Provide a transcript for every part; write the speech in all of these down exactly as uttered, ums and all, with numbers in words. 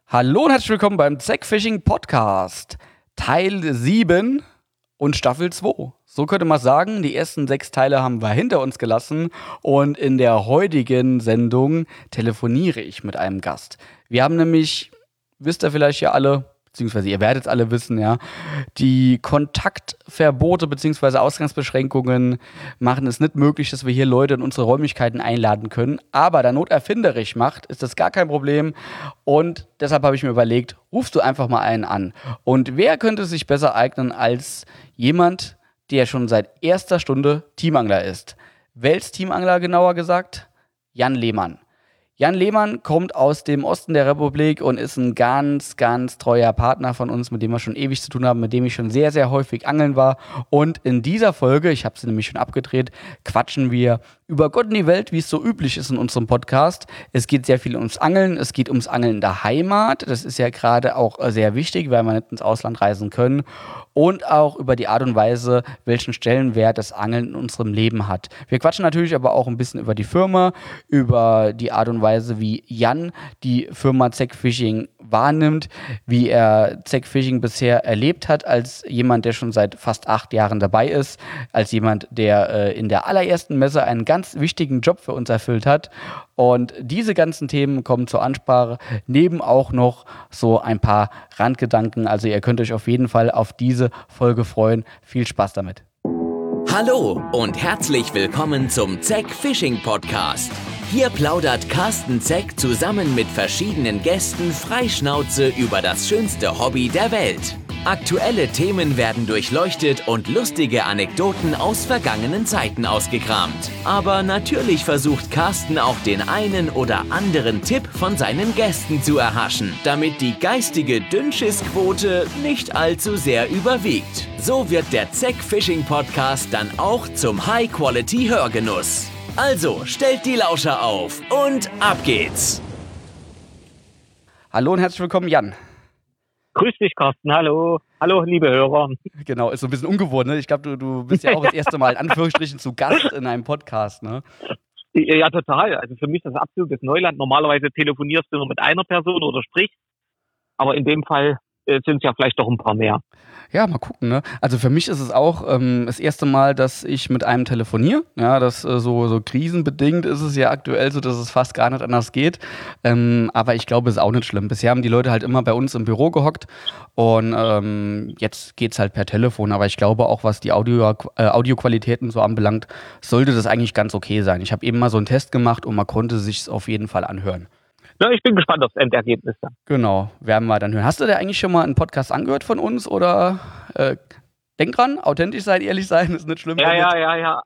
Hallo und herzlich willkommen beim Zack Fishing Podcast, Teil sieben und Staffel zwei. So könnte man sagen, die ersten sechs Teile haben wir hinter uns gelassen und in der heutigen Sendung telefoniere ich mit einem Gast. Wir haben nämlich, wisst ihr vielleicht ja alle, beziehungsweise ihr werdet es alle wissen, ja, die Kontaktverbote beziehungsweise Ausgangsbeschränkungen machen es nicht möglich, dass wir hier Leute in unsere Räumlichkeiten einladen können. Aber da Not erfinderisch macht, ist das gar kein Problem. Und deshalb habe ich mir überlegt, rufst du einfach mal einen an. Und wer könnte sich besser eignen als jemand, der schon seit erster Stunde Teamangler ist? Wels Teamangler genauer gesagt? Jan Lehmann. Jan Lehmann kommt aus dem Osten der Republik und ist ein ganz, ganz treuer Partner von uns, mit dem wir schon ewig zu tun haben, mit dem ich schon sehr, sehr häufig angeln war. Und in dieser Folge, ich habe sie nämlich schon abgedreht, quatschen wir über Gott und die Welt, wie es so üblich ist in unserem Podcast. Es geht sehr viel ums Angeln, es geht ums Angeln in der Heimat. Das ist ja gerade auch sehr wichtig, weil wir nicht ins Ausland reisen können. Und auch über die Art und Weise, welchen Stellenwert das Angeln in unserem Leben hat. Wir quatschen natürlich aber auch ein bisschen über die Firma, über die Art und Weise, wie Jan die Firma Zack Fishing wahrnimmt, wie er Zack Fishing bisher erlebt hat, als jemand, der schon seit fast acht Jahren dabei ist, als jemand, der äh, in der allerersten Messe einen ganz wichtigen Job für uns erfüllt hat. Und diese ganzen Themen kommen zur Ansprache, neben auch noch so ein paar Randgedanken. Also ihr könnt euch auf jeden Fall auf diese Folge freuen. Viel Spaß damit. Hallo und herzlich willkommen zum Zack Fishing Podcast. Hier plaudert Carsten Zack zusammen mit verschiedenen Gästen freischnauze über das schönste Hobby der Welt. Aktuelle Themen werden durchleuchtet und lustige Anekdoten aus vergangenen Zeiten ausgekramt. Aber natürlich versucht Carsten auch den einen oder anderen Tipp von seinen Gästen zu erhaschen, damit die geistige Dünnschissquote nicht allzu sehr überwiegt. So wird der Zack Fishing Podcast dann auch zum High-Quality-Hörgenuss. Also stellt die Lauscher auf und ab geht's! Hallo und herzlich willkommen, Jan. Grüß dich, Carsten. Hallo. Hallo, liebe Hörer. Genau, ist so ein bisschen ungewohnt, ne? Ich glaube, du, du bist ja auch das erste Mal in Anführungsstrichen zu Gast in einem Podcast, ne? Ja, total. Also für mich ist das absolutes Neuland. Normalerweise telefonierst du nur mit einer Person oder sprichst. Aber in dem Fall äh, sind es ja vielleicht doch ein paar mehr. Ja, mal gucken, ne? Also für mich ist es auch ähm, das erste Mal, dass ich mit einem telefoniere. Ja, das äh, so, so krisenbedingt ist es ja aktuell so, dass es fast gar nicht anders geht. Ähm, aber ich glaube, es ist auch nicht schlimm. Bisher haben die Leute halt immer bei uns im Büro gehockt und ähm, jetzt geht's halt per Telefon. Aber ich glaube auch, was die Audio, äh, Audioqualitäten so anbelangt, sollte das eigentlich ganz okay sein. Ich habe eben mal so einen Test gemacht und man konnte sich's auf jeden Fall anhören. Ja, ich bin gespannt aufs Endergebnis dann. Genau, werden wir dann hören. Hast du da eigentlich schon mal einen Podcast angehört von uns? Oder äh, denk dran, authentisch sein, ehrlich sein, ist nicht schlimm. Ja, ja, ja, ja.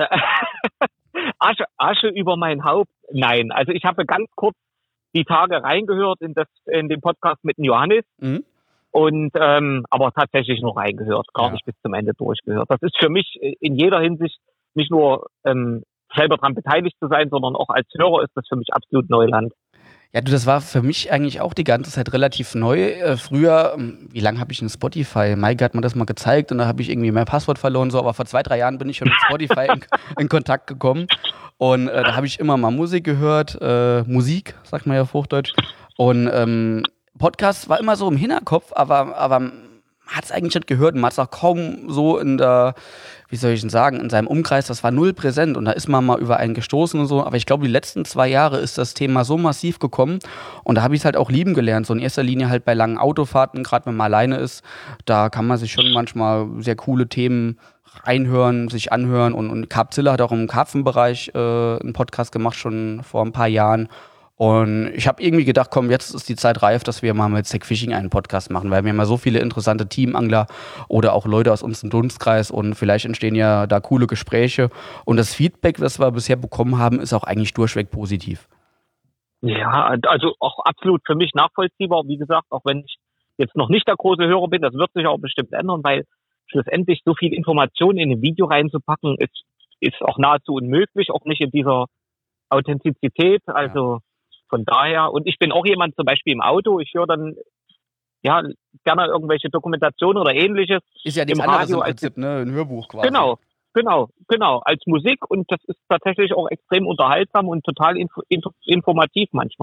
Asche, Asche über mein Haupt. Nein, also ich habe ganz kurz die Tage reingehört in, das, in den Podcast mit dem Johannes. Mhm. Und ähm, aber tatsächlich noch reingehört, gar ja. nicht bis zum Ende durchgehört. Das ist für mich in jeder Hinsicht nicht nur ähm, selber daran beteiligt zu sein, sondern auch als Hörer ist das für mich absolut Neuland. Ja, du, das war für mich eigentlich auch die ganze Zeit relativ neu. Äh, früher, wie lange habe ich in Spotify? Maike hat mir das mal gezeigt und da habe ich irgendwie mein Passwort verloren, so, aber vor zwei, drei Jahren bin ich schon mit Spotify in, in Kontakt gekommen und äh, da habe ich immer mal Musik gehört, äh, Musik, sagt man ja auf Hochdeutsch, und ähm, Podcast war immer so im Hinterkopf, aber, aber man hat es eigentlich nicht gehört und man hat es auch kaum so in der, wie soll ich denn sagen, in seinem Umkreis, das war null präsent und da ist man mal über einen gestoßen und so, aber ich glaube, die letzten zwei Jahre ist das Thema so massiv gekommen und da habe ich es halt auch lieben gelernt, so in erster Linie halt bei langen Autofahrten, gerade wenn man alleine ist, da kann man sich schon manchmal sehr coole Themen reinhören, sich anhören und, und Carpzilla hat auch im Karpfenbereich äh, einen Podcast gemacht, schon vor ein paar Jahren. Und ich habe irgendwie gedacht, komm, jetzt ist die Zeit reif, dass wir mal mit Zack Fishing einen Podcast machen, weil wir haben ja so viele interessante Teamangler oder auch Leute aus unserem Dunstkreis und vielleicht entstehen ja da coole Gespräche. Und das Feedback, das wir bisher bekommen haben, ist auch eigentlich durchweg positiv. Ja, also auch absolut für mich nachvollziehbar. Wie gesagt, auch wenn ich jetzt noch nicht der große Hörer bin, das wird sich auch bestimmt ändern, weil schlussendlich so viel Information in ein Video reinzupacken, ist, ist auch nahezu unmöglich, auch nicht in dieser Authentizität. Also ja. Von daher, und ich bin auch jemand zum Beispiel im Auto, ich höre dann ja gerne irgendwelche Dokumentationen oder Ähnliches. Ist ja nichts anderes im Prinzip, ne? Ein Hörbuch quasi. Genau, genau, genau, als Musik und das ist tatsächlich auch extrem unterhaltsam und total info, info, informativ manchmal.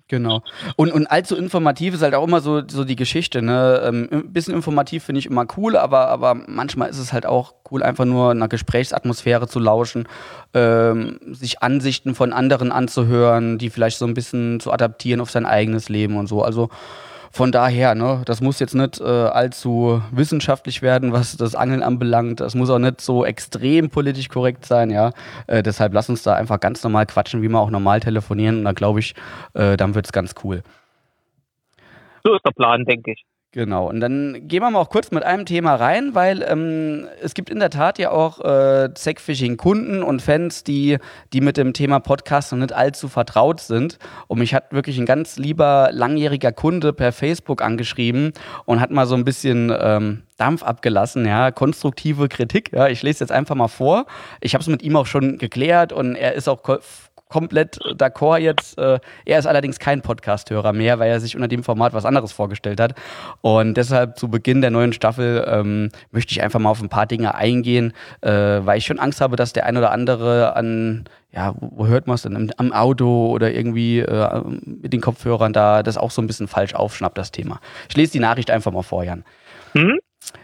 Genau. Und, und allzu informativ ist halt auch immer so, so die Geschichte, ne? Ähm, ein bisschen informativ finde ich immer cool, aber, aber manchmal ist es halt auch cool, einfach nur einer Gesprächsatmosphäre zu lauschen, ähm, sich Ansichten von anderen anzuhören, die vielleicht so ein bisschen zu adaptieren auf sein eigenes Leben und so. Also von daher, ne, das muss jetzt nicht äh, allzu wissenschaftlich werden, was das Angeln anbelangt. Das muss auch nicht so extrem politisch korrekt sein, ja. Äh, deshalb lass uns da einfach ganz normal quatschen, wie wir auch normal telefonieren. Und da glaube ich, äh, dann wird's ganz cool. So ist der Plan, denke ich. Genau, und dann gehen wir mal auch kurz mit einem Thema rein, weil ähm, es gibt in der Tat ja auch äh, Zackfishing-Kunden und Fans, die, die mit dem Thema Podcast noch nicht allzu vertraut sind. Und mich hat wirklich ein ganz lieber langjähriger Kunde per Facebook angeschrieben und hat mal so ein bisschen ähm, Dampf abgelassen, ja, konstruktive Kritik. Ja, ich lese jetzt einfach mal vor. Ich habe es mit ihm auch schon geklärt und er ist auch ko- komplett d'accord jetzt. Äh, er ist allerdings kein Podcast-Hörer mehr, weil er sich unter dem Format was anderes vorgestellt hat. Und deshalb zu Beginn der neuen Staffel ähm, möchte ich einfach mal auf ein paar Dinge eingehen, äh, weil ich schon Angst habe, dass der ein oder andere an, ja, wo, wo hört man es denn? Am Auto oder irgendwie äh, mit den Kopfhörern da das auch so ein bisschen falsch aufschnappt, das Thema. Ich lese die Nachricht einfach mal vor, Jan. Mhm.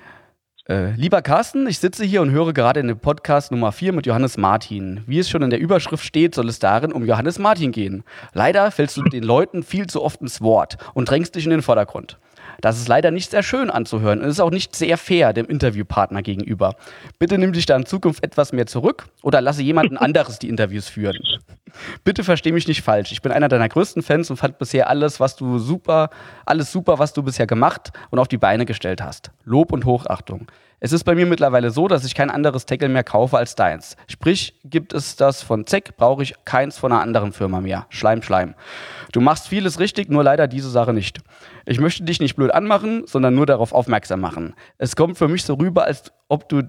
Äh, lieber Carsten, ich sitze hier und höre gerade in dem Podcast Nummer vier mit Johannes Martin. Wie es schon in der Überschrift steht, soll es darin um Johannes Martin gehen. Leider fällst du den Leuten viel zu oft ins Wort und drängst dich in den Vordergrund. Das ist leider nicht sehr schön anzuhören und ist auch nicht sehr fair dem Interviewpartner gegenüber. Bitte nimm dich da in Zukunft etwas mehr zurück oder lasse jemanden anderes die Interviews führen. Bitte versteh mich nicht falsch. Ich bin einer deiner größten Fans und fand bisher alles, was du super, alles super, was du bisher gemacht und auf die Beine gestellt hast. Lob und Hochachtung. Es ist bei mir mittlerweile so, dass ich kein anderes Tackle mehr kaufe als deins. Sprich, gibt es das von Zeck, brauche ich keins von einer anderen Firma mehr. Schleim, Schleim. Du machst vieles richtig, nur leider diese Sache nicht. Ich möchte dich nicht blöd anmachen, sondern nur darauf aufmerksam machen. Es kommt für mich so rüber, als ob du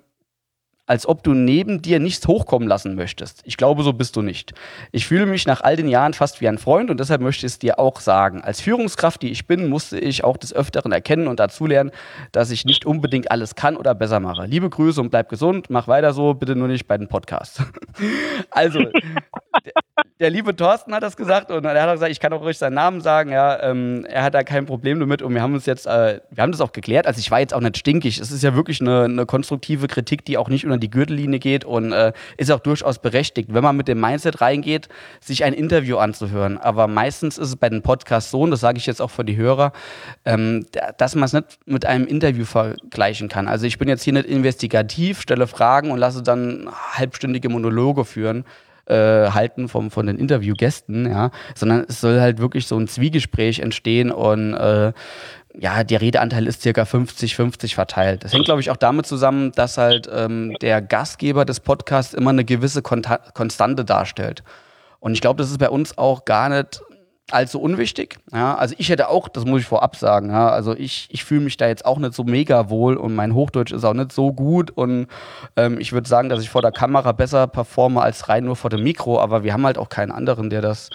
als ob du neben dir nichts hochkommen lassen möchtest. Ich glaube, so bist du nicht. Ich fühle mich nach all den Jahren fast wie ein Freund und deshalb möchte ich es dir auch sagen. Als Führungskraft, die ich bin, musste ich auch des Öfteren erkennen und dazulernen, dass ich nicht unbedingt alles kann oder besser mache. Liebe Grüße und bleib gesund, mach weiter so, bitte nur nicht bei den Podcasts. Also, der, der liebe Thorsten hat das gesagt und er hat auch gesagt, ich kann auch ruhig seinen Namen sagen, ja, ähm, er hat da kein Problem damit und wir haben uns jetzt, äh, wir haben das auch geklärt, also ich war jetzt auch nicht stinkig, es ist ja wirklich eine, eine konstruktive Kritik, die auch nicht unter die Gürtellinie geht und äh, ist auch durchaus berechtigt, wenn man mit dem Mindset reingeht, sich ein Interview anzuhören. Aber meistens ist es bei den Podcasts so, und das sage ich jetzt auch für die Hörer, ähm, dass man es nicht mit einem Interview vergleichen kann. Also ich bin jetzt hier nicht investigativ, stelle Fragen und lasse dann halbstündige Monologe führen, äh, halten vom, von den Interviewgästen, ja, sondern es soll halt wirklich so ein Zwiegespräch entstehen und äh, ja, der Redeanteil ist circa fünfzig fünfzig verteilt. Das hängt, glaube ich, auch damit zusammen, dass halt ähm, der Gastgeber des Podcasts immer eine gewisse Konta- Konstante darstellt. Und ich glaube, das ist bei uns auch gar nicht allzu unwichtig. Ja, also ich hätte auch, das muss ich vorab sagen, ja, also ich, ich fühle mich da jetzt auch nicht so mega wohl und mein Hochdeutsch ist auch nicht so gut und ähm, ich würde sagen, dass ich vor der Kamera besser performe als rein nur vor dem Mikro, aber wir haben halt auch keinen anderen, der das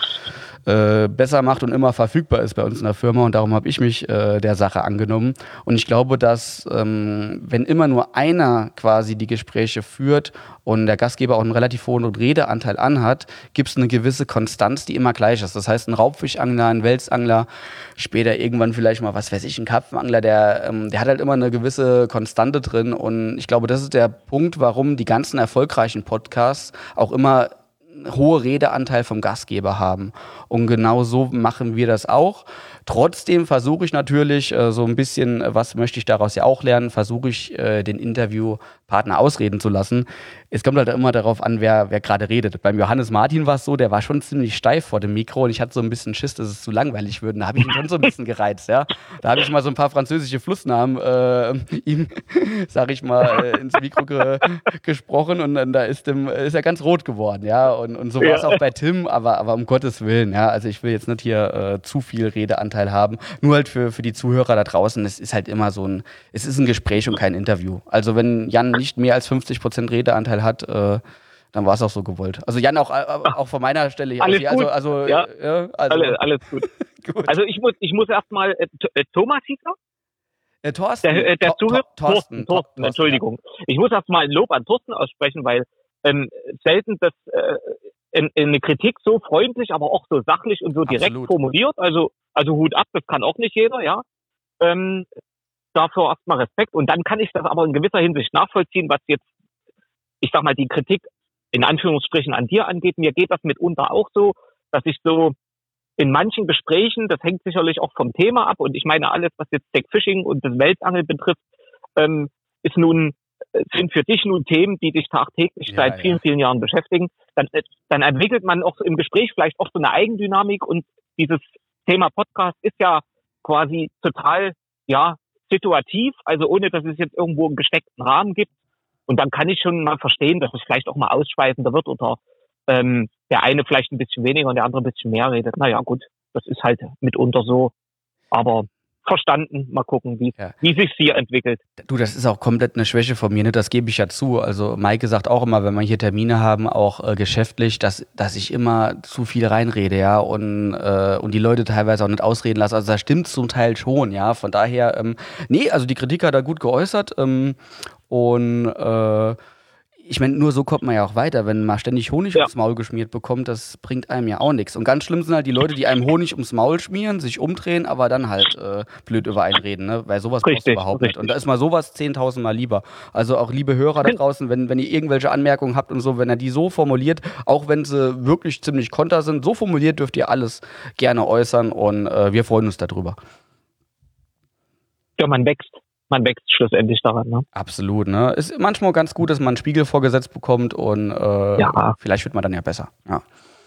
äh, besser macht und immer verfügbar ist bei uns in der Firma und darum habe ich mich äh, der Sache angenommen und ich glaube, dass ähm, wenn immer nur einer quasi die Gespräche führt und der Gastgeber auch einen relativ hohen Redeanteil anhat, gibt es eine gewisse Konstanz, die immer gleich ist. Das heißt, ein Raubfischangler, ein Welsangler, später irgendwann vielleicht mal, was weiß ich, ein Karpfenangler, der, ähm, der hat halt immer eine gewisse Konstante drin und ich glaube, das ist der Punkt, warum die ganzen erfolgreichen Podcasts auch immer hohe Redeanteil vom Gastgeber haben. Und genau so machen wir das auch. Trotzdem versuche ich natürlich äh, so ein bisschen, was möchte ich daraus ja auch lernen, versuche ich äh, den Interviewpartner ausreden zu lassen. Es kommt halt immer darauf an, wer, wer gerade redet. Beim Johannes Martin war es so, der war schon ziemlich steif vor dem Mikro und ich hatte so ein bisschen Schiss, dass es zu langweilig wird. Da habe ich ihn schon so ein bisschen gereizt. Ja? Da habe ich mal so ein paar französische Flussnamen äh, ihm, sag ich mal, äh, ins Mikro ge- gesprochen und dann da ist, dem, ist er ganz rot geworden. Ja? Und, und so war es ja auch bei Tim, aber, aber um Gottes Willen. Ja? Also ich will jetzt nicht hier äh, zu viel Redeanteil haben. Nur halt für, für die Zuhörer da draußen, es ist halt immer so ein, es ist ein Gespräch und kein Interview. Also wenn Jan nicht mehr als fünfzig Prozent Redeanteil hat, äh, dann war es auch so gewollt. Also Jan, auch, auch von meiner Stelle hier. Alles aus, gut. Also, also, ja. Ja, also alles, alles gut. gut. Also ich muss, ich muss erstmal, äh, äh, Thomas hieß er? Äh, Thorsten. Der, äh, der Tor- Zuhörer? Tor- Thorsten, Thorsten, Thorsten, Entschuldigung. Ja. Ich muss erstmal ein Lob an Thorsten aussprechen, weil ähm, selten das, äh, eine Kritik so freundlich, aber auch so sachlich und so direkt Absolut. formuliert. Also, also Hut ab, das kann auch nicht jeder, ja. Ähm, dafür erstmal Respekt. Und dann kann ich das aber in gewisser Hinsicht nachvollziehen, was jetzt, ich sag mal, die Kritik in Anführungsstrichen an dir angeht. Mir geht das mitunter auch so, dass ich so in manchen Gesprächen, das hängt sicherlich auch vom Thema ab, und ich meine, alles, was jetzt Tech Fishing und das Weltangeln betrifft, ähm, ist nun, sind für dich nun Themen, die dich tagtäglich Ja, seit ja. vielen, vielen Jahren beschäftigen. Dann, dann entwickelt man auch so im Gespräch vielleicht auch so eine Eigendynamik, und dieses Thema Podcast ist ja quasi total, ja, situativ, also ohne, dass es jetzt irgendwo einen gesteckten Rahmen gibt. Und dann kann ich schon mal verstehen, dass es vielleicht auch mal ausschweifender wird oder ähm, der eine vielleicht ein bisschen weniger und der andere ein bisschen mehr redet. Naja, gut, das ist halt mitunter so. Aber verstanden, mal gucken, wie, Ja. wie sich hier entwickelt. Du, das ist auch komplett eine Schwäche von mir, ne? Das gebe ich ja zu. Also Maike sagt auch immer, wenn wir hier Termine haben, auch äh, geschäftlich, dass, dass ich immer zu viel reinrede, ja, und, äh, und die Leute teilweise auch nicht ausreden lasse. Also da stimmt zum Teil schon, ja. Von daher, ähm, nee, also die Kritik hat er gut geäußert, ähm, und äh, ich meine, nur so kommt man ja auch weiter, wenn man ständig Honig Ja. ums Maul geschmiert bekommt, das bringt einem ja auch nichts. Und ganz schlimm sind halt die Leute, die einem Honig ums Maul schmieren, sich umdrehen, aber dann halt äh, blöd über einen reden, ne? Weil sowas brauchst du Richtig, überhaupt richtig. nicht. Und da ist mal sowas zehntausend Mal lieber. Also auch liebe Hörer da draußen, wenn, wenn ihr irgendwelche Anmerkungen habt und so, wenn er die so formuliert, auch wenn sie wirklich ziemlich konter sind, so formuliert dürft ihr alles gerne äußern, und äh, wir freuen uns darüber. Ja, man wächst. Man wächst schlussendlich daran, ne? Absolut, ne? Ist manchmal ganz gut, dass man einen Spiegel vorgesetzt bekommt, und äh, Ja. vielleicht wird man dann ja besser. Ja.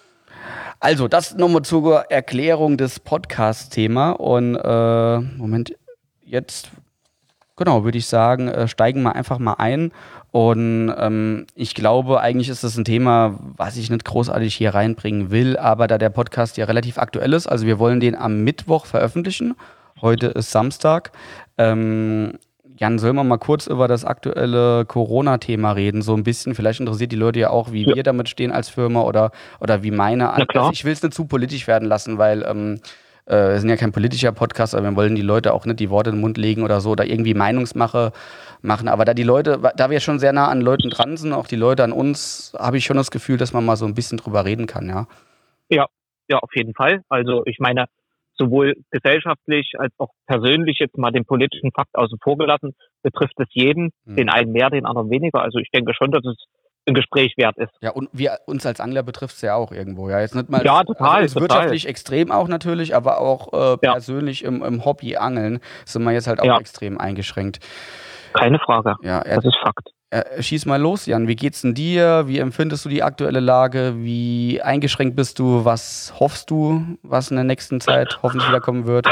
Also, das nochmal zur Erklärung des Podcast-Thema. Und äh, Moment, jetzt, genau, würde ich sagen, äh, steigen wir einfach mal ein. Und ähm, ich glaube, eigentlich ist das ein Thema, was ich nicht großartig hier reinbringen will, aber da der Podcast ja relativ aktuell ist, also wir wollen den am Mittwoch veröffentlichen. Heute ist Samstag. Ähm, Jan, sollen wir mal kurz über das aktuelle Corona-Thema reden? So ein bisschen. Vielleicht interessiert die Leute ja auch, wie Ja. wir damit stehen als Firma oder, oder wie meine. Na klar. Also ich will es nicht zu politisch werden lassen, weil ähm, äh, wir sind ja kein politischer Podcast, aber wir wollen die Leute auch nicht die Worte in den Mund legen oder so oder irgendwie Meinungsmache machen. Aber da die Leute, da wir schon sehr nah an Leuten dran sind, auch die Leute an uns, habe ich schon das Gefühl, dass man mal so ein bisschen drüber reden kann, ja. Ja, ja, auf jeden Fall. Also ich meine, sowohl gesellschaftlich als auch persönlich, jetzt mal den politischen Fakt außen vor gelassen, betrifft es jeden, Mhm. den einen mehr, den anderen weniger. Also ich denke schon, dass es ein Gespräch wert ist. Ja, und wir, uns als Angler betrifft es ja auch irgendwo. Ja, jetzt nicht mal Ja, total, also total. wirtschaftlich extrem auch natürlich, aber auch äh, Ja. persönlich im, im Hobby Angeln sind wir jetzt halt auch Ja. extrem eingeschränkt. Keine Frage. Ja, er, Das ist Fakt. er, schieß mal los, Jan. Wie geht's denn dir? Wie empfindest du die aktuelle Lage? Wie eingeschränkt bist du? Was hoffst du, was in der nächsten Zeit hoffentlich wieder kommen wird?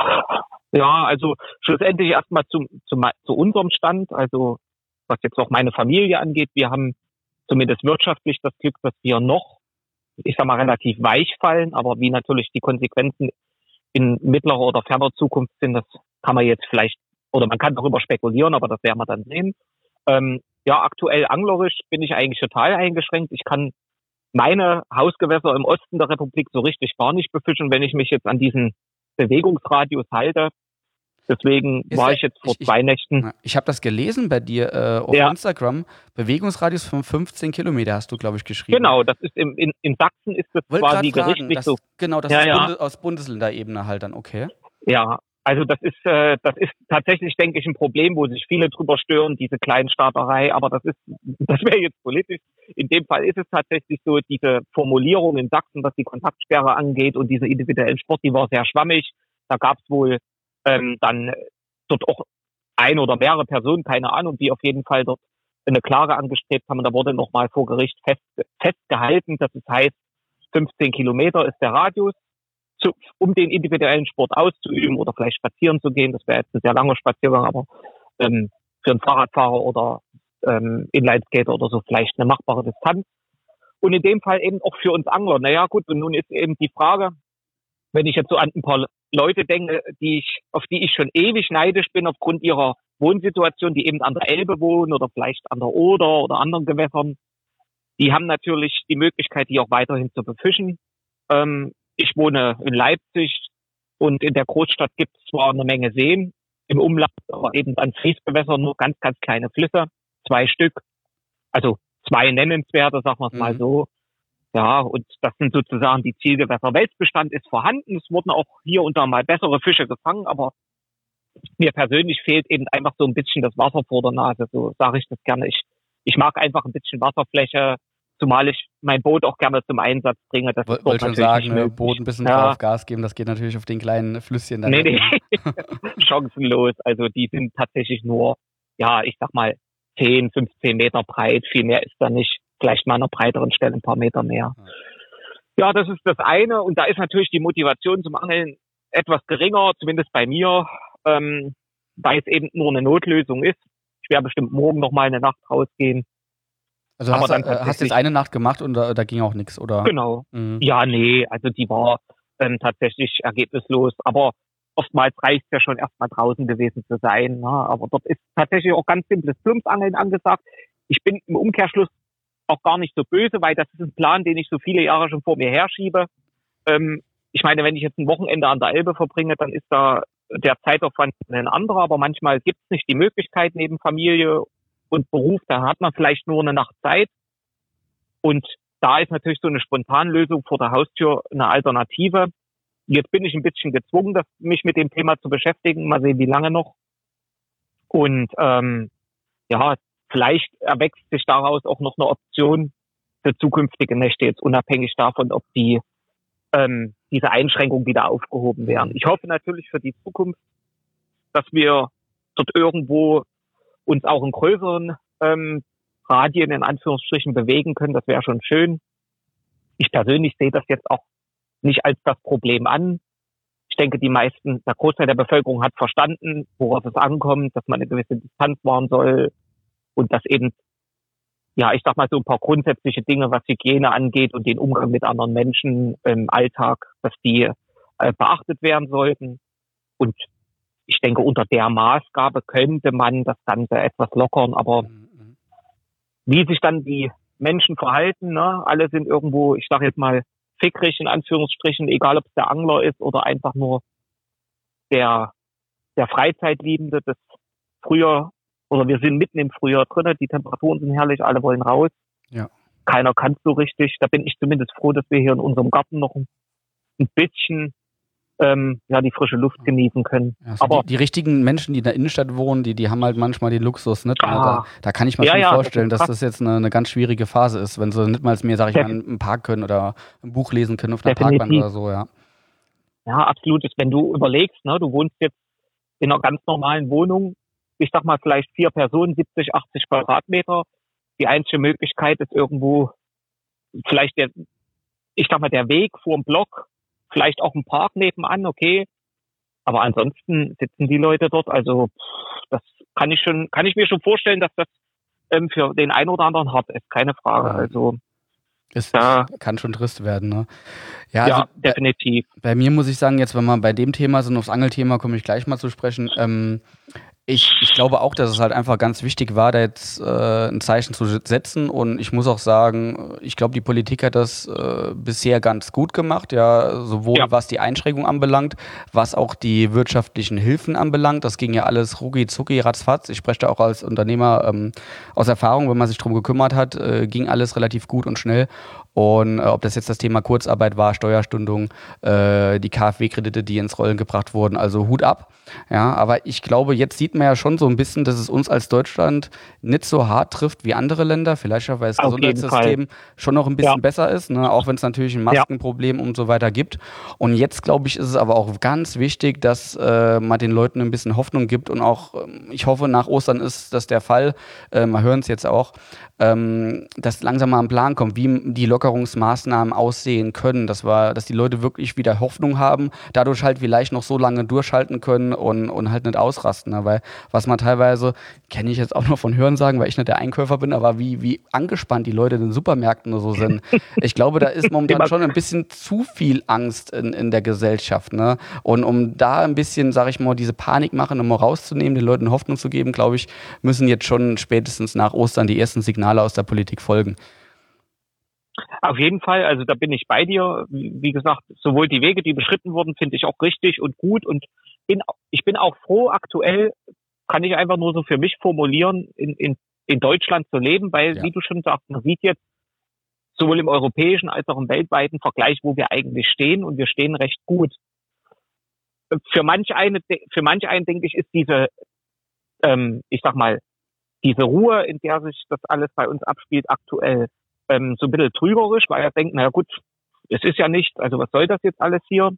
Ja, also schlussendlich erstmal zum, zum, zu unserem Stand, also was jetzt auch meine Familie angeht. Wir haben zumindest wirtschaftlich das Glück, dass wir noch, ich sag mal, relativ weich fallen, aber wie natürlich die Konsequenzen in mittlerer oder ferner Zukunft sind, das kann man jetzt vielleicht, oder man kann darüber spekulieren, aber das werden wir dann sehen. Ähm, ja, aktuell anglerisch bin ich eigentlich total eingeschränkt. Ich kann meine Hausgewässer im Osten der Republik so richtig gar nicht befischen, wenn ich mich jetzt an diesen Bewegungsradius halte. Deswegen Ist war ja- ich jetzt vor ich- ich- zwei Nächten. Ich habe das gelesen bei dir äh, auf Ja. Instagram. Bewegungsradius von fünfzehn Kilometer hast du, glaube ich, geschrieben. Genau, das ist im, in, in Sachsen ist das Wollte quasi gerade fragen, gerichtlich das, so. genau, das Ja, ist ja. Bundes, aus Bundesländerebene halt dann, okay. Ja, also das ist, äh, das ist tatsächlich, denke ich, ein Problem, wo sich viele drüber stören, diese Kleinstaaterei. Aber das ist, das wäre jetzt politisch. In dem Fall ist es tatsächlich so, diese Formulierung in Sachsen, was die Kontaktsperre angeht und diese individuellen Sport, die war sehr schwammig. Da gab es wohl ähm, dann dort auch ein oder mehrere Personen, keine Ahnung, die auf jeden Fall dort eine Klage angestrebt haben. Und da wurde nochmal vor Gericht fest, festgehalten, dass es heißt, fünfzehn Kilometer ist der Radius, zu, um den individuellen Sport auszuüben oder vielleicht spazieren zu gehen. Das wäre jetzt ein sehr langer Spaziergang, aber ähm, für einen Fahrradfahrer oder ähm, Inlineskater oder so vielleicht eine machbare Distanz. Und in dem Fall eben auch für uns Angler. Naja gut, und nun ist eben die Frage, wenn ich jetzt so an ein paar Leute denke, die ich, auf die ich schon ewig neidisch bin aufgrund ihrer Wohnsituation, die eben an der Elbe wohnen oder vielleicht an der Oder oder anderen Gewässern, die haben natürlich die Möglichkeit, die auch weiterhin zu befischen. Ähm, ich wohne in Leipzig und in der Großstadt gibt es zwar eine Menge Seen im Umland, aber eben an Fließgewässern nur ganz, ganz kleine Flüsse, zwei Stück, also zwei nennenswerte, sagen wir es mal Mhm. so. Ja, und das sind sozusagen die Zielgewässer. Welsbestand ist vorhanden. Es wurden auch hier und da mal bessere Fische gefangen, aber mir persönlich fehlt eben einfach so ein bisschen das Wasser vor der Nase. So sage ich das gerne. Ich, ich mag einfach ein bisschen Wasserfläche, zumal ich mein Boot auch gerne zum Einsatz bringe. Das Woll- Wollte schon sagen, ne, Boot ein bisschen Ja. drauf Gas geben, das geht natürlich auf den kleinen Flüsschen. dann Nee, nicht, nee, ne? chancenlos. Also die sind tatsächlich nur, ja, ich sag mal, zehn, fünfzehn Meter breit. Viel mehr ist da nicht. Vielleicht mal an einer breiteren Stelle ein paar Meter mehr. Ja, das ist das eine. Und da ist natürlich die Motivation zum Angeln etwas geringer, zumindest bei mir, ähm, weil es eben nur eine Notlösung ist. Ich werde bestimmt morgen noch mal eine Nacht rausgehen. Also Aber hast, dann äh, hast tatsächlich- jetzt eine Nacht gemacht und da, da ging auch nichts, oder? Genau. Mhm. Ja, nee, also die war ähm, tatsächlich ergebnislos. Aber oftmals reicht es ja schon erstmal draußen gewesen zu sein. Ne? Aber dort ist tatsächlich auch ganz simples Plumpsangeln angesagt. Ich bin im Umkehrschluss auch gar nicht so böse, weil das ist ein Plan, den ich so viele Jahre schon vor mir herschiebe. Ähm, ich meine, wenn ich jetzt ein Wochenende an der Elbe verbringe, dann ist da der Zeitaufwand ein anderer, aber manchmal gibt es nicht die Möglichkeit neben Familie und Beruf, da hat man vielleicht nur eine Nacht Zeit. Und da ist natürlich so eine Spontanlösung vor der Haustür eine Alternative. Jetzt bin ich ein bisschen gezwungen, das, mich mit dem Thema zu beschäftigen. Mal sehen, wie lange noch. Und ähm, ja, vielleicht erwächst sich daraus auch noch eine Option für zukünftige Nächte, jetzt unabhängig davon, ob die ähm, diese Einschränkungen wieder aufgehoben werden. Ich hoffe natürlich für die Zukunft, dass wir dort irgendwo uns auch in größeren ähm, Radien in Anführungsstrichen bewegen können. Das wäre schon schön. Ich persönlich sehe das jetzt auch nicht als das Problem an. Ich denke, die meisten, der Großteil der Bevölkerung hat verstanden, worauf es ankommt, dass man eine gewisse Distanz wahren soll und dass eben, ja, ich sag mal so ein paar grundsätzliche Dinge, was Hygiene angeht und den Umgang mit anderen Menschen im Alltag, dass die äh, beachtet werden sollten. Und ich denke, unter der Maßgabe könnte man das Ganze etwas lockern, aber Mhm. wie sich dann die Menschen verhalten, ne? Alle sind irgendwo, ich sage jetzt mal, fickrig in Anführungsstrichen, egal ob es der Angler ist oder einfach nur der, der Freizeitliebende, das Frühjahr, oder wir sind mitten im Frühjahr drin, die Temperaturen sind herrlich, alle wollen raus. Ja. Keiner kann es so richtig. Da bin ich zumindest froh, dass wir hier in unserem Garten noch ein, ein bisschen ähm, ja, die frische Luft genießen können. Ja, so Aber die, die richtigen Menschen, die in der Innenstadt wohnen, die, die haben halt manchmal den Luxus, nicht? Ah. Da, da kann ich mir Ja, schon ja, das vorstellen, ist dass krass. das jetzt eine, eine ganz schwierige Phase ist, wenn sie nicht mal mehr, sag ich mal, Defin- im Park können oder ein Buch lesen können auf einer Definitiv. Parkbank oder so, ja. ja, absolut. ist, Wenn du überlegst, ne, du wohnst jetzt in einer ganz normalen Wohnung, ich sag mal vielleicht vier Personen, siebzig, achtzig Quadratmeter. Die einzige Möglichkeit ist irgendwo vielleicht der, ich sag mal, der Weg vor dem Block, vielleicht auch ein Park nebenan, okay. Aber ansonsten sitzen die Leute dort. Also pff, das kann ich schon, kann ich mir schon vorstellen, dass das ähm, für den einen oder anderen hart ist, keine Frage. Ja. Also Es Ja. kann schon trist werden, ne? Ja, ja, also bei, definitiv. bei mir muss ich sagen, jetzt, wenn wir bei dem Thema sind, aufs Angelthema komme ich gleich mal zu sprechen. Ähm, ich, ich glaube auch, dass es halt einfach ganz wichtig war, da jetzt äh, ein Zeichen zu setzen. Und ich muss auch sagen, ich glaube, die Politik hat das äh, bisher ganz gut gemacht, ja, sowohl Ja. was die Einschränkung anbelangt, was auch die wirtschaftlichen Hilfen anbelangt. Das ging ja alles rucki zucki, ratzfatz. Ich spreche da auch als Unternehmer ähm, aus Erfahrung, wenn man sich drum gekümmert hat, äh, ging alles relativ gut und schnell. Und äh, ob das jetzt das Thema Kurzarbeit war, Steuerstundung, äh, die KfW-Kredite, die ins Rollen gebracht wurden, also Hut ab. Ja, aber ich glaube, jetzt sieht man ja schon so ein bisschen, dass es uns als Deutschland nicht so hart trifft wie andere Länder. Vielleicht auch, weil das Auf jeden Gesundheitssystem schon noch ein bisschen Ja. besser ist, ne? Auch wenn es natürlich ein Maskenproblem und so weiter gibt. Und jetzt, glaube ich, ist es aber auch ganz wichtig, dass äh, man den Leuten ein bisschen Hoffnung gibt. Und auch, ähm, ich hoffe, nach Ostern ist das der Fall. Äh, wir hören es jetzt auch, ähm, dass langsam mal ein Plan kommt, wie die Lockerungsmaßnahmen aussehen können. Das war, dass die Leute wirklich wieder Hoffnung haben, dadurch halt vielleicht noch so lange durchhalten können und, und halt nicht ausrasten. Ne? Weil was man teilweise, kenne ich jetzt auch noch von Hörensagen, weil ich nicht der Einkäufer bin, aber wie, wie angespannt die Leute in den Supermärkten oder so sind. Ich glaube, da ist momentan schon ein bisschen zu viel Angst in, in der Gesellschaft. Ne? Und um da ein bisschen, sag ich mal, diese Panikmache nochmal rauszunehmen, den Leuten Hoffnung zu geben, glaube ich, müssen jetzt schon spätestens nach Ostern die ersten Signale aus der Politik folgen. Auf jeden Fall, also da bin ich bei dir. Wie wie gesagt, sowohl die Wege, die beschritten wurden, finde ich auch richtig und gut. Und bin, ich bin auch froh, aktuell kann ich einfach nur so für mich formulieren, in, in, in Deutschland zu leben, weil, Ja. wie du schon sagst, man sieht jetzt sowohl im europäischen als auch im weltweiten Vergleich, wo wir eigentlich stehen, und wir stehen recht gut. Für manch eine, für manch einen, denke ich, ist diese, ähm, ich sag mal, diese Ruhe, in der sich das alles bei uns abspielt, aktuell ähm, so ein bisschen trügerisch, weil er denkt, naja gut, es ist ja nichts, also was soll das jetzt alles hier?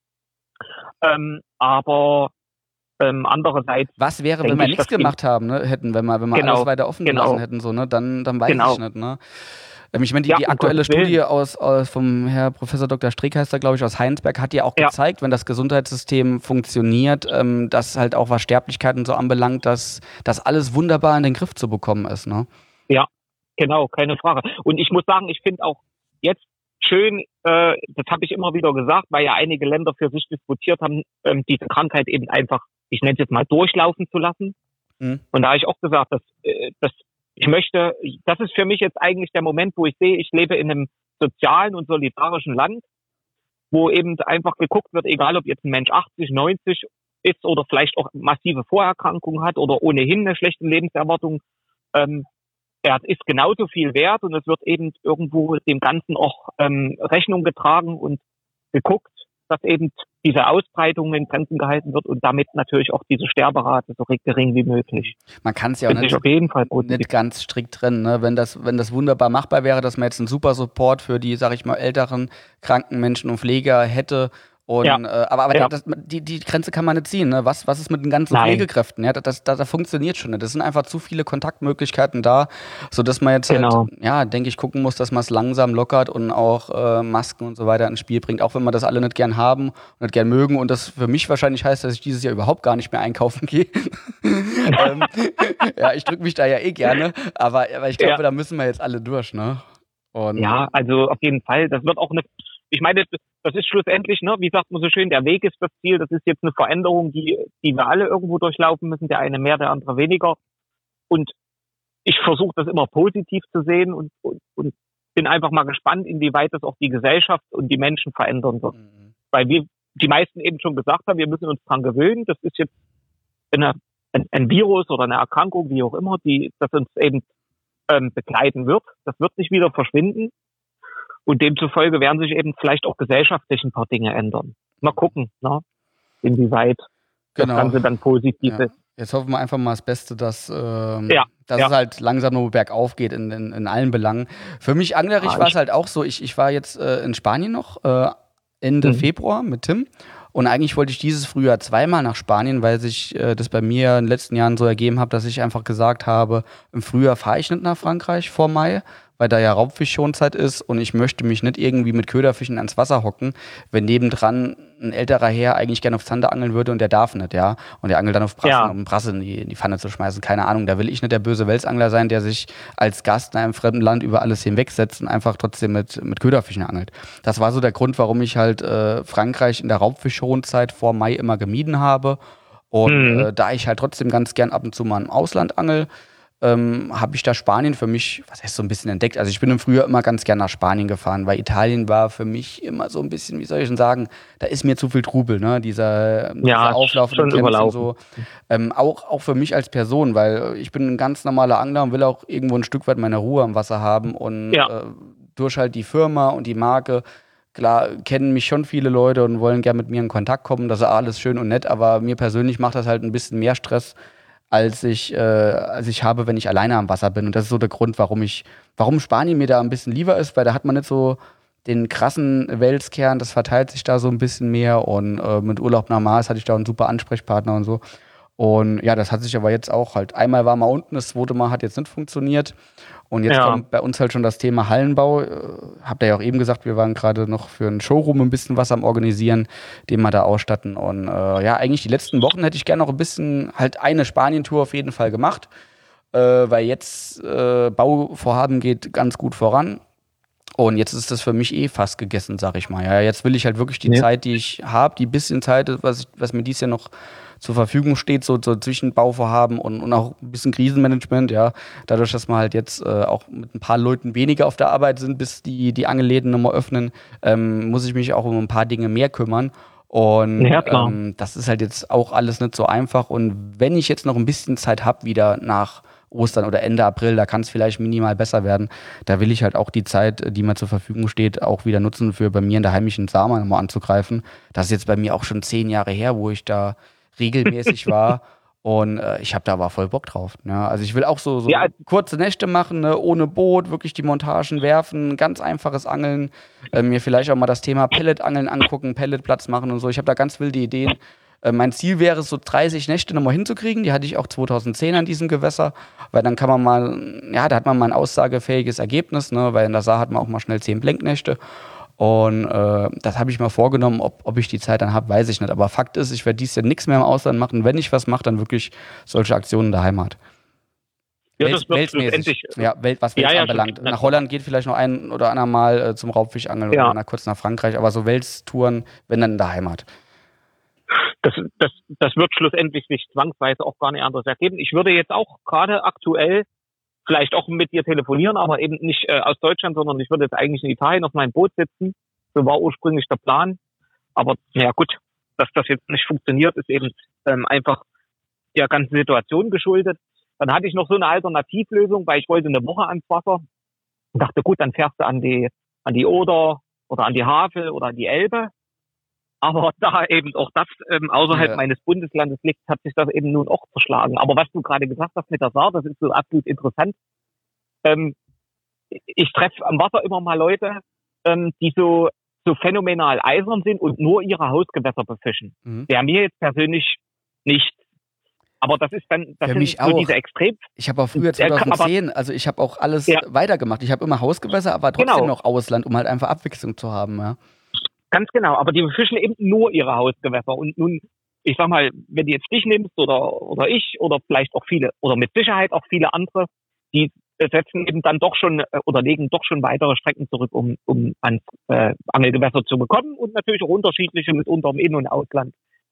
Ähm, aber ähm, andererseits... Was wäre, wenn wir nichts gemacht haben, ne, hätten, wenn wir, wenn wir genau, alles weiter offen genau. gelassen hätten, so, ne, dann, dann weiß genau. ich nicht, ne. Ich meine, die, ja, die aktuelle Studie aus, aus vom Herr Professor Doktor Strick heißt da, glaube ich, aus Heinsberg, hat ja auch ja. gezeigt, wenn das Gesundheitssystem funktioniert, ähm, dass halt auch was Sterblichkeiten so anbelangt, dass das alles wunderbar in den Griff zu bekommen ist, ne? Ja, genau, keine Frage. Und ich muss sagen, ich finde auch jetzt schön, äh, das habe ich immer wieder gesagt, weil ja einige Länder für sich diskutiert haben, ähm, diese Krankheit eben einfach, ich nenne es jetzt mal, durchlaufen zu lassen. Mhm. Und da habe ich auch gesagt, dass, äh, dass ich möchte, das ist für mich jetzt eigentlich der Moment, wo ich sehe, ich lebe in einem sozialen und solidarischen Land, wo eben einfach geguckt wird, egal ob jetzt ein Mensch achtzig, neunzig ist oder vielleicht auch massive Vorerkrankungen hat oder ohnehin eine schlechte Lebenserwartung, ähm, er ist genauso viel wert, und es wird eben irgendwo dem Ganzen auch ähm, Rechnung getragen und geguckt, dass eben diese Ausbreitung in Grenzen gehalten wird und damit natürlich auch diese Sterberate so gering wie möglich. Man kann es ja auch nicht, auf jeden Fall nicht ganz strikt trennen, ne? Wenn das, wenn das wunderbar machbar wäre, dass man jetzt einen super Support für die, sag ich mal, älteren, kranken Menschen und Pfleger hätte. Und, ja. äh, aber aber ja. das, die, die Grenze kann man nicht ziehen. Ne? Was, was ist mit den ganzen Nein. Pflegekräften? Ja, das, das, das funktioniert schon nicht. Es sind einfach zu viele Kontaktmöglichkeiten da, sodass man jetzt genau. halt, ja, denke ich, gucken muss, dass man es langsam lockert und auch äh, Masken und so weiter ins Spiel bringt. Auch wenn wir das alle nicht gern haben und nicht gern mögen. Und das für mich wahrscheinlich heißt, dass ich dieses Jahr überhaupt gar nicht mehr einkaufen gehe. ähm, ja, ich drücke mich da ja eh gerne. Aber, aber ich glaube, ja. da müssen wir jetzt alle durch, ne? Und ja, also auf jeden Fall. Das wird auch eine... Ich meine, das ist schlussendlich, ne, wie sagt man so schön, der Weg ist das Ziel. Das ist jetzt eine Veränderung, die, die wir alle irgendwo durchlaufen müssen. Der eine mehr, der andere weniger. Und ich versuche das immer positiv zu sehen und, und, und bin einfach mal gespannt, inwieweit das auch die Gesellschaft und die Menschen verändern wird. Mhm. Weil wir die meisten eben schon gesagt haben, wir müssen uns dran gewöhnen. Das ist jetzt eine, ein, ein Virus oder eine Erkrankung, wie auch immer, die, das uns eben ähm, begleiten wird. Das wird nicht wieder verschwinden. Und demzufolge werden sich eben vielleicht auch gesellschaftlich ein paar Dinge ändern. Mal gucken, ne? Inwieweit genau. das Ganze dann positiv ja. ist. Jetzt hoffen wir einfach mal das Beste, dass, ähm, ja. dass ja. es halt langsam nur bergauf geht in, in, in allen Belangen. Für mich anglerisch ah, war es halt auch so, ich, ich war jetzt äh, in Spanien noch, äh, Ende mhm. Februar mit Tim. Und eigentlich wollte ich dieses Frühjahr zweimal nach Spanien, weil sich äh, das bei mir in den letzten Jahren so ergeben hat, dass ich einfach gesagt habe, im Frühjahr fahre ich nicht nach Frankreich vor Mai, weil da ja Raubfischschonzeit ist und ich möchte mich nicht irgendwie mit Köderfischen ans Wasser hocken, wenn nebendran ein älterer Herr eigentlich gerne auf Zander angeln würde und der darf nicht, ja. Und der angelt dann auf Brassen, ja. um Brasse in die, in die Pfanne zu schmeißen. Keine Ahnung, da will ich nicht der böse Welsangler sein, der sich als Gast in einem fremden Land über alles hinwegsetzt und einfach trotzdem mit, mit Köderfischen angelt. Das war so der Grund, warum ich halt äh, Frankreich in der Raubfischschonzeit vor Mai immer gemieden habe. Und mhm. äh, da ich halt trotzdem ganz gern ab und zu mal im Ausland angel, Ähm, habe ich da Spanien für mich, was heißt so ein bisschen entdeckt. Also ich bin im Frühjahr immer ganz gern nach Spanien gefahren, weil Italien war für mich immer so ein bisschen, wie soll ich denn sagen, da ist mir zu viel Trubel, ne? Dieser, ja, dieser Auflauf schon und so. Ähm, auch, auch für mich als Person, weil ich bin ein ganz normaler Angler und will auch irgendwo ein Stück weit meine Ruhe am Wasser haben und ja. äh, durch halt die Firma und die Marke. Klar, kennen mich schon viele Leute und wollen gerne mit mir in Kontakt kommen. Das ist alles schön und nett, aber mir persönlich macht das halt ein bisschen mehr Stress, als ich, äh, als ich habe, wenn ich alleine am Wasser bin. Und das ist so der Grund, warum ich, warum Spanien mir da ein bisschen lieber ist, weil da hat man nicht so den krassen Welskern, das verteilt sich da so ein bisschen mehr. Und äh, mit Urlaub nach Mars hatte ich da einen super Ansprechpartner und so. Und ja, das hat sich aber jetzt auch halt, einmal war mal unten, das zweite Mal hat jetzt nicht funktioniert. Und jetzt ja. kommt bei uns halt schon das Thema Hallenbau. Äh, habt ihr ja auch eben gesagt, wir waren gerade noch für einen Showroom ein bisschen was am Organisieren, den wir da ausstatten. Und äh, ja, eigentlich die letzten Wochen hätte ich gerne noch ein bisschen halt eine Spanien-Tour auf jeden Fall gemacht, äh, weil jetzt äh, Bauvorhaben geht ganz gut voran. Und jetzt ist das für mich eh fast gegessen, sag ich mal. Ja, jetzt will ich halt wirklich die ja. Zeit, die ich habe, die bisschen Zeit, was, ich, was mir dies Jahr noch zur Verfügung steht, so, so zwischen Bauvorhaben und, und auch ein bisschen Krisenmanagement, ja. Dadurch, dass wir halt jetzt äh, auch mit ein paar Leuten weniger auf der Arbeit sind, bis die, die Angelläden nochmal öffnen, ähm, muss ich mich auch um ein paar Dinge mehr kümmern. Und ja, ähm, das ist halt jetzt auch alles nicht so einfach. Und wenn ich jetzt noch ein bisschen Zeit habe, wieder nach Ostern oder Ende April, da kann es vielleicht minimal besser werden. Da will ich halt auch die Zeit, die mir zur Verfügung steht, auch wieder nutzen, für bei mir in der heimischen Sama nochmal anzugreifen. Das ist jetzt bei mir auch schon zehn Jahre her, wo ich da regelmäßig war. Und äh, ich habe da aber voll Bock drauf. Ne? Also ich will auch so, so Ja. kurze Nächte machen, ne? Ohne Boot, wirklich die Montagen werfen, ganz einfaches Angeln. Äh, mir vielleicht auch mal das Thema Pelletangeln angucken, Pelletplatz machen und so. Ich habe da ganz wilde Ideen. Äh, mein Ziel wäre es, so dreißig Nächte nochmal hinzukriegen. Die hatte ich auch zweitausendzehn an diesem Gewässer. Weil dann kann man mal, ja, da hat man mal ein aussagefähiges Ergebnis. Ne? Weil in der Saar hat man auch mal schnell zehn Blenknächte. Und äh, das habe ich mal vorgenommen, ob, ob ich die Zeit dann habe, weiß ich nicht. Aber Fakt ist, ich werde dies Jahr nichts mehr im Ausland machen. Wenn ich was mache, dann wirklich solche Aktionen in der Heimat. Ja, Welt, das wird weltmäßig. schlussendlich. Ja, Welt, was Welt Ja, ja, anbelangt. stimmt. Nach Holland geht vielleicht noch ein oder anderer Mal äh, zum Raubfischangeln Ja. oder nach, kurz nach Frankreich. Aber so Welttouren, wenn dann in der Heimat. Das, das, das wird schlussendlich sich zwangsweise auch gar nicht anders ergeben. Ich würde jetzt auch gerade aktuell vielleicht auch mit dir telefonieren, aber eben nicht äh, aus Deutschland, sondern ich würde jetzt eigentlich in Italien auf meinem Boot sitzen. So war ursprünglich der Plan. Aber naja gut, dass das jetzt nicht funktioniert, ist eben ähm, einfach der ganzen Situation geschuldet. Dann hatte ich noch so eine Alternativlösung, weil ich wollte eine Woche ans Wasser und dachte, gut, dann fährst du an die an die Oder oder an die Havel oder an die Elbe. Aber da eben auch das ähm, außerhalb Ja. meines Bundeslandes liegt, hat sich das eben nun auch verschlagen. Aber was du gerade gesagt hast mit der Saar, das ist so absolut interessant. Ähm, ich treffe am Wasser immer mal Leute, ähm, die so so phänomenal eisern sind und nur ihre Hausgewässer befischen. Mhm. Wäre mir jetzt persönlich nicht. Aber das ist dann, das Für sind mich so auch. diese Extrem. Ich habe auch früher Der kann aber- zweitausendzehn, also ich habe auch alles Ja. weitergemacht. Ich habe immer Hausgewässer, aber trotzdem Genau. noch Ausland, um halt einfach Abwechslung zu haben. Ja. Ganz genau, aber die befischen eben nur ihre Hausgewässer. Und nun, ich sag mal, wenn du jetzt dich nimmst oder oder ich oder vielleicht auch viele oder mit Sicherheit auch viele andere, die setzen eben dann doch schon äh, oder legen doch schon weitere Strecken zurück, um um ans äh, Angelgewässer zu bekommen und natürlich auch unterschiedliche mitunter im In- und Ausland.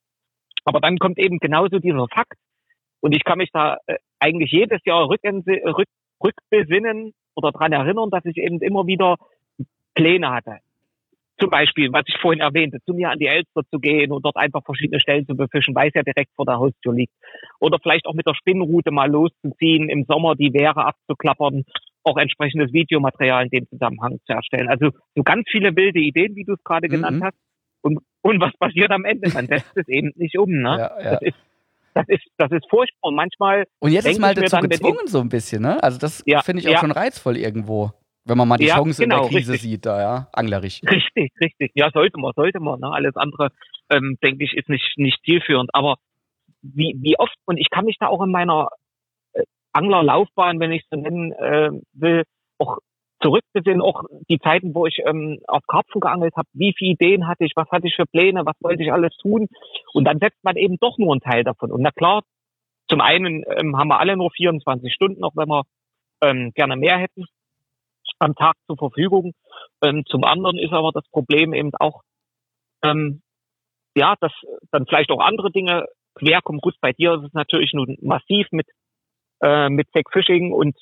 Aber dann kommt eben genauso dieser Fakt und ich kann mich da äh, eigentlich jedes Jahr rückense- rück, rückbesinnen oder dran erinnern, dass ich eben immer wieder Pläne hatte. Zum Beispiel, was ich vorhin erwähnte, zu mir an die Elster zu gehen und dort einfach verschiedene Stellen zu befischen, weil es ja direkt vor der Haustür liegt. Oder vielleicht auch mit der Spinnrute mal loszuziehen, im Sommer die Wehre abzuklappern, auch entsprechendes Videomaterial in dem Zusammenhang zu erstellen. Also so ganz viele wilde Ideen, wie du es gerade Mhm. genannt hast. Und, und was passiert am Ende? Man setzt es eben nicht um. Ne? Ja, ja. Das ist, das ist, das ist furchtbar. Und manchmal Und jetzt denk ist mal ich mir dazu dann, wenn gezwungen, so ein bisschen, ne? Also das Ja, finde ich auch ja. schon reizvoll irgendwo. Wenn man mal die Ja, Chance genau, in der Krise richtig. sieht, da, ja, anglerisch. Richtig, richtig. Ja, sollte man, sollte man. Ne? Alles andere, ähm, denke ich, ist nicht nicht zielführend. Aber wie wie oft, und ich kann mich da auch in meiner äh, Anglerlaufbahn, wenn ich es so nennen äh, will, auch zurückbesinnen, auch die Zeiten, wo ich ähm, auf Karpfen geangelt habe, wie viele Ideen hatte ich, was hatte ich für Pläne, was wollte ich alles tun. Und dann setzt man eben doch nur einen Teil davon. Und na klar, zum einen ähm, haben wir alle nur vierundzwanzig Stunden, auch wenn wir ähm, gerne mehr hätten am Tag zur Verfügung. Ähm, zum anderen ist aber das Problem eben auch, ähm, ja, dass dann vielleicht auch andere Dinge querkommen. Gut, bei dir ist es natürlich nun massiv mit äh, mit Sackfishing und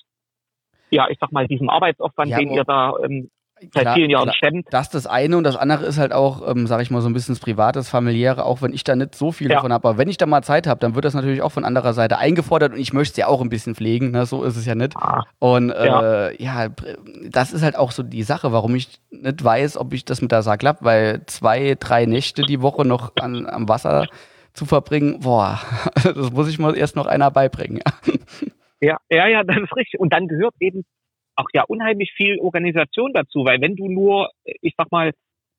ja, ich sag mal, diesem Arbeitsaufwand, Ja, den aber- ihr da ähm, seit Klar, vielen Jahren klar. stemmt. Das ist das eine und das andere ist halt auch, ähm, sag ich mal, so ein bisschen das Privates, Familiäre, auch wenn ich da nicht so viel Ja. davon habe. Aber wenn ich da mal Zeit habe, dann wird das natürlich auch von anderer Seite eingefordert und ich möchte es ja auch ein bisschen pflegen, ne? So ist es ja nicht. Ah, Und äh, Ja. ja. das ist halt auch so die Sache, warum ich nicht weiß, ob ich das mit der Saar klappt, weil zwei, drei Nächte die Woche noch an, am Wasser zu verbringen, boah, das muss ich mal erst noch einer beibringen. ja, ja, ja, das ist richtig. Und dann gehört eben auch ja unheimlich viel Organisation dazu, weil wenn du nur, ich sag mal,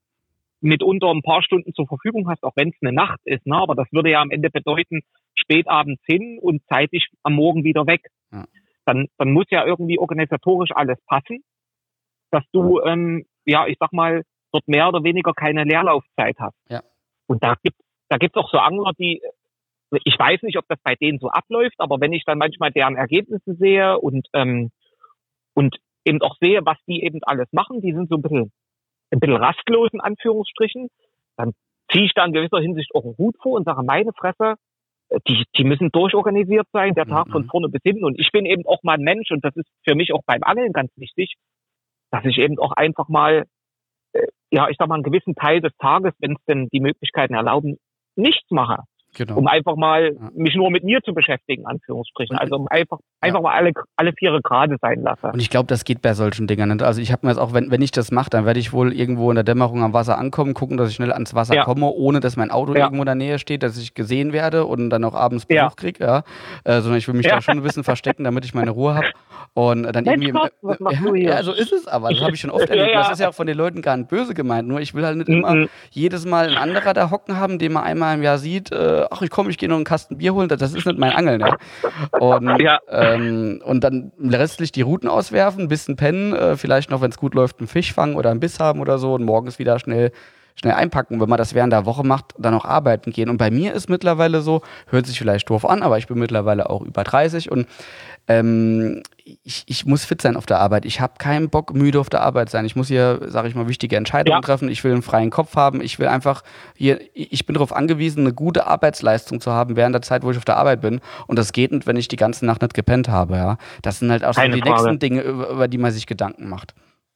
mitunter ein paar Stunden zur Verfügung hast, auch wenn es eine Nacht ist, ne, aber das würde ja am Ende bedeuten, spätabends hin und zeitig am Morgen wieder weg. Ja. Dann, dann muss ja irgendwie organisatorisch alles passen, dass du, ähm, ja, ich sag mal, dort mehr oder weniger keine Leerlaufzeit hast. Ja. Und da gibt da gibt's auch so Angler, die, ich weiß nicht, ob das bei denen so abläuft, aber wenn ich dann manchmal deren Ergebnisse sehe und ähm, und eben auch sehe, was die eben alles machen, die sind so ein bisschen, ein bisschen rastlos in Anführungsstrichen, dann ziehe ich da in gewisser Hinsicht auch einen Hut vor und sage, meine Fresse, die, die müssen durchorganisiert sein, der Tag von Mhm. vorne bis hinten. Und ich bin eben auch mal ein Mensch und das ist für mich auch beim Angeln ganz wichtig, dass ich eben auch einfach mal, äh, ja, ich sag mal, einen gewissen Teil des Tages, wenn es denn die Möglichkeiten erlauben, nichts mache. Genau. Um einfach mal Ja. mich nur mit mir zu beschäftigen, Anführungsstrichen. Also um einfach, einfach mal alle, alle Viere gerade sein lassen. Und ich glaube, das geht bei solchen Dingern nicht. Also ich habe mir jetzt auch, wenn, wenn ich das mache, dann werde ich wohl irgendwo in der Dämmerung am Wasser ankommen, gucken, dass ich schnell ans Wasser Ja. komme, ohne dass mein Auto Ja. irgendwo in der Nähe steht, dass ich gesehen werde und dann auch abends Besuch Ja. kriege. Ja. Äh, sondern ich will mich Ja. da schon ein bisschen verstecken, damit ich meine Ruhe habe. Und dann Mensch, irgendwie. Gott, was machst ja, du hier? ja, so ist es aber. Das habe ich schon oft Ja, erlebt. ja. Das ist ja auch von den Leuten gar nicht böse gemeint. Nur ich will halt nicht immer Mhm. jedes Mal ein anderer da hocken haben, den man einmal im Jahr sieht. Äh, ach, ich komme, ich gehe noch einen Kasten Bier holen. Das ist nicht mein Angeln. Ja. Und, Ja. ähm, und dann restlich die Routen auswerfen, ein bisschen pennen, äh, vielleicht noch, wenn es gut läuft, einen Fisch fangen oder einen Biss haben oder so und morgens wieder schnell, schnell einpacken. Wenn man das während der Woche macht, dann auch arbeiten gehen. Und bei mir ist mittlerweile so, hört sich vielleicht doof an, aber ich bin mittlerweile auch über dreißig und ähm, ich, ich muss fit sein auf der Arbeit. Ich habe keinen Bock, müde auf der Arbeit sein. Ich muss hier, sage ich mal, wichtige Entscheidungen Ja. treffen. Ich will einen freien Kopf haben. Ich will einfach hier, ich bin darauf angewiesen, eine gute Arbeitsleistung zu haben während der Zeit, wo ich auf der Arbeit bin. Und das geht nicht, wenn ich die ganze Nacht nicht gepennt habe. Ja, das sind halt auch so Keine die Frage. nächsten Dinge, über, über die man sich Gedanken macht.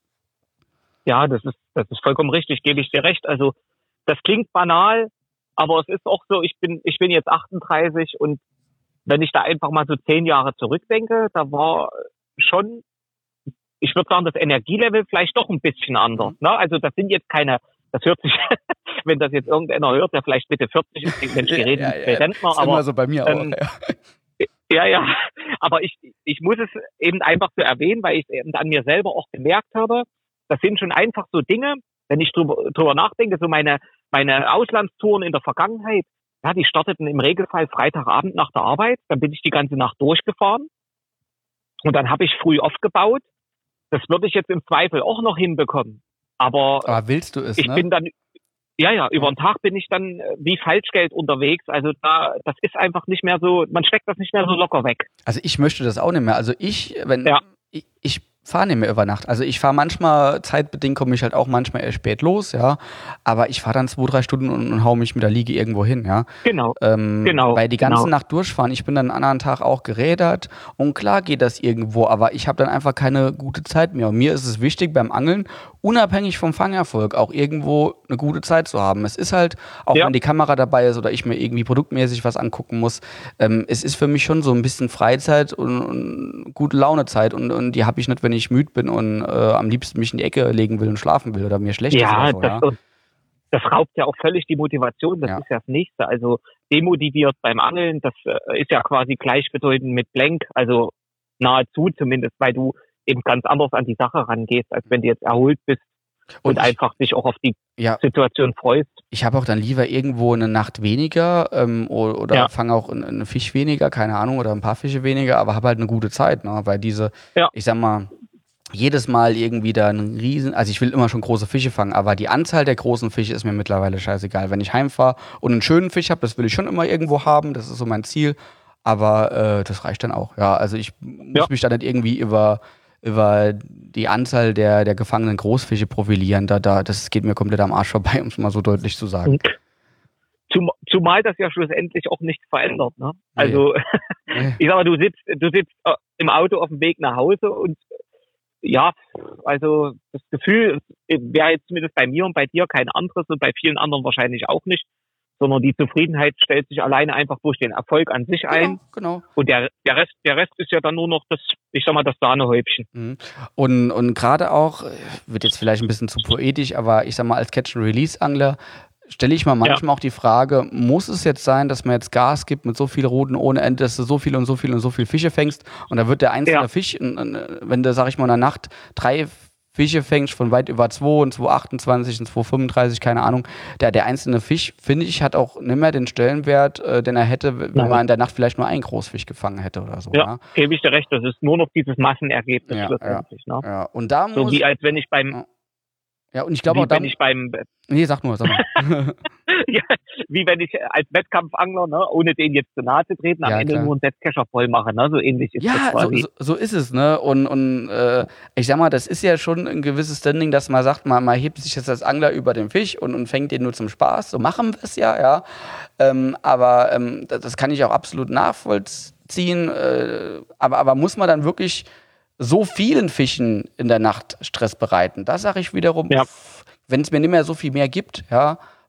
Ja, das ist, das ist vollkommen richtig, gebe ich dir recht. Also, das klingt banal, aber es ist auch so, ich bin, ich bin jetzt achtunddreißig und wenn ich da einfach mal so zehn Jahre zurückdenke, da war schon, ich würde sagen, das Energielevel vielleicht doch ein bisschen anders. Mhm. Ne? Also, das sind jetzt keine, das hört sich, wenn das jetzt irgendeiner hört, der vielleicht Mitte vierzig ist, denkt, Mensch, die reden ja, mit ja, Rentner, ist aber immer so bei mir ähm, auch. Ja. ja, ja, aber ich, ich muss es eben einfach so erwähnen, weil ich es eben an mir selber auch gemerkt habe. Das sind schon einfach so Dinge, wenn ich drüber, drüber nachdenke, so meine, meine Auslandstouren in der Vergangenheit, ja, die starteten im Regelfall Freitagabend nach der Arbeit, dann bin ich die ganze Nacht durchgefahren und dann habe ich früh aufgebaut. Das würde ich jetzt im Zweifel auch noch hinbekommen. Aber, Aber willst du es, ich ne? bin dann, ja, ja, über den Tag bin ich dann äh, wie Falschgeld unterwegs. Also da, das ist einfach nicht mehr so, man steckt das nicht mehr so locker weg. Also ich möchte das auch nicht mehr. Also ich, wenn Ja. ich, ich fahre nicht mehr über Nacht. Also ich fahre manchmal, zeitbedingt komme ich halt auch manchmal erst spät los, ja. Aber ich fahre dann zwei, drei Stunden und, und hau mich mit der Liege irgendwo hin, ja. Genau. Ähm, Genau, Weil die ganze genau. Nacht durchfahren, ich bin dann einen anderen Tag auch gerädert und klar geht das irgendwo, aber ich habe dann einfach keine gute Zeit mehr. Und mir ist es wichtig beim Angeln, unabhängig vom Fangerfolg, auch irgendwo eine gute Zeit zu haben. Es ist halt, auch Ja. wenn die Kamera dabei ist oder ich mir irgendwie produktmäßig was angucken muss, ähm, es ist für mich schon so ein bisschen Freizeit und, und gute Launezeit und, und die habe ich nicht, wenn ich müde bin und äh, am liebsten mich in die Ecke legen will und schlafen will oder mir schlecht Ja, ist oder so, das, ja. das raubt ja auch völlig die Motivation. Das Ja. ist ja das Nächste. Also demotiviert beim Angeln, das äh, ist ja quasi gleichbedeutend mit blank. Also nahezu zumindest, weil du eben ganz anders an die Sache rangehst, als wenn du jetzt erholt bist und, Und ich- einfach dich auch auf die Ja, Situation freust. ich habe auch dann lieber irgendwo eine Nacht weniger ähm, o- oder Ja. fange auch einen einen Fisch weniger, keine Ahnung, oder ein paar Fische weniger, aber habe halt eine gute Zeit, ne? Weil diese, Ja. ich sag mal, jedes Mal irgendwie da einen riesen, also ich will immer schon große Fische fangen, aber die Anzahl der großen Fische ist mir mittlerweile scheißegal. Wenn ich heimfahre und einen schönen Fisch habe, das will ich schon immer irgendwo haben, das ist so mein Ziel, aber äh, das reicht dann auch, ja. Also ich muss Ja. mich da nicht irgendwie über über die Anzahl der, der gefangenen Großfische profilieren, da, da, das geht mir komplett am Arsch vorbei, um es mal so deutlich zu sagen. Zum, zumal das ja schlussendlich auch nichts verändert. Ne? Also Nee. ich sag mal, du sitzt, du sitzt äh, im Auto auf dem Weg nach Hause und ja, also das Gefühl wäre jetzt zumindest bei mir und bei dir kein anderes und bei vielen anderen wahrscheinlich auch nicht, sondern die Zufriedenheit stellt sich alleine einfach durch den Erfolg an sich ein. Genau, genau. Und der, der Rest, der Rest ist ja dann nur noch das, ich sag mal, das Sahnehäubchen. Mhm. Und, und gerade auch, äh, wird jetzt vielleicht ein bisschen zu poetisch, aber ich sag mal, als Catch-and-Release-Angler stelle ich mir manchmal auch die Frage, muss es jetzt sein, dass man jetzt Gas gibt mit so viel Routen ohne Ende, dass du so viel und so viel und so viel Fische fängst und da wird der einzelne Ja. Fisch, in- in- wenn du, sag ich mal, in der Nacht drei Fische fängst von weit über zwei und zwei achtundzwanzig und zwei fünfunddreißig, keine Ahnung, der, der einzelne Fisch, finde ich, hat auch nicht mehr den Stellenwert, äh, den er hätte, wenn Nein. man in der Nacht vielleicht nur einen Großfisch gefangen hätte oder so. Ja, gebe ich dir recht, das ist nur noch dieses Massenergebnis Ja, schlussendlich. Ne? Ja. Und da So muss, wie als wenn ich beim, Ja. ja, und ich glaube wie auch da, wenn ich beim, nee, sag nur, sag mal. ja, wie wenn ich als Wettkampfangler, ne, ohne den jetzt zu nahe zu treten, am Ja, Ende klar. nur einen Setzkescher voll mache, ne, so ähnlich ist das Ja, so, quasi. so, so ist es, ne? Und, und äh, ich sag mal, das ist ja schon ein gewisses Standing, dass man sagt, man, man hebt sich jetzt als Angler über den Fisch und, und fängt den nur zum Spaß. So machen wir es ja, ja. Ähm, aber ähm, das, das kann ich auch absolut nachvollziehen. Äh, aber, aber muss man dann wirklich so vielen Fischen in der Nacht Stress bereiten? Da sage ich wiederum, Ja. wenn es mir nicht mehr so viel mehr gibt, ja,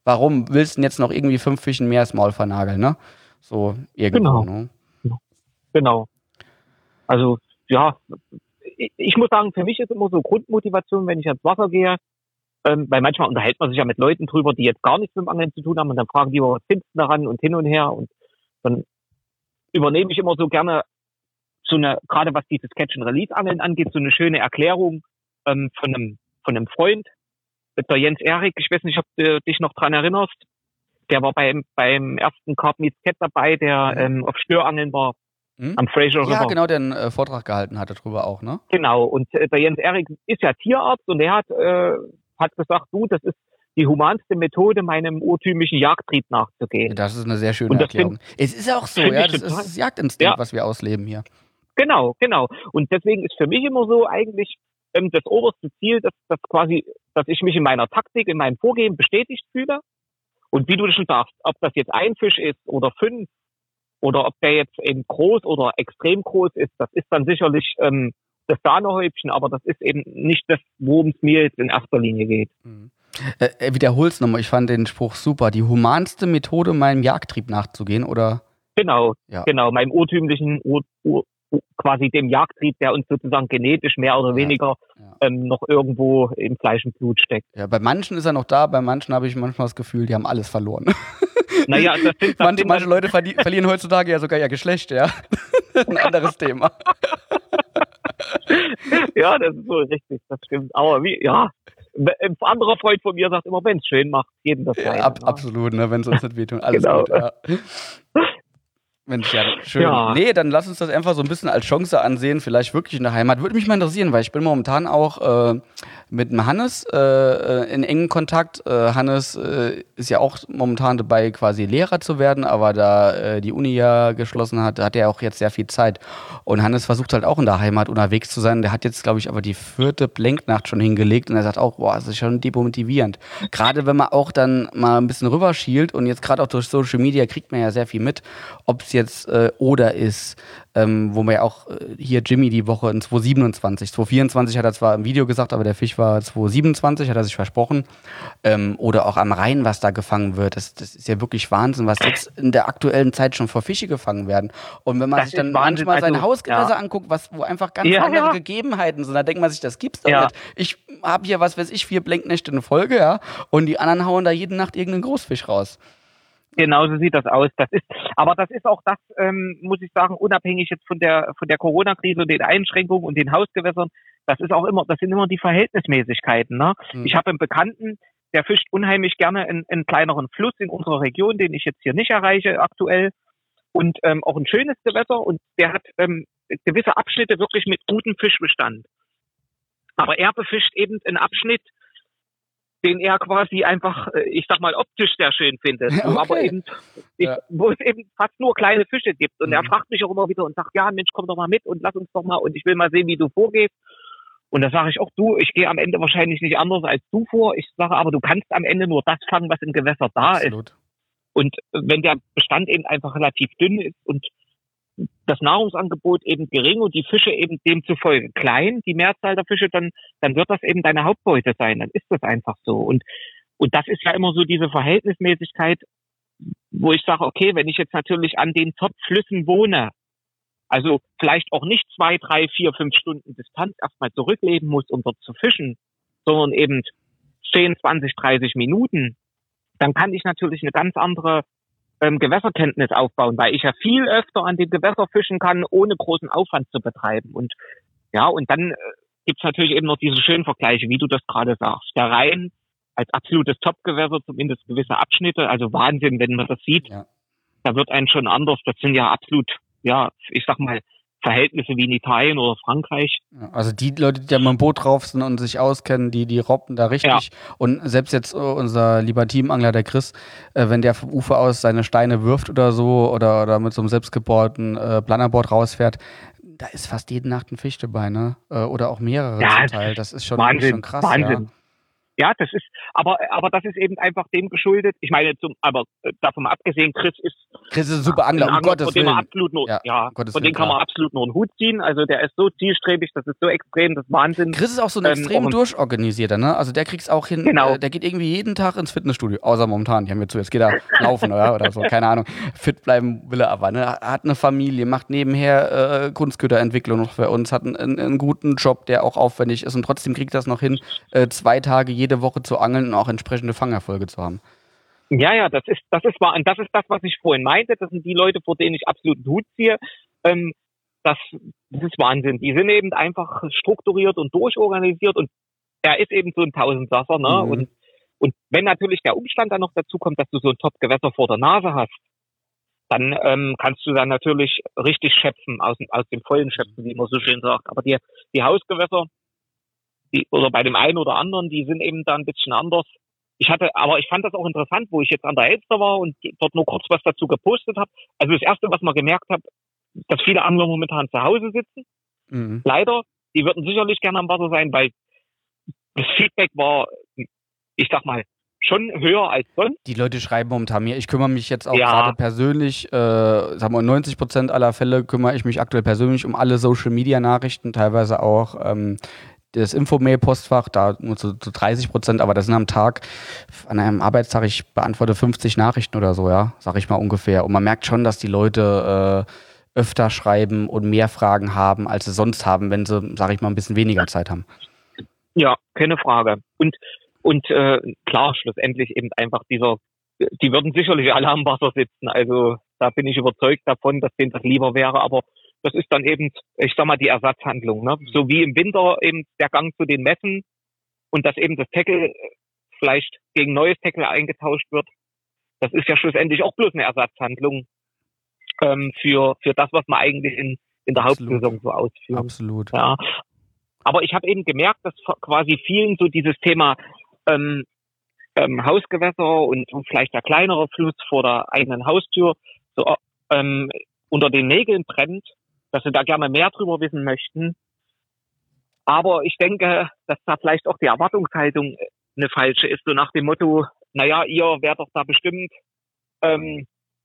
warum willst du denn jetzt noch irgendwie fünf Fischen mehr ins Maul vernageln, ne? So irgendwo, Genau. ne? Genau. Also, ja, ich, ich muss sagen, für mich ist immer so Grundmotivation, wenn ich ans Wasser gehe, ähm, weil manchmal unterhält man sich ja mit Leuten drüber, die jetzt gar nichts mit dem Angeln zu tun haben und dann fragen die, was findest du daran und hin und her und dann übernehme ich immer so gerne so eine, gerade was dieses Catch-and-Release-Angeln angeht, so eine schöne Erklärung ähm, von einem von einem Freund, der Jens Erik, ich weiß nicht, ob du dich noch dran erinnerst, der war beim beim ersten Carp Meets Cat dabei, der Mhm. ähm, auf Störangeln war, Hm? am Fraser River. Ja, genau, der einen äh, Vortrag gehalten hatte drüber auch, ne? Genau, und äh, der Jens Erik ist ja Tierarzt und der hat, äh, hat gesagt, du, das ist die humanste Methode, meinem urtümlichen Jagdtrieb nachzugehen. Das ist eine sehr schöne Und das Erklärung. Es ist auch so, find ja, ich das ist total- das Jagdinstinkt, Ja. was wir ausleben hier. Genau, genau. Und deswegen ist für mich immer so eigentlich ähm, das oberste Ziel, dass, dass quasi, dass ich mich in meiner Taktik, in meinem Vorgehen bestätigt fühle. Und wie du schon sagst, ob das jetzt ein Fisch ist oder fünf oder ob der jetzt eben groß oder extrem groß ist, das ist dann sicherlich ähm, das Sahnehäubchen, aber das ist eben nicht das, worum es mir jetzt in erster Linie geht. Mhm. Äh, äh, wiederhol's nochmal, ich fand den Spruch super. Die humanste Methode, meinem Jagdtrieb nachzugehen, oder? Genau, Ja. genau, meinem urtümlichen, ur, ur, quasi dem Jagdtrieb, der uns sozusagen genetisch mehr oder Ja, weniger ja. ähm, noch irgendwo im Fleisch und Blut steckt. Ja, bei manchen ist er noch da, bei manchen habe ich manchmal das Gefühl, die haben alles verloren. Naja, das sind, das manche, sind manche dann, Leute verli verlieren heutzutage ja sogar ihr Geschlecht, ja. Ein anderes Thema. ja, das ist so richtig, das stimmt. Aber wie, ja, ein anderer Freund von mir sagt immer, wenn es schön macht, jedem das Ja, Seine, ab, ne? absolut, ne, wenn es uns nicht wehtun. Alles Genau. gut, ja. Mensch, ja, schön. Ja. Nee, dann lass uns das einfach so ein bisschen als Chance ansehen, vielleicht wirklich in der Heimat. Würde mich mal interessieren, weil ich bin momentan auch äh, mit dem Hannes äh, in engen Kontakt. Äh, Hannes äh, ist ja auch momentan dabei, quasi Lehrer zu werden, aber da äh, die Uni ja geschlossen hat, hat er auch jetzt sehr viel Zeit. Und Hannes versucht halt auch in der Heimat unterwegs zu sein. Der hat jetzt, glaube ich, aber die vierte Blenknacht schon hingelegt und er sagt auch, boah, das ist schon demotivierend. Gerade wenn man auch dann mal ein bisschen rüberschielt und jetzt gerade auch durch Social Media kriegt man ja sehr viel mit, ob es jetzt äh, Oder ist, ähm, wo man ja auch äh, hier Jimmy die Woche in zwanzig siebenundzwanzig, zwanzig vierundzwanzig hat er zwar im Video gesagt, aber der Fisch war zwanzig siebenundzwanzig, hat er sich versprochen. Ähm, oder auch am Rhein, was da gefangen wird. Das, das ist ja wirklich Wahnsinn, was jetzt in der aktuellen Zeit schon vor Fische gefangen werden. Und wenn man Das sich dann ist Wahnsinn, manchmal seine also, Hausgewässer ja. anguckt, was, wo einfach ganz Ja, andere ja. Gegebenheiten sind, da denkt man sich, das gibt's doch Ja. nicht. Ich habe hier, was weiß ich, vier Blenknächte in Folge, ja, und die anderen hauen da jede Nacht irgendeinen Großfisch raus. Genau so sieht das aus. Das ist, aber das ist auch das, ähm, muss ich sagen, unabhängig jetzt von der von der Corona-Krise und den Einschränkungen und den Hausgewässern. Das ist auch immer, das sind immer die Verhältnismäßigkeiten. Ne? Hm. Ich habe einen Bekannten, der fischt unheimlich gerne einen, einen kleineren Fluss in unserer Region, den ich jetzt hier nicht erreiche aktuell, und ähm, auch ein schönes Gewässer. Und der hat ähm, gewisse Abschnitte wirklich mit gutem Fischbestand. Aber er befischt eben einen Abschnitt, den er quasi einfach, äh, ich sag mal, optisch sehr schön findet, wo Okay. aber eben, ich, Ja. wo es eben fast nur kleine Fische gibt. Und er Mhm. fragt mich auch immer wieder und sagt, ja, Mensch, komm doch mal mit und lass uns doch mal und ich will mal sehen, wie du vorgehst. Und da sage ich auch, du, ich gehe am Ende wahrscheinlich nicht anders als du vor. Ich sage aber, du kannst am Ende nur das fangen, was im Gewässer da ist. Absolut. Und wenn der Bestand eben einfach relativ dünn ist und das Nahrungsangebot eben gering und die Fische eben demzufolge klein, die Mehrzahl der Fische, dann, dann wird das eben deine Hauptbeute sein. Dann ist das einfach so. Und, und das ist ja immer so diese Verhältnismäßigkeit, wo ich sage, okay, wenn ich jetzt natürlich an den Top-Flüssen wohne, also vielleicht auch nicht zwei, drei, vier, fünf Stunden Distanz erstmal zurückleben muss, um dort zu fischen, sondern eben zehn, zwanzig, dreißig Minuten, dann kann ich natürlich eine ganz andere ähm, Gewässerkenntnis aufbauen, weil ich ja viel öfter an dem Gewässer fischen kann, ohne großen Aufwand zu betreiben. Und ja, und dann äh, gibt's natürlich eben noch diese schönen Vergleiche, wie du das gerade sagst. Der Rhein als absolutes Top-Gewässer, zumindest gewisse Abschnitte, also Wahnsinn, wenn man das sieht. Ja. Da wird einem schon anders. Das sind ja absolut, ja, ich sag mal, Verhältnisse wie in Italien oder Frankreich. Ja, also die Leute, die da mit dem Boot drauf sind und sich auskennen, die, die robben da richtig. Und selbst jetzt äh, unser lieber Teamangler, der Chris, äh, wenn der vom Ufer aus seine Steine wirft oder so oder, oder mit so einem selbstgebohrten äh, Planerboard rausfährt, da ist fast jede Nacht ein Fisch dabei, ne? Äh, oder auch mehrere Ja, zum Teil. Das ist schon, Wahnsinn, schon krass, Wahnsinn. ja. Ja, das ist, aber, aber das ist eben einfach dem geschuldet. Ich meine, zum, aber äh, davon mal abgesehen, Chris ist, Chris ist ein super Angler, ein um Angler, Gottes von dem man Willen. absolut nur, Ja, ja, um Gottes von Willen, dem kann man klar. absolut nur einen Hut ziehen. Also der ist so zielstrebig, das ist so extrem, das ist Wahnsinn. Chris ist auch so ein Ähm, extrem auch ein- durchorganisierter, ne? Also der kriegt's auch hin, Genau. äh, der geht irgendwie jeden Tag ins Fitnessstudio, außer momentan, die haben wir zu, jetzt geht er laufen oder, oder so, keine Ahnung. Fit bleiben will er aber, ne? Hat eine Familie, macht nebenher äh, Kunstgüterentwicklung noch für uns, hat einen, einen, einen guten Job, der auch aufwendig ist und trotzdem kriegt das noch hin, äh, zwei Tage jede Woche zu angeln und auch entsprechende Fangerfolge zu haben. Ja, ja, das ist, das ist wahr. Und das ist das, was ich vorhin meinte. Das sind die Leute, vor denen ich absolut einen Hut ziehe. Ähm, das, das ist Wahnsinn. Die sind eben einfach strukturiert und durchorganisiert und er ist eben so ein Tausendsasser, ne? Mhm. Und, und wenn natürlich der Umstand dann noch dazu kommt, dass du so ein Top-Gewässer vor der Nase hast, dann ähm, kannst du dann natürlich richtig schöpfen, aus, dem- aus dem Vollen schöpfen, wie man so schön sagt. Aber die, die Hausgewässer, die, oder bei dem einen oder anderen, die sind eben da ein bisschen anders. Ich hatte, aber ich fand das auch interessant, wo ich jetzt an der Elster war und dort nur kurz was dazu gepostet habe. Also das Erste, was man gemerkt hat, dass viele Angler momentan zu Hause sitzen. Mhm. Leider, die würden sicherlich gerne am Wasser sein, weil das Feedback war, ich sag mal, schon höher als sonst. Die Leute schreiben momentan mir. Ich kümmere mich jetzt auch Ja. gerade persönlich, äh, sagen wir neunzig Prozent aller Fälle kümmere ich mich aktuell persönlich um alle Social-Media-Nachrichten, teilweise auch ähm, das Infomail-Postfach, da nur zu, zu dreißig Prozent, aber das sind am Tag, an einem Arbeitstag, ich beantworte fünfzig Nachrichten oder so, ja, sag ich mal ungefähr. Und man merkt schon, dass die Leute äh, öfter schreiben und mehr Fragen haben, als sie sonst haben, wenn sie, sag ich mal, ein bisschen weniger Zeit haben. Ja, keine Frage. Und und äh, klar, schlussendlich eben einfach dieser, die würden sicherlich alle am Wasser sitzen. Also da bin ich überzeugt davon, dass denen das lieber wäre. Aber das ist dann eben, ich sag mal, die Ersatzhandlung. Ne? So wie im Winter eben der Gang zu den Messen und dass eben das Tackle vielleicht gegen neues Tackle eingetauscht wird. Das ist ja schlussendlich auch bloß eine Ersatzhandlung ähm, für für das, was man eigentlich in in der Absolut. Hauptsaison so ausführt. Absolut. Ja, aber ich habe eben gemerkt, dass quasi vielen so dieses Thema ähm, ähm, Hausgewässer und, und vielleicht der kleinere Fluss vor der eigenen Haustür so ähm, unter den Nägeln brennt, dass sie da gerne mehr drüber wissen möchten. Aber ich denke, dass da vielleicht auch die Erwartungshaltung eine falsche ist, so nach dem Motto, naja, ihr werdet doch da bestimmt ähm,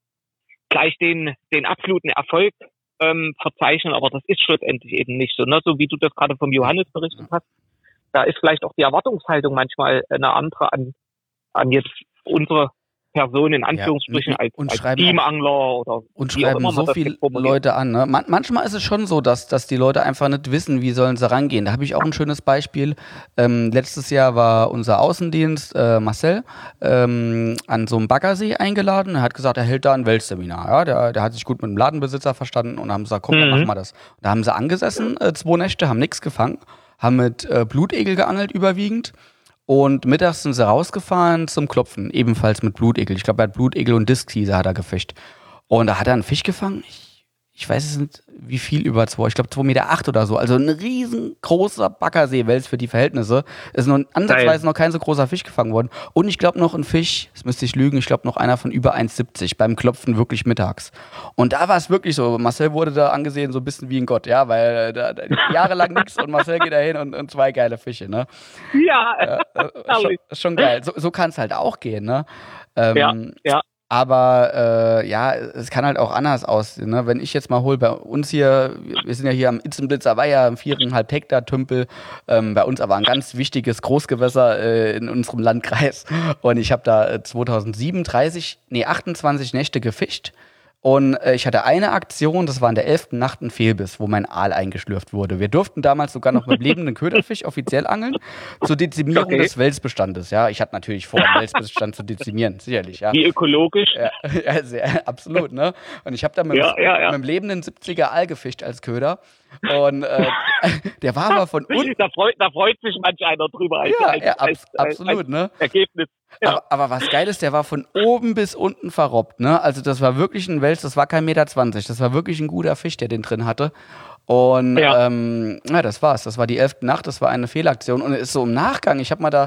gleich den den absoluten Erfolg ähm, verzeichnen, aber das ist schlussendlich eben nicht so, ne? So wie du das gerade vom Johannes berichtet hast. Da ist vielleicht auch die Erwartungshaltung manchmal eine andere an, an jetzt unsere Person in Anführungsstrichen Ja, als, und als schreiben Teamangler oder Und wie auch schreiben immer man so das viele jetzt formuliert. Leute an. Ne? Man, manchmal ist es schon so, dass, dass die Leute einfach nicht wissen, wie sollen sie rangehen. Da habe ich auch ein schönes Beispiel. Ähm, letztes Jahr war unser Außendienst äh, Marcel ähm, an so einem Baggersee eingeladen. Er hat gesagt, er hält da ein Weltseminar. Ja? Der, der hat sich gut mit dem Ladenbesitzer verstanden und haben gesagt, komm, dann Mhm. machen wir das. Da haben sie angesessen, äh, zwei Nächte, haben nichts gefangen, haben mit äh, Blutegel geangelt überwiegend. Und mittags sind sie rausgefahren zum Klopfen, ebenfalls mit Blutegel. Ich glaube, er hat Blutegel und Diskteaser hat er gefischt. Und da hat er einen Fisch gefangen. Ich, ich weiß es nicht, wie viel über zwei. Ich glaube, zwei Meter acht oder so. Also ein riesengroßer Baggersee-Wels für die Verhältnisse. Ist noch ansatzweise noch kein so großer Fisch gefangen worden. Und ich glaube noch ein Fisch, das müsste ich lügen, ich glaube noch einer von über eins siebzig beim Klopfen wirklich mittags. Und da war es wirklich so. Marcel wurde da angesehen so ein bisschen wie ein Gott, ja, weil da, da jahrelang nichts und Marcel geht da hin und, und zwei geile Fische, ne? Ja, Äh, äh, schon, schon geil. So, so kann es halt auch gehen, ne? Ähm, ja, ja. Aber äh, ja, es kann halt auch anders aussehen. Ne? Wenn ich jetzt mal hole, bei uns hier, wir sind ja hier am Itzenblitzer Weiher, im viereinhalb Hektar Tümpel, ähm, bei uns aber ein ganz wichtiges Großgewässer äh, in unserem Landkreis. Und ich habe da äh, zweitausendsieben dreißig, nee, achtundzwanzig Nächte gefischt. Und äh, ich hatte eine Aktion, das war in der elften Nacht ein Fehlbiss, wo mein Aal eingeschlürft wurde. Wir durften damals sogar noch mit lebenden Köderfisch offiziell angeln, zur Dezimierung Okay. des Welsbestandes. Ja, ich hatte natürlich vor, den Welsbestand zu dezimieren, sicherlich, ja. Wie ökologisch. Ja, ja sehr, absolut, ne? Und ich habe da mit, Ja, ja, ja. mit dem lebenden siebziger Aal gefischt als Köder. Und äh, der war aber von unten. Da freut, da freut sich manch einer drüber als, Ja, als, ja, abs- als, als, absolut, als ne? Ergebnis. Ja. Aber, aber was geil ist, der war von oben bis unten verrobbt, ne? Also das war wirklich ein Wels, das war kein Meter zwanzig, das war wirklich ein guter Fisch, der den drin hatte. Und Ja. ähm, ja, das war's. Das war die elfte Nacht, das war eine Fehlaktion. Und es ist so im Nachgang, ich habe mal da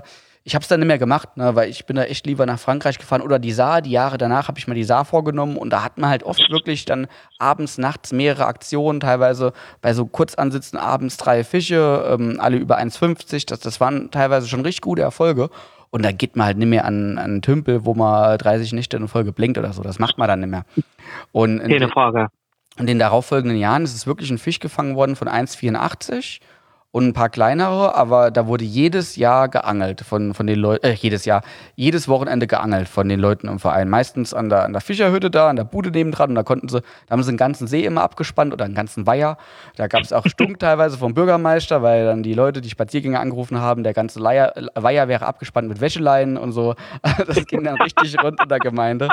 ich habe es dann nicht mehr gemacht, ne, weil ich bin da echt lieber nach Frankreich gefahren oder die Saar. Die Jahre danach habe ich mir die Saar vorgenommen und da hat man halt oft wirklich dann abends, nachts mehrere Aktionen, teilweise bei so Kurzansitzen abends drei Fische, ähm, alle über eins fünfzig. Das, das waren teilweise schon richtig gute Erfolge. Und da geht man halt nicht mehr an einen Tümpel, wo man dreißig Nächte in Folge blinkt oder so. Das macht man dann nicht mehr. Und in Keine Frage. in den darauffolgenden Jahren ist es wirklich ein Fisch gefangen worden von eins vierundachtzig und ein paar kleinere, aber da wurde jedes Jahr geangelt von, von den Leuten, äh, jedes Jahr, jedes Wochenende geangelt von den Leuten im Verein. Meistens an der, an der Fischerhütte da, an der Bude nebendran und da konnten sie, da haben sie einen ganzen See immer abgespannt oder einen ganzen Weiher. Da gab es auch Stunk teilweise vom Bürgermeister, weil dann die Leute, die Spaziergänger angerufen haben, der ganze Leier, Weiher wäre abgespannt mit Wäscheleinen und so. Das ging dann richtig rund in der Gemeinde.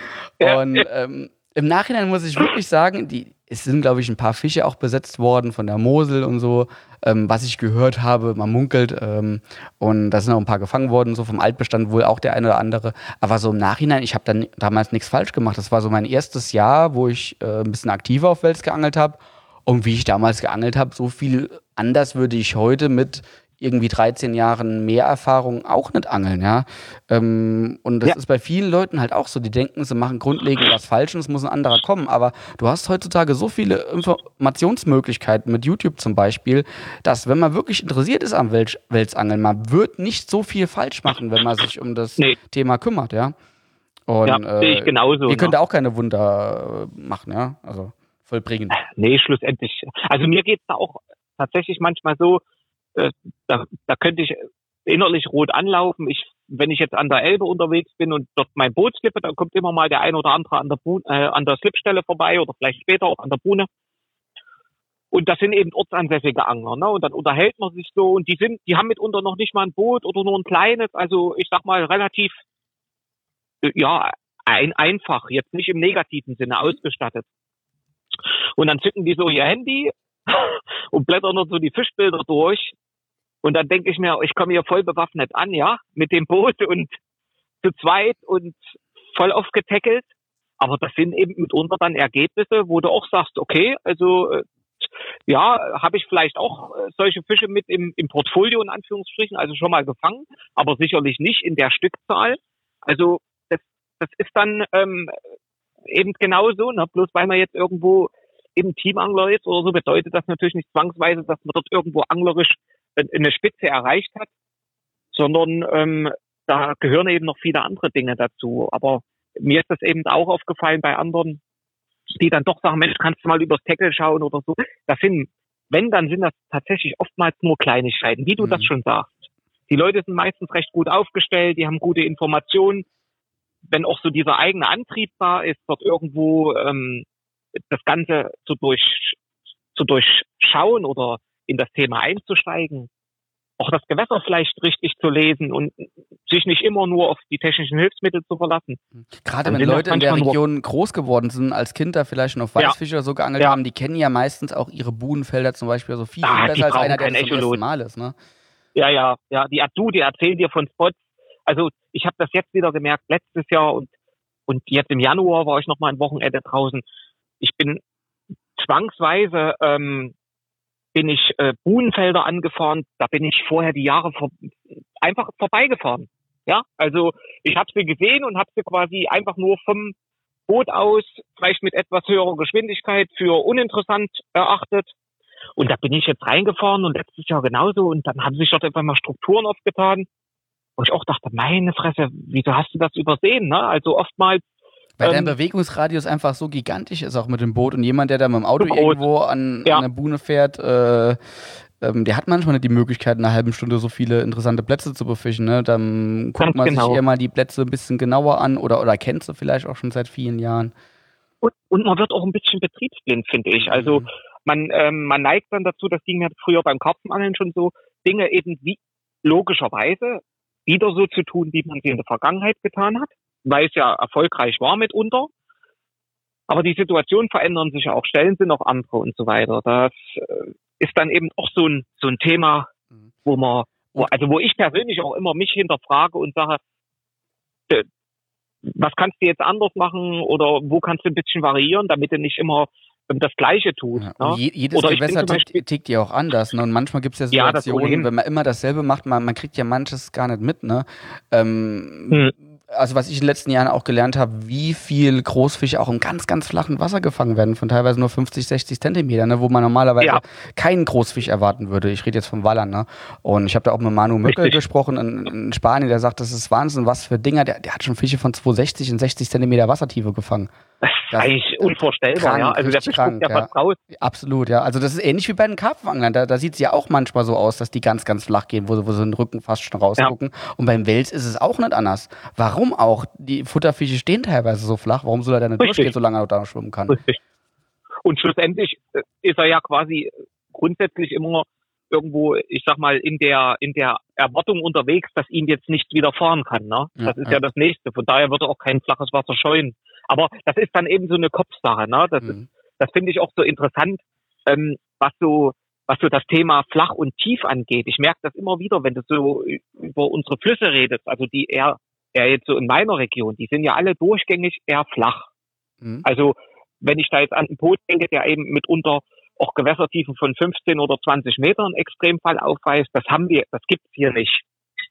Und ähm, im Nachhinein muss ich wirklich sagen, die, es sind, glaube ich, ein paar Fische auch besetzt worden von der Mosel und so, ähm, was ich gehört habe, man munkelt. Ähm, und da sind auch ein paar gefangen worden, so vom Altbestand wohl auch der eine oder andere. Aber so im Nachhinein, ich habe dann damals nichts falsch gemacht. Das war so mein erstes Jahr, wo ich äh, ein bisschen aktiver auf Wels geangelt habe. Und wie ich damals geangelt habe, so viel anders würde ich heute mit irgendwie dreizehn Jahren mehr Erfahrung auch nicht angeln, ja. Ähm, und das Ja. ist bei vielen Leuten halt auch so, die denken, sie machen grundlegend was falsch und es muss ein anderer kommen. Aber du hast heutzutage so viele Informationsmöglichkeiten mit YouTube zum Beispiel, dass, wenn man wirklich interessiert ist am Wel- Welsangeln, man wird nicht so viel falsch machen, wenn man sich um das Nee. Thema kümmert, ja. Und, Ja, sehe ich genauso, Ihr könnt ne? auch keine Wunder äh, machen, ja. Also vollbringen. Nee, schlussendlich. Also mir geht's da auch tatsächlich manchmal so, äh, da, da könnte ich innerlich rot anlaufen. Ich, wenn ich jetzt an der Elbe unterwegs bin und dort mein Boot slippe, dann kommt immer mal der ein oder andere an der, Bu- äh, an der Slipstelle vorbei oder vielleicht später auch an der Buhne. Und das sind eben ortsansässige Angler, ne? Und dann unterhält man sich so und die sind, die haben mitunter noch nicht mal ein Boot oder nur ein kleines, also ich sag mal relativ, äh, ja, ein, einfach, jetzt nicht im negativen Sinne ausgestattet. Und dann zücken die so ihr Handy und blättern noch so die Fischbilder durch. Und dann denke ich mir, ich komme hier voll bewaffnet an, ja, mit dem Boot und zu zweit und voll aufgetackelt. Aber das sind eben mitunter dann Ergebnisse, wo du auch sagst, okay, also äh, ja, habe ich vielleicht auch äh, solche Fische mit im, im Portfolio in Anführungsstrichen, also schon mal gefangen, aber sicherlich nicht in der Stückzahl. Also das, das ist dann ähm, eben genauso, ne? Bloß weil man jetzt irgendwo im Teamangler ist oder so, bedeutet das natürlich nicht zwangsweise, dass man dort irgendwo anglerisch eine Spitze erreicht hat, sondern ähm, da gehören eben noch viele andere Dinge dazu. Aber mir ist das eben auch aufgefallen bei anderen, die dann doch sagen, Mensch, kannst du mal übers Tackle schauen oder so. Das sind, wenn, dann sind das tatsächlich oftmals nur Kleinigkeiten, wie du Mhm. das schon sagst. Die Leute sind meistens recht gut aufgestellt, die haben gute Informationen. Wenn auch so dieser eigene Antrieb da ist, dort irgendwo ähm, das Ganze zu, durch, zu durchschauen oder in das Thema einzusteigen, auch das Gewässer vielleicht richtig zu lesen und sich nicht immer nur auf die technischen Hilfsmittel zu verlassen. Gerade Dann wenn sind das Leute in der manchmal nur- Region groß geworden sind, als Kind da vielleicht schon auf Ja. Weißfische oder so geangelt Ja. haben, die kennen ja meistens auch ihre Buhnenfelder zum Beispiel so viel, Ah, viel die besser als brauchen einer, der kein das zum Echolot. ersten Mal ist, ne? Ja, ja, ja, die du, die erzählen dir von Spots. Also ich habe das jetzt wieder gemerkt, letztes Jahr und und jetzt im Januar war ich noch mal ein Wochenende draußen. Ich bin zwangsweise ähm, bin ich äh, Buhnenfelder angefahren, da bin ich vorher die Jahre vor, einfach vorbeigefahren. Ja, also ich habe sie gesehen und habe sie quasi einfach nur vom Boot aus, vielleicht mit etwas höherer Geschwindigkeit, für uninteressant erachtet. Und da bin ich jetzt reingefahren und letztes Jahr genauso und dann haben sich dort einfach mal Strukturen aufgetan. Und ich auch dachte, meine Fresse, wieso hast du das übersehen? Ne? Also oftmals Weil ähm, der Bewegungsradius einfach so gigantisch ist, auch mit dem Boot. Und jemand, der da mit dem Auto So groß. irgendwo an, Ja. an der Buhne fährt, äh, ähm, der hat manchmal nicht die Möglichkeit, in einer halben Stunde so viele interessante Plätze zu befischen. Ne? Dann guckt Ganz man genau. sich eher mal die Plätze ein bisschen genauer an oder, oder kennt sie vielleicht auch schon seit vielen Jahren. Und, und man wird auch ein bisschen betriebsblind, finde ich. Also Mhm. man, ähm, man neigt dann dazu, das ging mir früher beim Karpfenangeln schon so, Dinge eben wie logischerweise wieder so zu tun, wie man sie in der Vergangenheit getan hat, weil es ja erfolgreich war mitunter. Aber die Situationen verändern sich ja auch, Stellen sind auch andere und so weiter. Das äh, ist dann eben auch so ein so ein Thema, Mhm. wo man, wo, also wo ich persönlich auch immer mich hinterfrage und sage, äh, was kannst du jetzt anders machen oder wo kannst du ein bisschen variieren, damit du nicht immer das Gleiche tut. Ja, Ne? und je, jedes Oder ich Gewässer bin zum tickt, Beispiel, tickt ja auch anders. Ne? Und manchmal gibt es ja ja, das Situationen, ohnehin. wenn man immer dasselbe macht, man, man kriegt ja manches gar nicht mit. Ne? Ähm, Hm. Also was ich in den letzten Jahren auch gelernt habe, wie viel Großfische auch im ganz, ganz flachen Wasser gefangen werden, von teilweise nur fünfzig, sechzig Zentimeter, ne? Wo man normalerweise Ja. keinen Großfisch erwarten würde. Ich rede jetzt vom Wallern. Ne? Und ich habe da auch mit Manu Möckel Richtig. gesprochen in, in Spanien, der sagt, das ist Wahnsinn, was für Dinger, der, der hat schon Fische von zweihundertsechzig und sechzig Zentimeter Wassertiefe gefangen. Das Das ist eigentlich unvorstellbar, krank, ja. Also der richtig Fisch guckt krank, ja ja. fast raus. Absolut, ja. Also das ist ähnlich wie bei den Karpfenanglern. Da, da sieht es ja auch manchmal so aus, dass die ganz, ganz flach gehen, wo, sie- wo sie den Rücken fast schon rausgucken. Und beim Wels ist es auch nicht anders. Warum auch? Die Futterfische stehen teilweise so flach. Warum soll er denn nicht Richtig. durchgehen, solange er da schwimmen kann? Richtig. Und schlussendlich äh, ist er ja quasi grundsätzlich immer irgendwo, ich sag mal, in der in der Erwartung unterwegs, dass ihm jetzt nicht widerfahren kann. Ne? Ja, Das ist ja. ja das Nächste. Von daher wird er auch kein flaches Wasser scheuen. Aber das ist dann eben so eine Kopfsache. Ne? Das ist, Mhm. das finde ich auch so interessant, ähm, was so was so das Thema flach und tief angeht. Ich merke das immer wieder, wenn du so über unsere Flüsse redest, also die eher eher jetzt so in meiner Region, die sind ja alle durchgängig eher flach. Mhm. Also wenn ich da jetzt an den Pot denke, der eben mitunter auch Gewässertiefen von fünfzehn oder zwanzig Metern Extremfall aufweist, das haben wir, das gibt's hier nicht.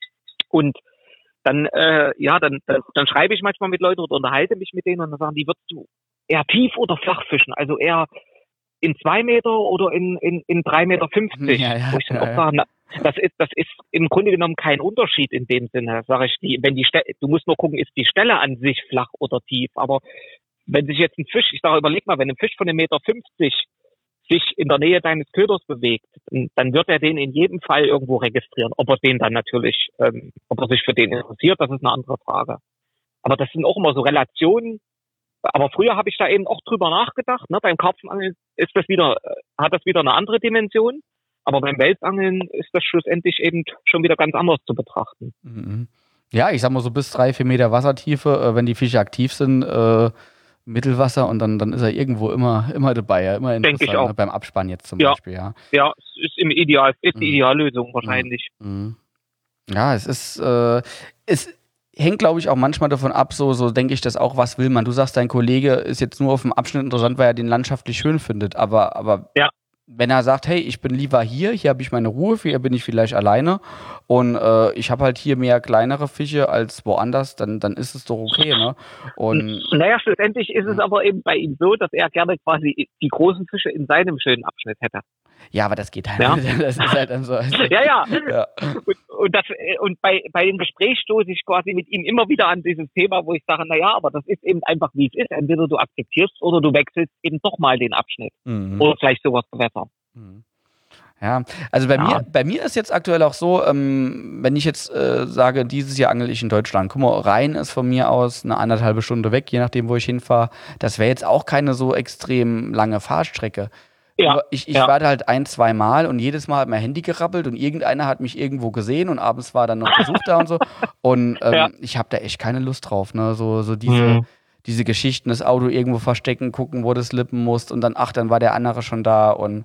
Und dann, äh, ja, dann, dann, dann schreibe ich manchmal mit Leuten oder unterhalte mich mit denen und dann sagen die, würdest du eher tief oder flach fischen? Also eher in zwei Meter oder in, in, in drei Meter fünfzig? Ja, ja, Wo ich dann ja, auch ja. sage, na, das ist, das ist im Grunde genommen kein Unterschied in dem Sinne, sage ich, die, wenn die Stelle, du musst nur gucken, ist die Stelle an sich flach oder tief, aber wenn sich jetzt ein Fisch, ich sage, überleg mal, wenn ein Fisch von einem Meter fünfzig sich in der Nähe deines Köders bewegt, dann- dann wird er den in jedem Fall irgendwo registrieren. Ob er den dann natürlich, ähm, ob er sich für den interessiert, das ist eine andere Frage. Aber das sind auch immer so Relationen. Aber früher habe ich da eben auch drüber nachgedacht. Ne? Beim Karpfenangeln ist das wieder, äh, hat das wieder eine andere Dimension. Aber beim Welsangeln ist das schlussendlich eben schon wieder ganz anders zu betrachten. Mhm. Ja, ich sag mal so bis drei, vier Meter Wassertiefe, äh, wenn die Fische aktiv sind, äh, Mittelwasser und dann, dann ist er irgendwo immer, immer dabei, ja, immer Denk ich interessant, auch. ne? Beim Abspann jetzt zum Ja. Beispiel, ja. Ja, es ist im Ideal, ist die Mhm. Ideallösung wahrscheinlich. Mhm. Ja, es ist, äh, es hängt, glaube ich, auch manchmal davon ab, so, so denke ich das auch, was will man. Du sagst, dein Kollege ist jetzt nur auf dem Abschnitt interessant, weil er den landschaftlich schön findet, aber, aber Ja. wenn er sagt, hey, ich bin lieber hier, hier habe ich meine Ruhe, hier bin ich vielleicht alleine und äh, ich habe halt hier mehr kleinere Fische als woanders, dann, dann ist es doch okay, ne? Und Naja, schlussendlich ist es Ja. aber eben bei ihm so, dass er gerne quasi die großen Fische in seinem schönen Abschnitt hätte. ja, aber das geht halt Ja. nicht. Das ist halt dann so. Ja, ja. Ja. Und, und, das, und bei, bei dem Gespräch stoße ich quasi mit ihm immer wieder an dieses Thema, wo ich sage, naja, aber das ist eben einfach, wie es ist. Entweder du akzeptierst oder du wechselst eben doch mal den Abschnitt. Mhm. Oder vielleicht sowas besser. Mhm. Ja, also bei Ja. mir, bei mir ist jetzt aktuell auch so, ähm, wenn ich jetzt äh, sage, dieses Jahr angel ich in Deutschland, guck mal, Rhein ist von mir aus eine anderthalbe Stunde weg, je nachdem, wo ich hinfahre. Das wäre jetzt auch keine so extrem lange Fahrstrecke. Ja, Nur ich ich ja. warte halt ein, zwei Mal und jedes Mal hat mein Handy gerappelt und irgendeiner hat mich irgendwo gesehen und abends war dann noch Besuch da und so. Und ähm, Ja. ich habe da echt keine Lust drauf, ne? So, so diese, Mhm. diese Geschichten, das Auto irgendwo verstecken, gucken, wo du slippen musst und dann, ach, dann war der andere schon da und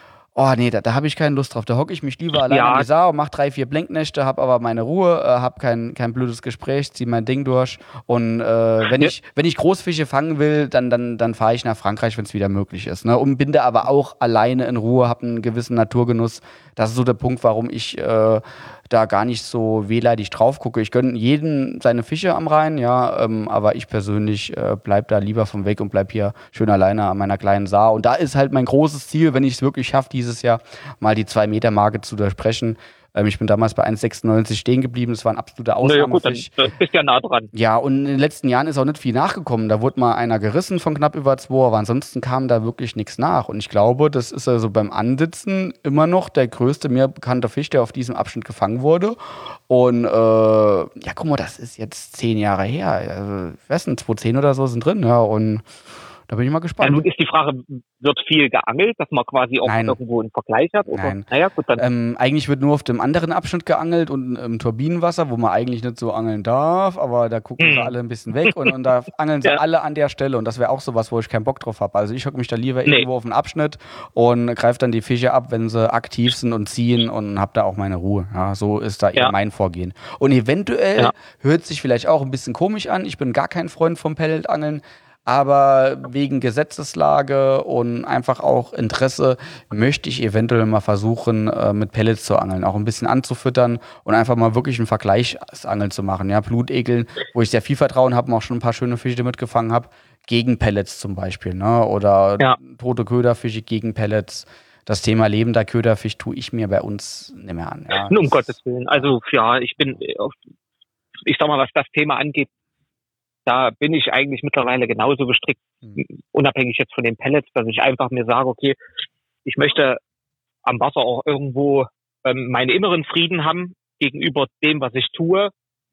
oh nee, da, da habe ich keine Lust drauf. Da hocke ich mich lieber allein Ja. an die Sau, mach drei, vier Blinknächte, hab aber meine Ruhe, äh, hab kein, kein blödes Gespräch, zieh mein Ding durch. Und äh, wenn, Ja. ich, wenn ich Großfische fangen will, dann, dann, dann fahre ich nach Frankreich, wenn es wieder möglich ist. Ne? Und bin da aber auch alleine in Ruhe, hab einen gewissen Naturgenuss. Das ist so der Punkt, warum ich äh, da gar nicht so wehleidig drauf gucke. Ich gönne jedem seine Fische am Rhein, ja, ähm, aber ich persönlich äh, bleib da lieber vom Weg und bleib hier schön alleine an meiner kleinen Saar. Und da ist halt mein großes Ziel, wenn ich es wirklich schaffe, dieses Jahr mal die zwei Meter Marke zu durchbrechen. Ähm, ich bin damals bei eins Komma sechsundneunzig stehen geblieben. Das war ein absoluter Naja, gut, dann Ausnahmefisch. äh, bist ja nah dran. Ja, und in den letzten Jahren ist auch nicht viel nachgekommen. Da wurde mal einer gerissen von knapp über zwei, aber ansonsten kam da wirklich nichts nach. Und ich glaube, das ist also beim Ansitzen immer noch der größte, mir bekannte Fisch, der auf diesem Abschnitt gefangen wurde. Und äh, ja, guck mal, das ist jetzt zehn Jahre her. Also, ich weiß nicht, zweitausendzehn oder so sind drin, ja. Und da bin ich mal Ja, gespannt. nun ist die Frage, wird viel geangelt, dass man quasi auch Nein. irgendwo einen Vergleich hat? Oder? Nein. Naja, gut, dann. Ähm, eigentlich wird nur auf dem anderen Abschnitt geangelt und im Turbinenwasser, wo man eigentlich nicht so angeln darf, aber da gucken sie Hm. alle ein bisschen weg und, und da angeln sie Ja. alle an der Stelle und das wäre auch sowas, wo ich keinen Bock drauf habe. Also ich hocke mich da lieber Nee. irgendwo auf einen Abschnitt und greife dann die Fische ab, wenn sie aktiv sind und ziehen und habe da auch meine Ruhe. Ja, so ist da eher Ja. mein Vorgehen. Und eventuell Ja. hört sich vielleicht auch ein bisschen komisch an, ich bin gar kein Freund vom Pelletangeln, aber wegen Gesetzeslage und einfach auch Interesse möchte ich eventuell mal versuchen, äh, mit Pellets zu angeln, auch ein bisschen anzufüttern und einfach mal wirklich ein Vergleichsangeln zu machen. Ja, Blutegeln, wo ich sehr viel Vertrauen habe und auch schon ein paar schöne Fische mitgefangen habe, gegen Pellets zum Beispiel, ne? Oder Ja. tote Köderfische gegen Pellets. Das Thema lebender Köderfisch tue ich mir bei uns nicht mehr an. Ja. Um Gottes Willen. Also ja, ich bin, ich sag mal, was das Thema angeht, da bin ich eigentlich mittlerweile genauso gestrickt, mhm. unabhängig jetzt von den Pellets, dass ich einfach mir sage, okay, ich möchte am Wasser auch irgendwo ähm, meinen inneren Frieden haben gegenüber dem, was ich tue.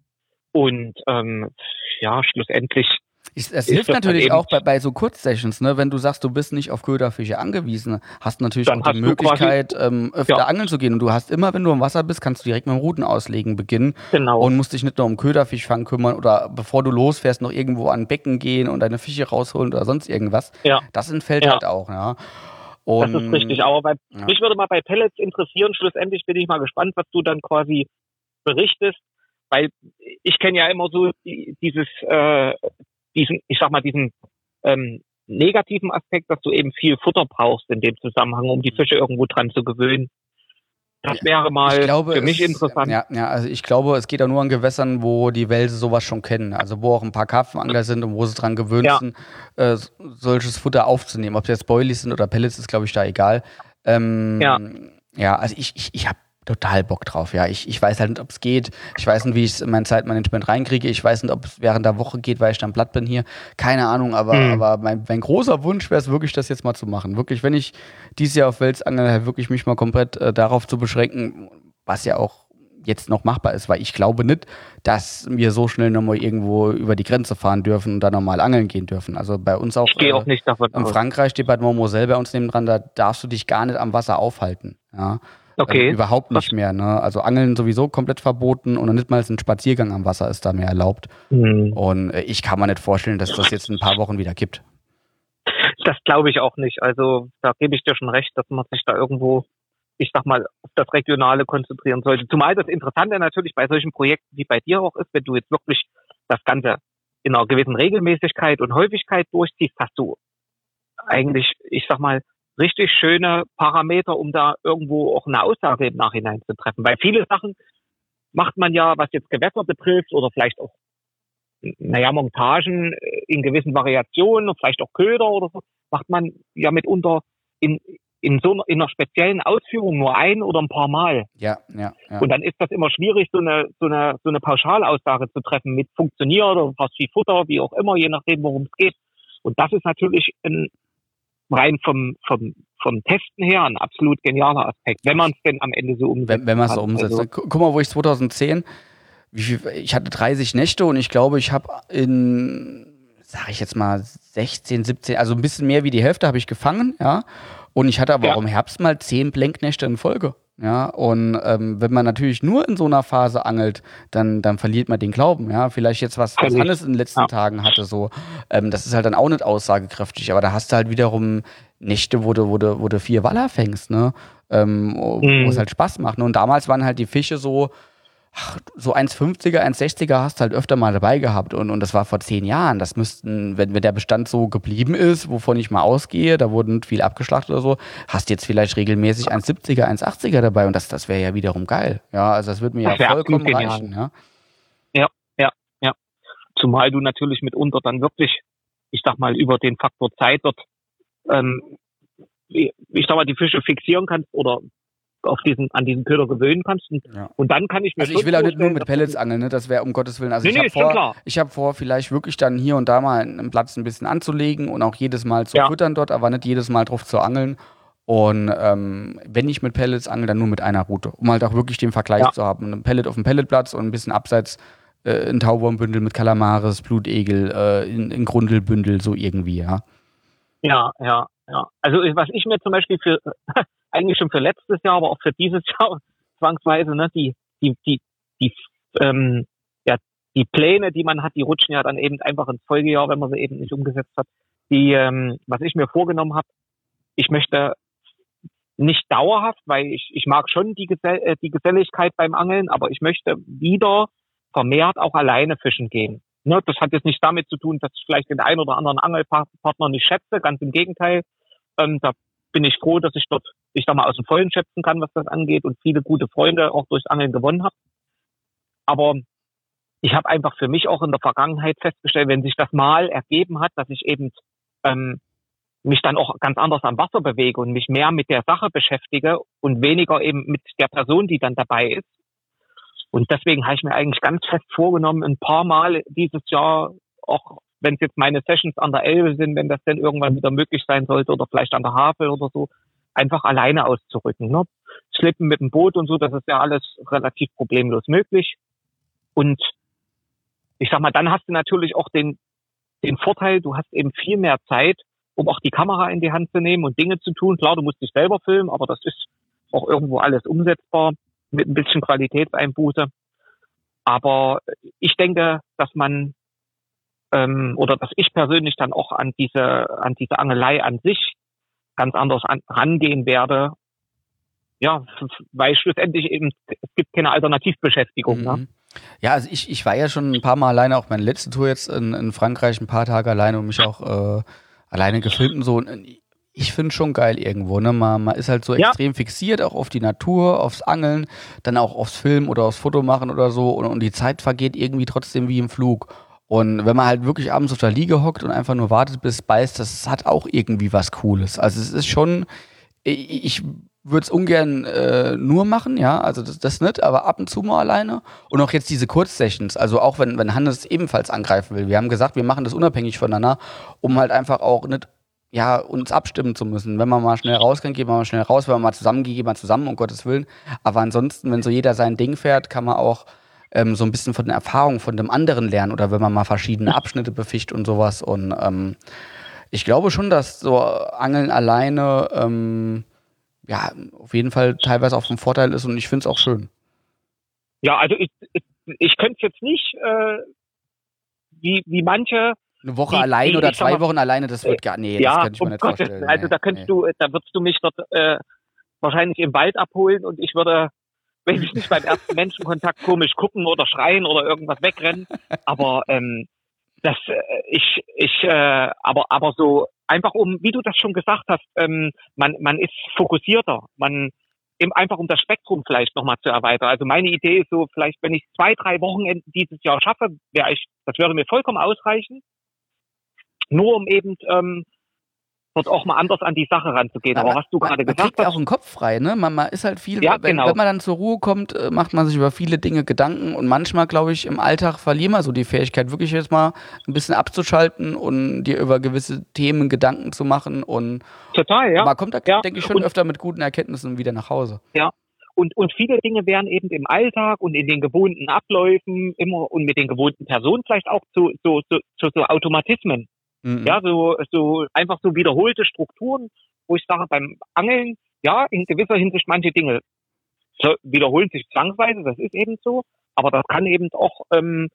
Und ähm, ja, schlussendlich Es hilft natürlich auch bei, bei so Kurzsessions, ne? Wenn du sagst, du bist nicht auf Köderfische angewiesen, hast du natürlich Dann auch die Möglichkeit, ähm, öfter ja. angeln zu gehen. Und du hast immer, wenn du im Wasser bist, kannst du direkt mit dem Routenauslegen beginnen. Genau. Und musst dich nicht nur um Köderfischfang kümmern oder bevor du losfährst, noch irgendwo an ein Becken gehen und deine Fische rausholen oder sonst irgendwas. Ja. Das entfällt ja. halt auch, ja. Und, das ist richtig. Aber bei, ja. mich würde mal bei Pellets interessieren, schlussendlich bin ich mal gespannt, was du dann quasi berichtest, weil ich kenne ja immer so die, dieses äh, diesen, ich sag mal, diesen ähm, negativen Aspekt, dass du eben viel Futter brauchst in dem Zusammenhang, um die Fische irgendwo dran zu gewöhnen. Das wäre mal glaube, für mich es, interessant. Ja, ja, also ich glaube, es geht auch nur an Gewässern, wo die Welse sowas schon kennen. Also wo auch ein paar Karpfenangler sind und wo sie dran gewöhnt Ja. sind, äh, solches Futter aufzunehmen. Ob es jetzt Boilies sind oder Pellets, ist, glaube ich, da egal. Ähm, Ja. ja, also ich, ich, ich habe total Bock drauf, ja. Ich, ich weiß halt nicht, ob es geht. Ich weiß nicht, wie ich es in mein Zeitmanagement reinkriege. Ich weiß nicht, ob es während der Woche geht, weil ich dann platt bin hier. Keine Ahnung, aber, Mhm. aber mein, mein großer Wunsch wäre es wirklich, das jetzt mal zu machen. Wirklich, wenn ich dieses Jahr auf Wels angel, halt wirklich mich mal komplett äh, darauf zu beschränken, was ja auch jetzt noch machbar ist, weil ich glaube nicht, dass wir so schnell nochmal irgendwo über die Grenze fahren dürfen und dann nochmal angeln gehen dürfen. Also bei uns auch, Ich gehe auch äh, nicht davon in aus. Frankreich, Departement Moselle bei uns nebendran, da darfst du dich gar nicht am Wasser aufhalten. Ja. Okay. Ähm, überhaupt nicht mehr. Ne? Also Angeln sowieso komplett verboten und nicht mal ein Spaziergang am Wasser ist da mehr erlaubt. Mhm. Und äh, ich kann mir nicht vorstellen, dass das jetzt in ein paar Wochen wieder kippt. Das glaube ich auch nicht. Also da gebe ich dir schon recht, dass man sich da irgendwo, ich sag mal, auf das Regionale konzentrieren sollte. Zumal das Interessante natürlich bei solchen Projekten wie bei dir auch ist, wenn du jetzt wirklich das Ganze in einer gewissen Regelmäßigkeit und Häufigkeit durchziehst, hast du eigentlich, ich sag mal, richtig schöne Parameter, um da irgendwo auch eine Aussage im Nachhinein zu treffen. Weil viele Sachen macht man ja, was jetzt Gewässer betrifft oder vielleicht auch, naja, Montagen in gewissen Variationen, vielleicht auch Köder oder so, macht man ja mitunter in, in so einer, in einer speziellen Ausführung nur ein oder ein paar Mal. Ja, ja, ja. Und dann ist das immer schwierig, so eine, so eine, so eine Pauschalaussage zu treffen mit funktioniert oder fast wie Futter, wie auch immer, je nachdem, worum es geht. Und das ist natürlich ein, rein vom, vom, vom Testen her ein absolut genialer Aspekt, wenn man es denn am Ende so umsetzt. Wenn, wenn man es so kann. umsetzt. Also, Guck mal, wo ich zwanzig zehn, wie viel, ich hatte dreißig Nächte und ich glaube, ich habe in, sag ich jetzt mal, sechzehn, siebzehn, also ein bisschen mehr wie die Hälfte habe ich gefangen, ja. Und ich hatte aber Ja. auch im Herbst mal zehn Blenknächte in Folge. Ja, und ähm, wenn man natürlich nur in so einer Phase angelt, dann, dann verliert man den Glauben, ja. Vielleicht jetzt, was, was Völlig. Hannes in den letzten Ja. Tagen hatte, so, ähm, das ist halt dann auch nicht aussagekräftig, aber da hast du halt wiederum Nächte, wo du, wo du, wo du vier Waller fängst, ne? Ähm, wo Mhm. es halt Spaß macht. Ne? Und damals waren halt die Fische so, ach, so eins fünfziger, eins sechziger hast du halt öfter mal dabei gehabt. Und, und das war vor zehn Jahren. Das müssten, wenn, wenn der Bestand so geblieben ist, wovon ich mal ausgehe, da wurde nicht viel abgeschlachtet oder so, hast jetzt vielleicht regelmäßig eins siebziger, eins achtziger dabei. Und das, das wäre ja wiederum geil. Ja, also das würde mir Das ja wär vollkommen absolut reichen. Ja. zumal du natürlich mitunter dann wirklich, ich sag mal, über den Faktor Zeit dort, ähm, ich sag mal, die Fische fixieren kannst oder auf diesen, an diesen Köder gewöhnen kannst. Und, Ja. und dann kann ich mir Also ich schon will auch nicht nur vorstellen, mit dass Pellets das- angeln, ne? Das wäre um Gottes Willen. Also Nee, ich nee, habe ist schon vor, klar. ich habe vor, vielleicht wirklich dann hier und da mal einen Platz ein bisschen anzulegen und auch jedes Mal zu Ja. füttern dort, aber nicht jedes Mal drauf zu angeln. Und ähm, wenn ich mit Pellets angel, dann nur mit einer Route, um halt auch wirklich den Vergleich Ja. zu haben. Ein Pellet auf dem Pelletplatz und ein bisschen abseits äh, ein Tauwurmbündel mit Kalamares, Blutegel, äh, in, in Grundelbündel, so irgendwie, ja. Ja, ja, ja. Also was ich mir zum Beispiel für eigentlich schon für letztes Jahr, aber auch für dieses Jahr zwangsweise, ne, die, die, die, die, ähm, ja, die Pläne, die man hat, die rutschen ja dann eben einfach ins Folgejahr, wenn man sie eben nicht umgesetzt hat. Die, ähm, was ich mir vorgenommen habe, ich möchte nicht dauerhaft, weil ich, ich mag schon die, Gesell äh, die Geselligkeit beim Angeln, aber ich möchte wieder vermehrt auch alleine fischen gehen. Ne, das hat jetzt nicht damit zu tun, dass ich vielleicht den einen oder anderen Angelpartner nicht schätze, ganz im Gegenteil. Ähm, da bin ich froh, dass ich dort, ich sag mal, aus dem Vollen schöpfen kann, was das angeht und viele gute Freunde auch durchs Angeln gewonnen habe. Aber ich habe einfach für mich auch in der Vergangenheit festgestellt, wenn sich das mal ergeben hat, dass ich eben ähm, mich dann auch ganz anders am Wasser bewege und mich mehr mit der Sache beschäftige und weniger eben mit der Person, die dann dabei ist. Und deswegen habe ich mir eigentlich ganz fest vorgenommen, ein paar Mal dieses Jahr, auch wenn es jetzt meine Sessions an der Elbe sind, wenn das denn irgendwann wieder möglich sein sollte oder vielleicht an der Havel oder so, einfach alleine auszurücken. Ne? Schlippen mit dem Boot und so, das ist ja alles relativ problemlos möglich. Und ich sag mal, dann hast du natürlich auch den, den Vorteil, du hast eben viel mehr Zeit, um auch die Kamera in die Hand zu nehmen und Dinge zu tun. Klar, du musst dich selber filmen, aber das ist auch irgendwo alles umsetzbar mit ein bisschen Qualitätseinbuße. Aber ich denke, dass man ähm, oder dass ich persönlich dann auch an diese an diese Angelei an sich ganz anders an, rangehen werde. Ja, weil schlussendlich eben es gibt keine Alternativbeschäftigung. Mhm. Ne? Ja, also ich, ich war ja schon ein paar Mal alleine, auch meine letzte Tour jetzt in, in Frankreich, ein paar Tage alleine und mich auch äh, alleine gefilmt und so. Und ich finde es schon geil irgendwo, ne? Man, man ist halt so Ja. extrem fixiert, auch auf die Natur, aufs Angeln, dann auch aufs Filmen oder aufs Foto machen oder so. Und, und die Zeit vergeht irgendwie trotzdem wie im Flug. Und wenn man halt wirklich abends auf der Liege hockt und einfach nur wartet, bis es beißt, das hat auch irgendwie was Cooles. Also es ist schon, ich, ich würde es ungern äh, nur machen, ja, also das, das nicht, aber ab und zu mal alleine. Und auch jetzt diese Kurzsessions, also auch wenn, wenn Hannes ebenfalls angreifen will. Wir haben gesagt, wir machen das unabhängig voneinander, um halt einfach auch nicht, ja, uns abstimmen zu müssen. Wenn man mal schnell raus kann, geht man mal schnell raus. Wenn man mal zusammen geht, geht man zusammen, um Gottes Willen. Aber ansonsten, wenn so jeder sein Ding fährt, kann man auch ähm, so ein bisschen von den Erfahrungen von dem anderen lernen oder wenn man mal verschiedene Abschnitte befischt und sowas. Und ähm, ich glaube schon, dass so Angeln alleine ähm, ja, auf jeden Fall teilweise auch ein Vorteil ist und ich finde es auch schön. Ja, also ich, ich, ich könnte es jetzt nicht, äh, wie, wie manche. Eine Woche die, alleine die, oder ich sag zwei mal, Wochen alleine, das wird gar, nee, ja, das könnte ich mir um nicht Gottes vorstellen. Willen. Also nee, da könntest nee. du, da würdest du mich dort äh, wahrscheinlich im Wald abholen und ich würde, wenn ich nicht beim ersten Menschenkontakt komisch gucken oder schreien oder irgendwas wegrennen. Aber ähm, das, äh, ich, ich, äh, aber, aber so einfach um, wie du das schon gesagt hast, ähm, man, man ist fokussierter, man eben einfach um das Spektrum vielleicht nochmal zu erweitern. Also meine Idee ist so, vielleicht wenn ich zwei, drei Wochenenden dieses Jahr schaffe, wäre ich, das würde mir vollkommen ausreichen. Nur um eben ähm, dort auch mal anders an die Sache ranzugehen. Aber man, was du man, gerade man gesagt kriegt hast, auch einen Kopf frei, ne? Man, man ist halt viel, Ja, wenn, genau. wenn man dann zur Ruhe kommt, äh, macht man sich über viele Dinge Gedanken und manchmal, glaube ich, im Alltag verlieren wir so die Fähigkeit, wirklich jetzt mal ein bisschen abzuschalten und dir über gewisse Themen Gedanken zu machen und total, ja. man kommt da, Ja. denke ich, schon Und- öfter mit guten Erkenntnissen wieder nach Hause. Ja. Und, und viele Dinge werden eben im Alltag und in den gewohnten Abläufen immer und mit den gewohnten Personen vielleicht auch zu, zu, zu, zu so Automatismen. Mhm. Ja, so, so einfach so wiederholte Strukturen, wo ich sage, beim Angeln, ja, in gewisser Hinsicht manche Dinge so, wiederholen sich zwangsweise, das ist eben so, aber das kann eben auch ähm,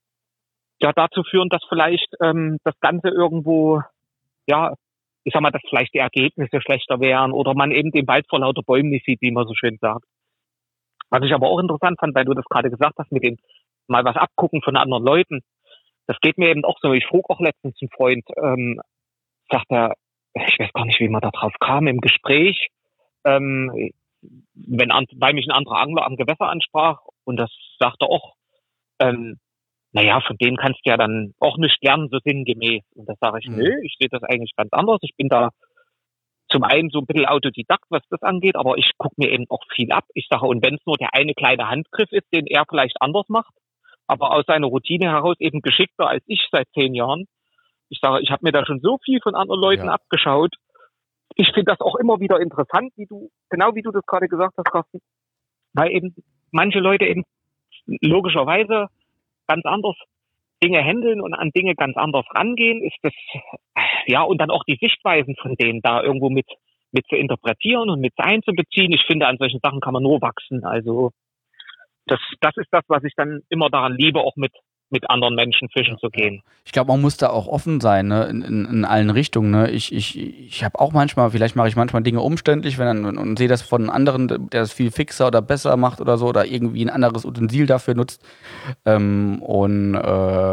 ja dazu führen, dass vielleicht ähm, das Ganze irgendwo, ja, ich sag mal, dass vielleicht die Ergebnisse schlechter wären oder man eben den Wald vor lauter Bäumen nicht sieht, wie man so schön sagt. Was ich aber auch interessant fand, weil du das gerade gesagt hast, mit dem mal was abgucken von anderen Leuten, das geht mir eben auch so. Ich frug auch letztens einen Freund, ähm, sagt er, ich weiß gar nicht, wie man da drauf kam im Gespräch, ähm, wenn an, weil mich ein anderer Angler am Gewässer ansprach und das sagte auch, ähm, naja, von denen kannst du ja dann auch nicht lernen, so sinngemäß. Und da sage ich, Mhm. nö, ich sehe das eigentlich ganz anders. Ich bin da zum einen so ein bisschen Autodidakt, was das angeht, aber ich gucke mir eben auch viel ab. Ich sage, und wenn es nur der eine kleine Handgriff ist, den er vielleicht anders macht, aber aus seiner Routine heraus eben geschickter als ich seit zehn Jahren. Ich sage, ich habe mir da schon so viel von anderen Leuten Ja. abgeschaut. Ich finde das auch immer wieder interessant, wie du, genau wie du das gerade gesagt hast, Carsten, weil eben manche Leute eben logischerweise ganz anders Dinge handeln und an Dinge ganz anders rangehen, ist das, ja, und dann auch die Sichtweisen von denen da irgendwo mit, mit zu interpretieren und mit einzubeziehen. Ich finde, an solchen Sachen kann man nur wachsen. Also, das, das ist das, was ich dann immer daran liebe, auch mit, mit anderen Menschen fischen zu gehen. Ich glaube, man muss da auch offen sein, ne? in, in, in allen Richtungen. Ne? Ich, ich, ich habe auch manchmal, vielleicht mache ich manchmal Dinge umständlich, wenn dann, und, und sehe das von anderen, der das viel fixer oder besser macht oder so, oder irgendwie ein anderes Utensil dafür nutzt. Ähm, und äh,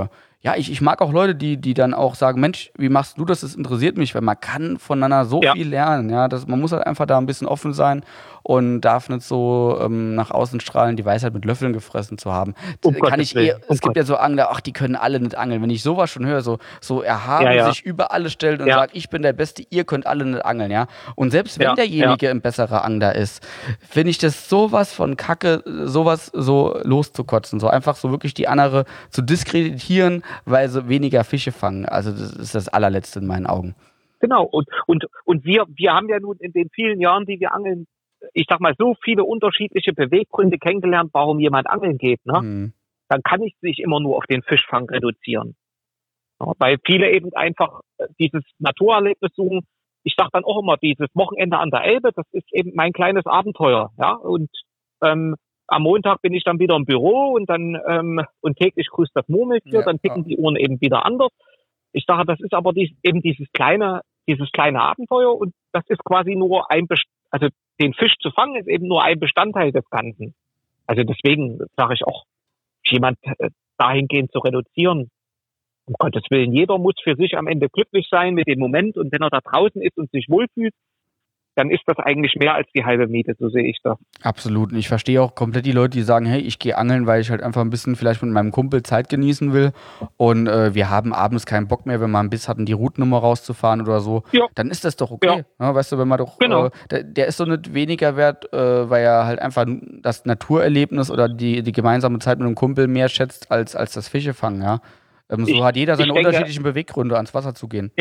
Ja, ich, ich mag auch Leute, die, die dann auch sagen, Mensch, wie machst du das? Das interessiert mich, weil man kann voneinander so Ja. viel lernen. Ja, das, man muss halt einfach da ein bisschen offen sein und darf nicht so ähm, nach außen strahlen, die Weisheit mit Löffeln gefressen zu haben. Um Kann Gottes ich Willen, eher, um es gibt Gott. ja so Angler, ach, die können alle nicht angeln. Wenn ich sowas schon höre, so, so erhaben, Ja, ja. sich über alle stellt und Ja. sagt, ich bin der Beste, ihr könnt alle nicht angeln, ja. Und selbst wenn Ja, derjenige ein besserer Angler ist, finde ich das sowas von Kacke, sowas so loszukotzen, so einfach so wirklich die andere zu diskreditieren, weil sie weniger Fische fangen. Also das ist das allerletzte in meinen Augen. Genau, und, und, und wir, wir haben ja nun in den vielen Jahren, die wir angeln, ich sag mal, so viele unterschiedliche Beweggründe kennengelernt, warum jemand angeln geht. Ne? Mhm. Dann kann ich sich immer nur auf den Fischfang reduzieren. Ja, weil viele eben einfach dieses Naturerlebnis suchen. Ich sag dann auch immer, dieses Wochenende an der Elbe, das ist eben mein kleines Abenteuer. Ja, und ähm, am Montag bin ich dann wieder im Büro und dann ähm, und täglich grüßt das Murmeltier, Ja, dann ticken ja. die Uhren eben wieder anders. Ich sage, das ist aber dies, eben dieses kleine, dieses kleine Abenteuer und das ist quasi nur ein, Best- also den Fisch zu fangen ist eben nur ein Bestandteil des Ganzen. Also deswegen sage ich auch, jemand äh, dahingehend zu reduzieren. Um Gottes Willen, jeder muss für sich am Ende glücklich sein mit dem Moment und wenn er da draußen ist und sich wohlfühlt, dann ist das eigentlich mehr als die halbe Miete, so sehe ich das. Absolut. Und ich verstehe auch komplett die Leute, die sagen, hey, ich gehe angeln, weil ich halt einfach ein bisschen vielleicht mit meinem Kumpel Zeit genießen will. Und äh, wir haben abends keinen Bock mehr, wenn man einen Biss hatten, die Routennummer rauszufahren oder so. Ja. Dann ist das doch okay. Ja, weißt du, wenn man doch, Genau. äh, der, der ist so nicht weniger wert, äh, weil er halt einfach das Naturerlebnis oder die, die gemeinsame Zeit mit einem Kumpel mehr schätzt als, als das Fischefangen, ja. Ähm, so Ich- hat jeder seine ich denke- unterschiedlichen Beweggründe, ans Wasser zu gehen.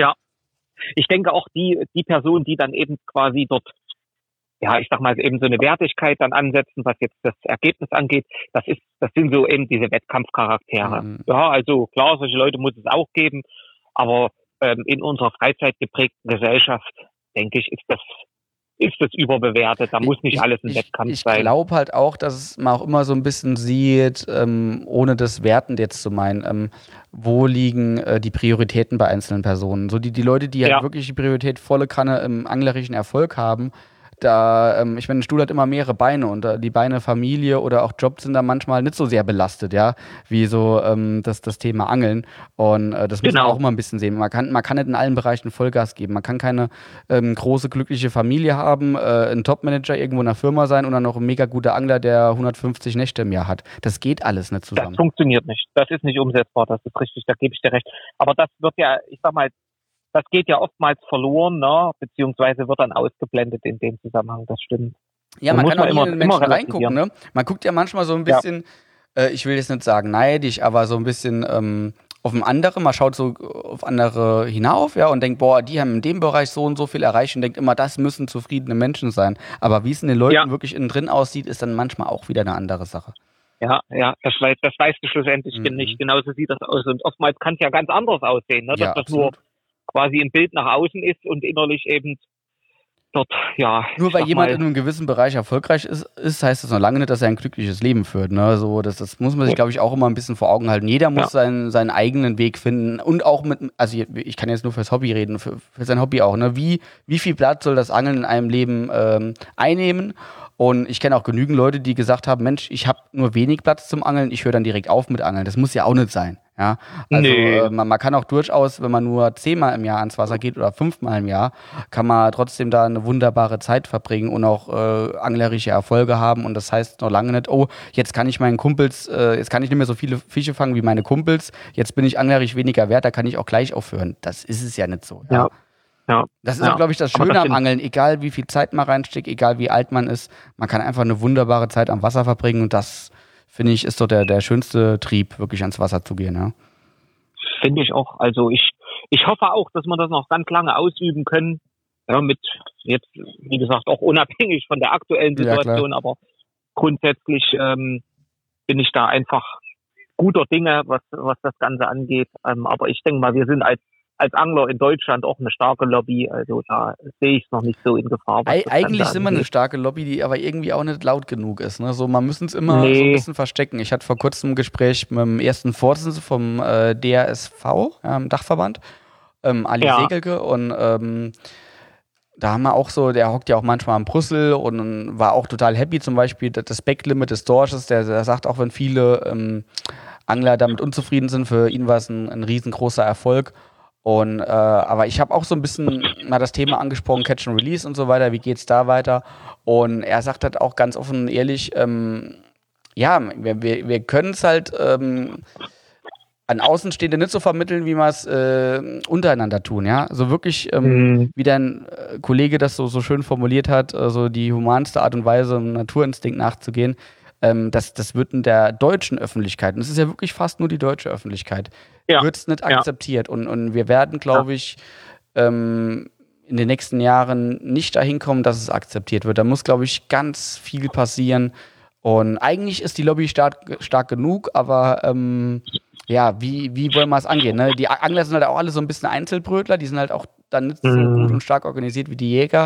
Ich denke auch die, die Personen, die dann eben quasi dort, ja, ich sag mal, eben so eine Wertigkeit dann ansetzen, was jetzt das Ergebnis angeht, das ist, das sind so eben diese Wettkampfcharaktere. Mhm. Ja, also klar, solche Leute muss es auch geben, aber ähm, in unserer freizeitgeprägten Gesellschaft, denke ich, ist das, ist das überbewertet. Da muss nicht ich, alles ein ich, Wettkampf ich sein. Ich glaube halt auch, dass man auch immer so ein bisschen sieht, ähm, ohne das wertend jetzt zu meinen, ähm, wo liegen äh, die Prioritäten bei einzelnen Personen. So die, die Leute, die Ja. halt wirklich die Priorität volle Kanne im anglerischen Erfolg haben, da, ähm, ich meine, ein Stuhl hat immer mehrere Beine und äh, die Beine Familie oder auch Job sind da manchmal nicht so sehr belastet, ja, wie so ähm, das, das Thema Angeln. Und äh, das muss man Genau. auch mal ein bisschen sehen. Man kann, man kann nicht in allen Bereichen Vollgas geben. Man kann keine ähm, große, glückliche Familie haben, äh, ein Topmanager irgendwo in einer Firma sein und dann noch ein mega guter Angler, der hundertfünfzig Nächte im Jahr hat. Das geht alles nicht Das zusammen. funktioniert nicht. Das ist nicht umsetzbar. Das ist richtig. Da gebe ich dir recht. Aber das wird ja, ich sag mal, das geht ja oftmals verloren, ne? Beziehungsweise wird dann ausgeblendet in dem Zusammenhang. Das stimmt. Ja, Da man muss kann man auch nie immer- in den immer Menschen reingucken, relativieren. ne? Man guckt ja manchmal so ein bisschen, äh, ich will jetzt nicht sagen neidisch, aber so ein bisschen ähm, auf ein andere, man schaut so auf andere hinauf, ja, und denkt, boah, die haben in dem Bereich so und so viel erreicht und denkt immer, das müssen zufriedene Menschen sein. Aber wie es in den Leuten Ja. wirklich innen drin aussieht, ist dann manchmal auch wieder eine andere Sache. Ja, ja, das, weiß, das weißt du schlussendlich Mhm. nicht. Genauso sieht das aus. Und oftmals kann es ja ganz anders aussehen, ne? Dass Ja, das nur absolut. quasi ein Bild nach außen ist und innerlich eben dort, ja. Nur ich weil sag jemand mal, in einem gewissen Bereich erfolgreich ist, ist heißt das noch lange nicht, dass er ein glückliches Leben führt. Ne? So, das, das muss man sich, glaube ich, auch immer ein bisschen vor Augen halten. Jeder muss Ja. seinen, seinen eigenen Weg finden und auch mit, also ich, ich kann jetzt nur fürs Hobby reden, für, für sein Hobby auch. Ne? Wie, wie viel Platz soll das Angeln in einem Leben ähm, einnehmen? Und ich kenne auch genügend Leute, die gesagt haben, Mensch, ich habe nur wenig Platz zum Angeln, ich höre dann direkt auf mit Angeln. Das muss ja auch nicht sein. Ja? Also Nee. äh, man, man kann auch durchaus, wenn man nur zehnmal im Jahr ans Wasser geht oder fünfmal im Jahr, kann man trotzdem da eine wunderbare Zeit verbringen und auch äh, anglerische Erfolge haben. Und das heißt noch lange nicht, oh, jetzt kann ich meinen Kumpels, äh, jetzt kann ich nicht mehr so viele Fische fangen wie meine Kumpels, jetzt bin ich anglerisch weniger wert, da kann ich auch gleich aufhören. Das ist es ja nicht so. Ja. Ja. Das ist Ja. auch, glaube ich, das Aber Schöne das am sind- Angeln, egal wie viel Zeit man reinsteckt, egal wie alt man ist, man kann einfach eine wunderbare Zeit am Wasser verbringen und das, finde ich, ist so der, der schönste Trieb, wirklich ans Wasser zu gehen. Ja. Finde ich auch. Also ich, ich hoffe auch, dass wir das noch ganz lange ausüben können. Ja, mit jetzt, wie gesagt, auch unabhängig von der aktuellen Ja, Situation, aber grundsätzlich ähm, bin ich da einfach guter Dinge, was, was das Ganze angeht. Ähm, aber ich denke mal, wir sind als als Angler in Deutschland auch eine starke Lobby. Also da sehe ich es noch nicht so in Gefahr. was Ei- das Eigentlich Ganze sind wir eine angeht. starke Lobby, die aber irgendwie auch nicht laut genug ist. Ne? So, man müssen es immer Nee. so ein bisschen verstecken. Ich hatte vor kurzem ein Gespräch mit dem ersten Vorsitzenden vom äh, D R S V, ähm, Dachverband, ähm, Ali Ja. Segelke. Und ähm, da haben wir auch so, der hockt ja auch manchmal am Brüssel und war auch total happy. Zum Beispiel das Backlimit des Dorsches, der, der sagt auch, wenn viele ähm, Angler damit unzufrieden sind. Für ihn war es ein, ein riesengroßer Erfolg. Und äh, aber ich habe auch so ein bisschen mal das Thema angesprochen, Catch and Release und so weiter, wie geht's da weiter? Und er sagt halt auch ganz offen und ehrlich, ähm, ja, wir, wir, wir können es halt ähm, an Außenstehende nicht so vermitteln, wie wir es äh, untereinander tun, ja. So wirklich, ähm, mhm. wie dein äh, Kollege das so, so schön formuliert hat, äh, so die humanste Art und Weise, einem Naturinstinkt nachzugehen, ähm, das, das wird in der deutschen Öffentlichkeit, und es ist ja wirklich fast nur die deutsche Öffentlichkeit, ja. wird es nicht ja. akzeptiert. Und, und wir werden, glaube ja. ich, ähm, in den nächsten Jahren nicht dahin kommen, dass es akzeptiert wird. Da muss, glaube ich, ganz viel passieren. Und eigentlich ist die Lobby stark, stark genug, aber ähm, ja, wie, wie wollen wir es angehen? Ne? Die Angler sind halt auch alle so ein bisschen Einzelbrötler, die sind halt auch dann nicht so mhm. gut und stark organisiert wie die Jäger.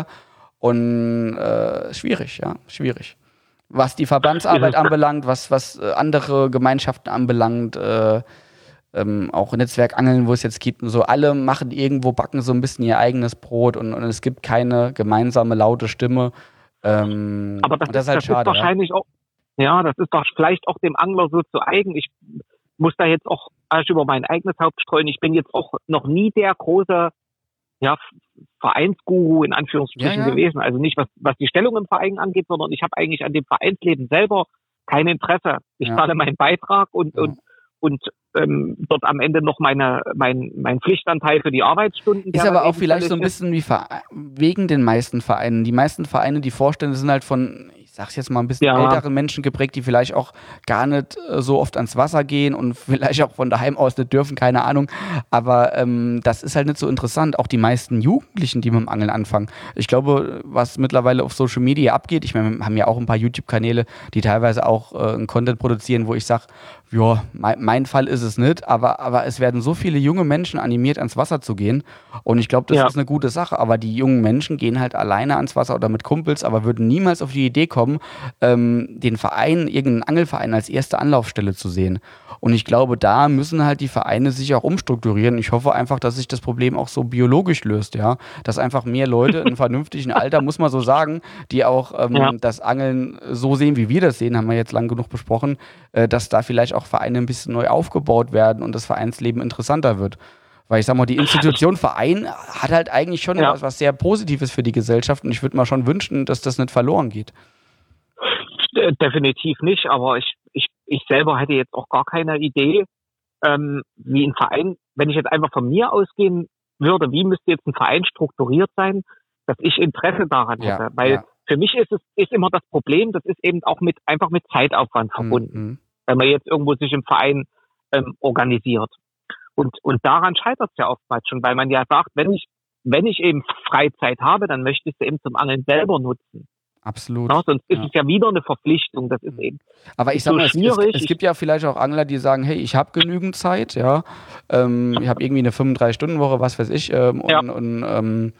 Und äh, schwierig, ja, schwierig. Was die Verbandsarbeit anbelangt, was, was äh, andere Gemeinschaften anbelangt, äh, ähm, auch Netzwerkangeln, wo es jetzt gibt und so, alle machen irgendwo, backen so ein bisschen ihr eigenes Brot und, und es gibt keine gemeinsame, laute Stimme. Ähm, Aber das, und das ist, halt das schade, ist wahrscheinlich ja. auch, ja, das ist doch vielleicht auch dem Angler so zu eigen. Ich muss da jetzt auch erst über mein eigenes Haupt streuen. Ich bin jetzt auch noch nie der große ja, Vereinsguru in Anführungsstrichen ja, ja. gewesen. Also nicht, was, was die Stellung im Verein angeht, sondern ich habe eigentlich an dem Vereinsleben selber kein Interesse. Ich ja. zahle meinen Beitrag und, ja. und, und ähm, dort am Ende noch meine, mein, mein Pflichtanteil für die Arbeitsstunden. Ist aber auch vielleicht so ein bisschen wie Vere- wegen den meisten Vereinen. Die meisten Vereine, die Vorstände sind halt von, ich sag's jetzt mal, ein bisschen ja. älteren Menschen geprägt, die vielleicht auch gar nicht äh, so oft ans Wasser gehen und vielleicht auch von daheim aus nicht dürfen, keine Ahnung. Aber ähm, das ist halt nicht so interessant. Auch die meisten Jugendlichen, die mit dem Angeln anfangen. Ich glaube, was mittlerweile auf Social Media abgeht, ich meine, wir haben ja auch ein paar YouTube-Kanäle, die teilweise auch äh, einen Content produzieren, wo ich sage, ja, mein, mein Fall ist es nicht, aber, aber es werden so viele junge Menschen animiert, ans Wasser zu gehen. Und ich glaube, das ja. ist eine gute Sache. Aber die jungen Menschen gehen halt alleine ans Wasser oder mit Kumpels, aber würden niemals auf die Idee kommen, ähm, den Verein, irgendeinen Angelverein als erste Anlaufstelle zu sehen. Und ich glaube, da müssen halt die Vereine sich auch umstrukturieren. Ich hoffe einfach, dass sich das Problem auch so biologisch löst, ja. Dass einfach mehr Leute in vernünftigen Alter, muss man so sagen, die auch ähm, ja. das Angeln so sehen, wie wir das sehen, haben wir jetzt lang genug besprochen, äh, dass da vielleicht auch Vereine ein bisschen neu aufgebaut werden und das Vereinsleben interessanter wird. Weil ich sag mal, die Institution Verein hat halt eigentlich schon ja. was, was sehr Positives für die Gesellschaft und ich würde mir schon wünschen, dass das nicht verloren geht. Definitiv nicht, aber ich, ich, ich selber hätte jetzt auch gar keine Idee, ähm, wie ein Verein, wenn ich jetzt einfach von mir ausgehen würde, wie müsste jetzt ein Verein strukturiert sein, dass ich Interesse daran hätte. Ja, Weil ja. für mich ist es ist immer das Problem, das ist eben auch mit einfach mit Zeitaufwand verbunden, mhm. wenn man jetzt irgendwo sich im Verein ähm, organisiert. Und, und daran scheitert es ja oftmals schon, weil man ja sagt, wenn ich, wenn ich eben Freizeit habe, dann möchte ich sie eben zum Angeln selber nutzen. Absolut. Ja, sonst ist ja. es ja wieder eine Verpflichtung. Das ist eben. Aber ich sag mal, so es, es, es gibt ja vielleicht auch Angler, die sagen, hey, ich habe genügend Zeit, ja, ähm, ich habe irgendwie eine fünfunddreißig-Stunden-Woche, was weiß ich, ähm, und, ja. und ähm,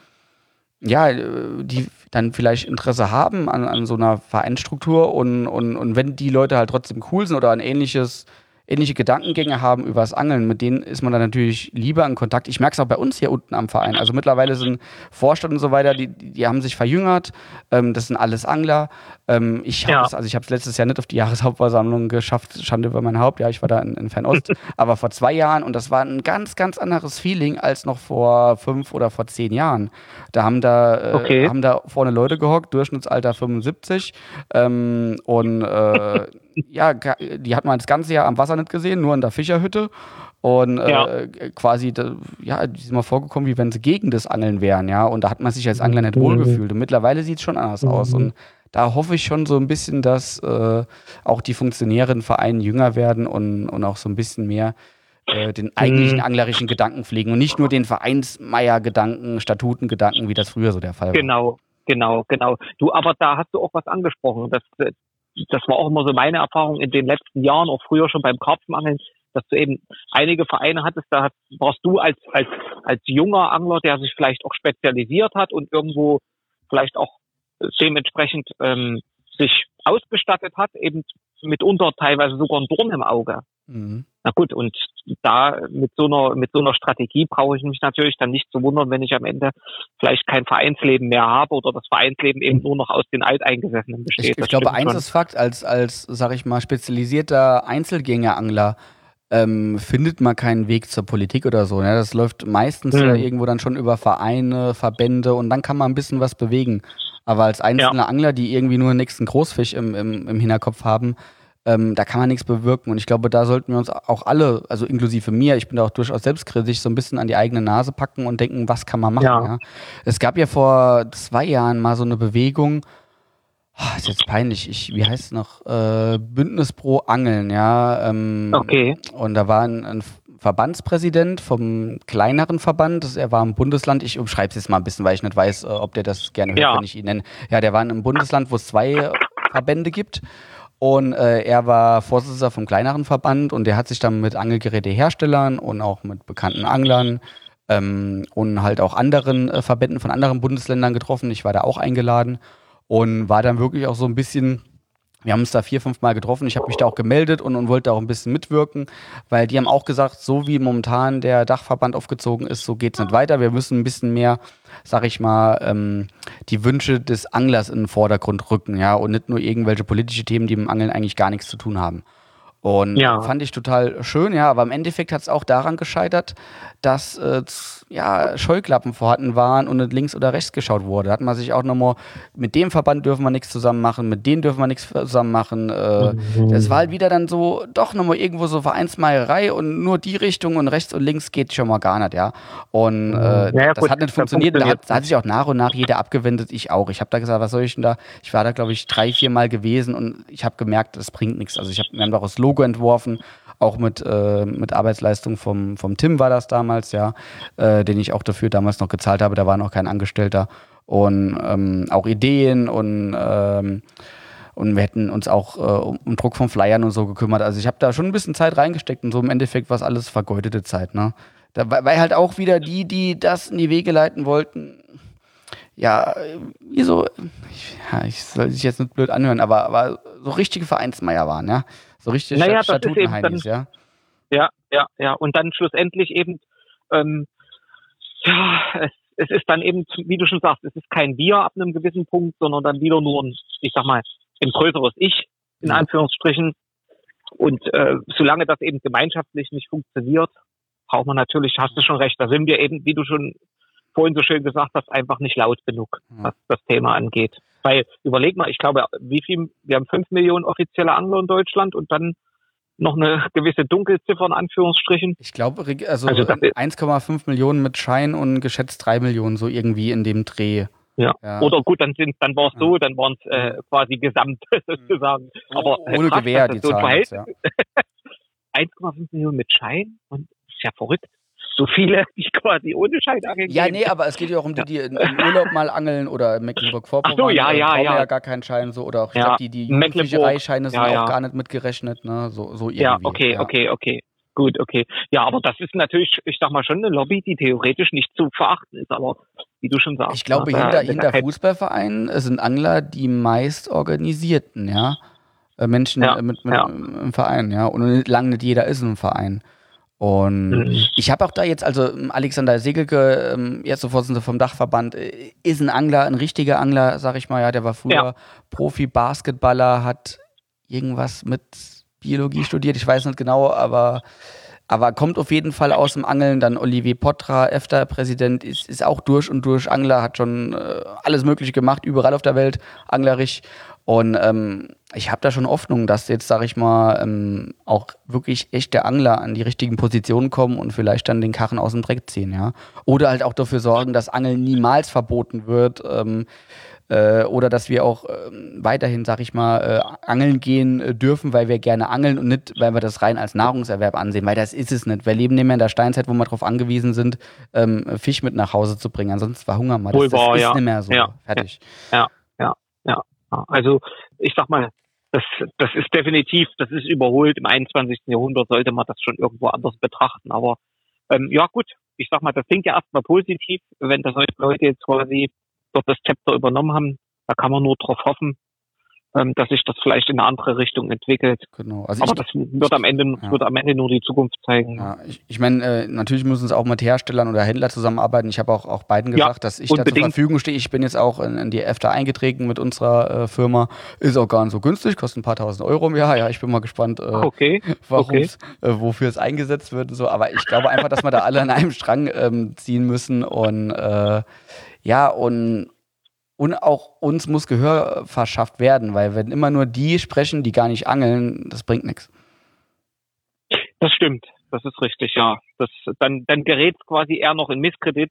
ja, die dann vielleicht Interesse haben an, an so einer Vereinsstruktur und, und, und wenn die Leute halt trotzdem cool sind oder ein ähnliches ähnliche Gedankengänge haben über das Angeln, mit denen ist man dann natürlich lieber in Kontakt. Ich merke es auch bei uns hier unten am Verein. Also mittlerweile sind Vorstand und so weiter, die, die haben sich verjüngert. Ähm, das sind alles Angler. Ähm, ich habe es ja. also ich habe es letztes Jahr nicht auf die Jahreshauptversammlung geschafft, Schande über mein Haupt. Ja, ich war da in, in Fernost, aber vor zwei Jahren und das war ein ganz, ganz anderes Feeling als noch vor fünf oder vor zehn Jahren. Da haben da, äh, okay. haben da vorne Leute gehockt, Durchschnittsalter fünfundsiebzig ähm, und äh, ja, die hat man das ganze Jahr am Wasser nicht gesehen, nur in der Fischerhütte. Und äh, ja. quasi, da, ja, die sind mal vorgekommen, wie wenn sie gegen das Angeln wären, ja. Und da hat man sich als Angler nicht mhm. wohlgefühlt. Und mittlerweile sieht es schon anders mhm. aus. Und da hoffe ich schon so ein bisschen, dass äh, auch die Funktionäre in Vereinen jünger werden und, und auch so ein bisschen mehr äh, den eigentlichen mhm. anglerischen Gedanken pflegen und nicht nur den Vereinsmeier-Gedanken, Statutengedanken, wie das früher so der Fall war. Genau, genau, genau. Du, aber da hast du auch was angesprochen. Das Das war auch immer so meine Erfahrung in den letzten Jahren, auch früher schon beim Karpfenangeln, dass du eben einige Vereine hattest, da warst du als, als, als junger Angler, der sich vielleicht auch spezialisiert hat und irgendwo vielleicht auch dementsprechend ähm, sich ausgestattet hat, eben mitunter teilweise sogar ein Dorn im Auge. Mhm. Na gut, und da mit so einer mit so einer Strategie brauche ich mich natürlich dann nicht zu wundern, wenn ich am Ende vielleicht kein Vereinsleben mehr habe oder das Vereinsleben eben nur noch aus den Alteingesessenen besteht. Ich, ich glaube, eins ist Fakt, als, als, sag ich mal, spezialisierter Einzelgängerangler ähm, findet man keinen Weg zur Politik oder so. Ne? Das läuft meistens Mhm. ja irgendwo dann schon über Vereine, Verbände und dann kann man ein bisschen was bewegen. Aber als einzelner Ja. Angler, die irgendwie nur den nächsten Großfisch im, im, im Hinterkopf haben, ähm, da kann man nichts bewirken. Und ich glaube, da sollten wir uns auch alle, also inklusive mir, ich bin da auch durchaus selbstkritisch, so ein bisschen an die eigene Nase packen und denken, was kann man machen. Ja. Ja? Es gab ja vor zwei Jahren mal so eine Bewegung, ah, ist jetzt peinlich, ich, wie heißt es noch? Äh, Bündnis pro Angeln, ja. Ähm, Okay. Und da war ein, ein Verbandspräsident vom kleineren Verband, das, er war im Bundesland, ich umschreibe es jetzt mal ein bisschen, weil ich nicht weiß, äh, ob der das gerne hört, Ja. wenn ich ihn nenne. Ja, der war in einem Bundesland, wo es zwei äh, Verbände gibt. Und äh, er war Vorsitzender vom kleineren Verband und der hat sich dann mit Angelgeräteherstellern und auch mit bekannten Anglern ähm, und halt auch anderen äh, Verbänden von anderen Bundesländern getroffen. Ich war da auch eingeladen und war dann wirklich auch so ein bisschen, wir haben uns da vier, fünf Mal getroffen, ich habe mich da auch gemeldet und, und wollte auch ein bisschen mitwirken, weil die haben auch gesagt, so wie momentan der Dachverband aufgezogen ist, so geht es nicht weiter. Wir müssen ein bisschen mehr, sag ich mal, ähm, die Wünsche des Anglers in den Vordergrund rücken, ja, und nicht nur irgendwelche politische Themen, die mit dem Angeln eigentlich gar nichts zu tun haben. Und Ja. fand ich total schön, ja, aber im Endeffekt hat es auch daran gescheitert, dass äh, z- ja, Scheuklappen vorhanden waren und nicht links oder rechts geschaut wurde. Da hat man sich auch nochmal, mit dem Verband dürfen wir nichts zusammen machen, mit denen dürfen wir nichts zusammen machen. Äh, Mhm. Das war halt wieder dann so, doch nochmal irgendwo so Vereinsmeierei und nur die Richtung und rechts und links geht schon mal gar nicht, ja. Und äh, Ja, ja, das gut, hat nicht das funktioniert. Da hat, funktioniert da hat sich auch nach und nach jeder abgewendet, ich auch. Ich habe da gesagt, was soll ich denn da? Ich war da, glaube ich, drei, vier Mal gewesen und ich habe gemerkt, das bringt nichts. Also ich hab, wir haben daraus Logo entworfen, auch mit, äh, mit Arbeitsleistung vom, vom Tim war das damals, ja, äh, den ich auch dafür damals noch gezahlt habe, da war noch kein Angestellter. Und ähm, auch Ideen und, ähm, und wir hätten uns auch äh, um, um Druck von Flyern und so gekümmert. Also ich habe da schon ein bisschen Zeit reingesteckt und so im Endeffekt war es alles vergeudete Zeit, ne? Da, weil weil halt auch wieder die, die das in die Wege leiten wollten, ja, äh, wie so, ich, ja, ich soll sich jetzt nicht blöd anhören, aber, aber so richtige Vereinsmeier waren, ja. So richtige Naja, Stat- das ist eben Statutenheinis, ja. Ja, ja, ja. Und dann schlussendlich eben, ähm, ja, es, es ist dann eben, wie du schon sagst, es ist kein Wir ab einem gewissen Punkt, sondern dann wieder nur ein, ich sag mal, ein größeres Ich, in Ja. Anführungsstrichen. Und äh, solange das eben gemeinschaftlich nicht funktioniert, braucht man natürlich, hast du schon recht, da sind wir eben, wie du schon vorhin so schön gesagt hast, einfach nicht laut genug, Ja. was das Thema angeht. Weil, überleg mal, ich glaube, wie viel, wir haben fünf Millionen offizielle Angler in Deutschland und dann noch eine gewisse Dunkelziffer in Anführungsstrichen. Ich glaube, reg- also, Also das ist- eins Komma fünf Millionen mit Schein und geschätzt drei Millionen, so irgendwie in dem Dreh. Ja. Ja. Oder gut, dann sind, dann war es so, dann waren es äh, quasi gesamt sozusagen. Aber äh, Ohne krass, Gewehr, dass die das so ein Zahlen jetzt, Verhältnis- ja. eins Komma fünf Millionen mit Schein und das ist ja verrückt. So viele, die quasi ohne Schein angeln Ja, gehen. nee, aber es geht ja auch um die, die in- im Urlaub mal angeln oder in Mecklenburg-Vorpommern. Ach so, ja, äh, ja, brauchen wir ja. ja gar keinen Schein so. Oder auch, ich Ja, glaube, die, die Mecklenburg. Jugendfischereischeine sind Ja, ja. auch gar nicht mitgerechnet, ne? So, so irgendwie. Ja, okay, ja. okay, okay. Gut, okay. Ja, aber das ist natürlich, ich sag mal, schon eine Lobby, die theoretisch nicht zu verachten ist, aber wie du schon sagst. Ich glaube, ne, hinter, da- hinter da- Fußballvereinen äh, sind Angler die meist organisierten, ja. Äh, Menschen Ja, äh, mit, mit ja. im Verein, ja. Und lang nicht jeder ist im Verein. Und Mhm. ich habe auch da jetzt, also ähm, Alexander Segelke, ähm, jetzt so Vorsitzender vom Dachverband, äh, ist ein Angler, ein richtiger Angler, sag ich mal, ja, der war früher Ja. Profi-Basketballer, hat irgendwas mit Biologie studiert, ich weiß nicht genau, aber, aber kommt auf jeden Fall aus dem Angeln. Dann Olivier Potra, E F T A-Präsident, ist, ist auch durch und durch Angler, hat schon äh, alles Mögliche gemacht, überall auf der Welt, anglerisch. Und ähm, ich habe da schon Hoffnung, dass jetzt, sag ich mal, ähm, auch wirklich echte Angler an die richtigen Positionen kommen und vielleicht dann den Karren aus dem Dreck ziehen, ja. Oder halt auch dafür sorgen, dass Angeln niemals verboten wird, ähm, äh, oder dass wir auch ähm, weiterhin, sag ich mal, äh, angeln gehen äh, dürfen, weil wir gerne angeln und nicht, weil wir das rein als Nahrungserwerb ansehen, weil das ist es nicht. Wir leben nicht mehr in der Steinzeit, wo wir darauf angewiesen sind, ähm, Fisch mit nach Hause zu bringen, ansonsten verhungern wir. Das, Wohl das wahr, ist ja. nicht mehr so. Ja. Fertig. Ja, also ich sag mal, das, das ist definitiv, das ist überholt. Im einundzwanzigsten Jahrhundert sollte man das schon irgendwo anders betrachten. Aber ähm, ja gut, ich sag mal, das klingt ja erstmal positiv, wenn das Leute jetzt quasi dort das Zepter übernommen haben. Da kann man nur drauf hoffen, ähm, dass sich das vielleicht in eine andere Richtung entwickelt. Genau. Also Aber ich, das wird am Ende, ja. wird am Ende nur die Zukunft zeigen. Ja, ich, ich meine, äh, natürlich müssen es auch mit Herstellern oder Händlern zusammenarbeiten. Ich habe auch, auch beiden Ja, gesagt, dass ich da zur unbedingt. Verfügung stehe. Ich bin jetzt auch in, in die E F T A eingetreten mit unserer äh, Firma. Ist auch gar nicht so günstig, kostet ein paar tausend Euro im Jahr. Ja, ich bin mal gespannt, äh, Okay, okay. äh, wofür es eingesetzt wird und so. Aber ich glaube einfach, dass wir da alle an einem Strang ähm, ziehen müssen und äh, ja, und Und auch uns muss Gehör verschafft werden, weil wenn immer nur die sprechen, die gar nicht angeln, das bringt nichts. Das stimmt, das ist richtig, ja. Das, dann, dann gerät es quasi eher noch in Misskredit,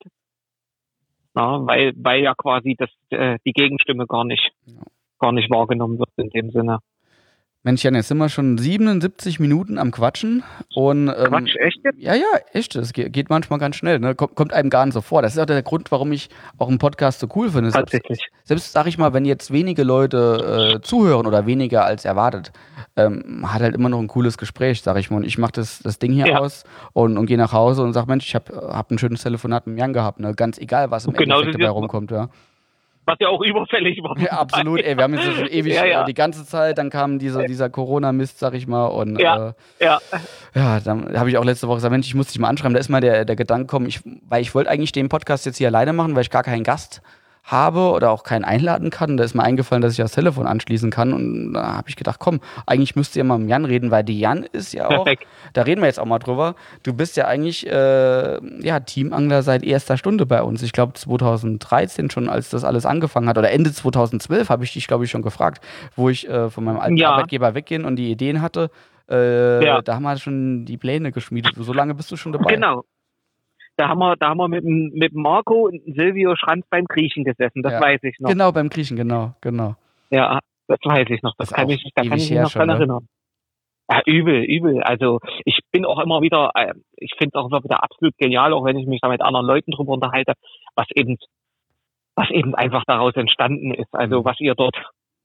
na, weil, weil ja quasi das, äh, die Gegenstimme gar nicht, Ja. gar nicht wahrgenommen wird in dem Sinne. Mensch, Jan, jetzt sind wir schon siebenundsiebzig Minuten am Quatschen. Und, ähm, Quatsch, echt jetzt? Ja, ja, echt. Es geht, geht manchmal ganz schnell. Ne? Kommt, kommt einem gar nicht so vor. Das ist auch der Grund, warum ich auch einen Podcast so cool finde. Selbst, Tatsächlich. selbst sag ich mal, wenn jetzt wenige Leute äh, zuhören oder weniger als erwartet, ähm, hat halt immer noch ein cooles Gespräch, sag ich mal. Und ich mache das, das Ding hier Ja. aus und, und gehe nach Hause und sag, Mensch, ich habe hab ein schönes Telefonat mit Jan gehabt. Ne? Ganz egal, was im Genau, Endeffekt das dabei ist- rumkommt. Ja. Was ja auch überfällig war. Ja, absolut, ey, wir haben jetzt schon ewig Ja, ja. äh, die ganze Zeit, dann kam diese, dieser Corona-Mist, sag ich mal, und Ja. äh, Ja, ja, dann habe ich auch letzte Woche gesagt, Mensch, ich muss dich mal anschreiben, da ist mal der, der Gedanke gekommen, ich, weil ich wollte eigentlich den Podcast jetzt hier alleine machen, weil ich gar keinen Gast habe oder auch keinen einladen kann. Da ist mir eingefallen, dass ich das Telefon anschließen kann und da habe ich gedacht, komm, eigentlich müsst ihr mal mit Jan reden, weil die Jan ist ja auch, perfekt. da reden wir jetzt auch mal drüber, du bist ja eigentlich äh, ja, Teamangler seit erster Stunde bei uns. Ich glaube zweitausenddreizehn schon, als das alles angefangen hat oder Ende zweitausendzwölf habe ich dich, glaube ich, schon gefragt, wo ich äh, von meinem alten Ja. Arbeitgeber weggehen und die Ideen hatte. Äh, Ja. Da haben wir schon die Pläne geschmiedet. So lange bist du schon dabei. Genau. Da haben wir, da haben wir mit, dem- mit dem Marco und dem Silvio Schranz beim Griechen gesessen, das Ja. weiß ich noch. Genau, beim Griechen, genau, genau. Ja, das weiß ich noch. Das Ist kann auch ich, da kann ewig ich mich her noch schon, dran ne? erinnern. Ja, übel, übel. Also ich bin auch immer wieder, äh, ich finde es auch immer wieder absolut genial, auch wenn ich mich da mit anderen Leuten drüber unterhalte, was eben, was eben einfach daraus entstanden ist. Also Mhm. was ihr dort,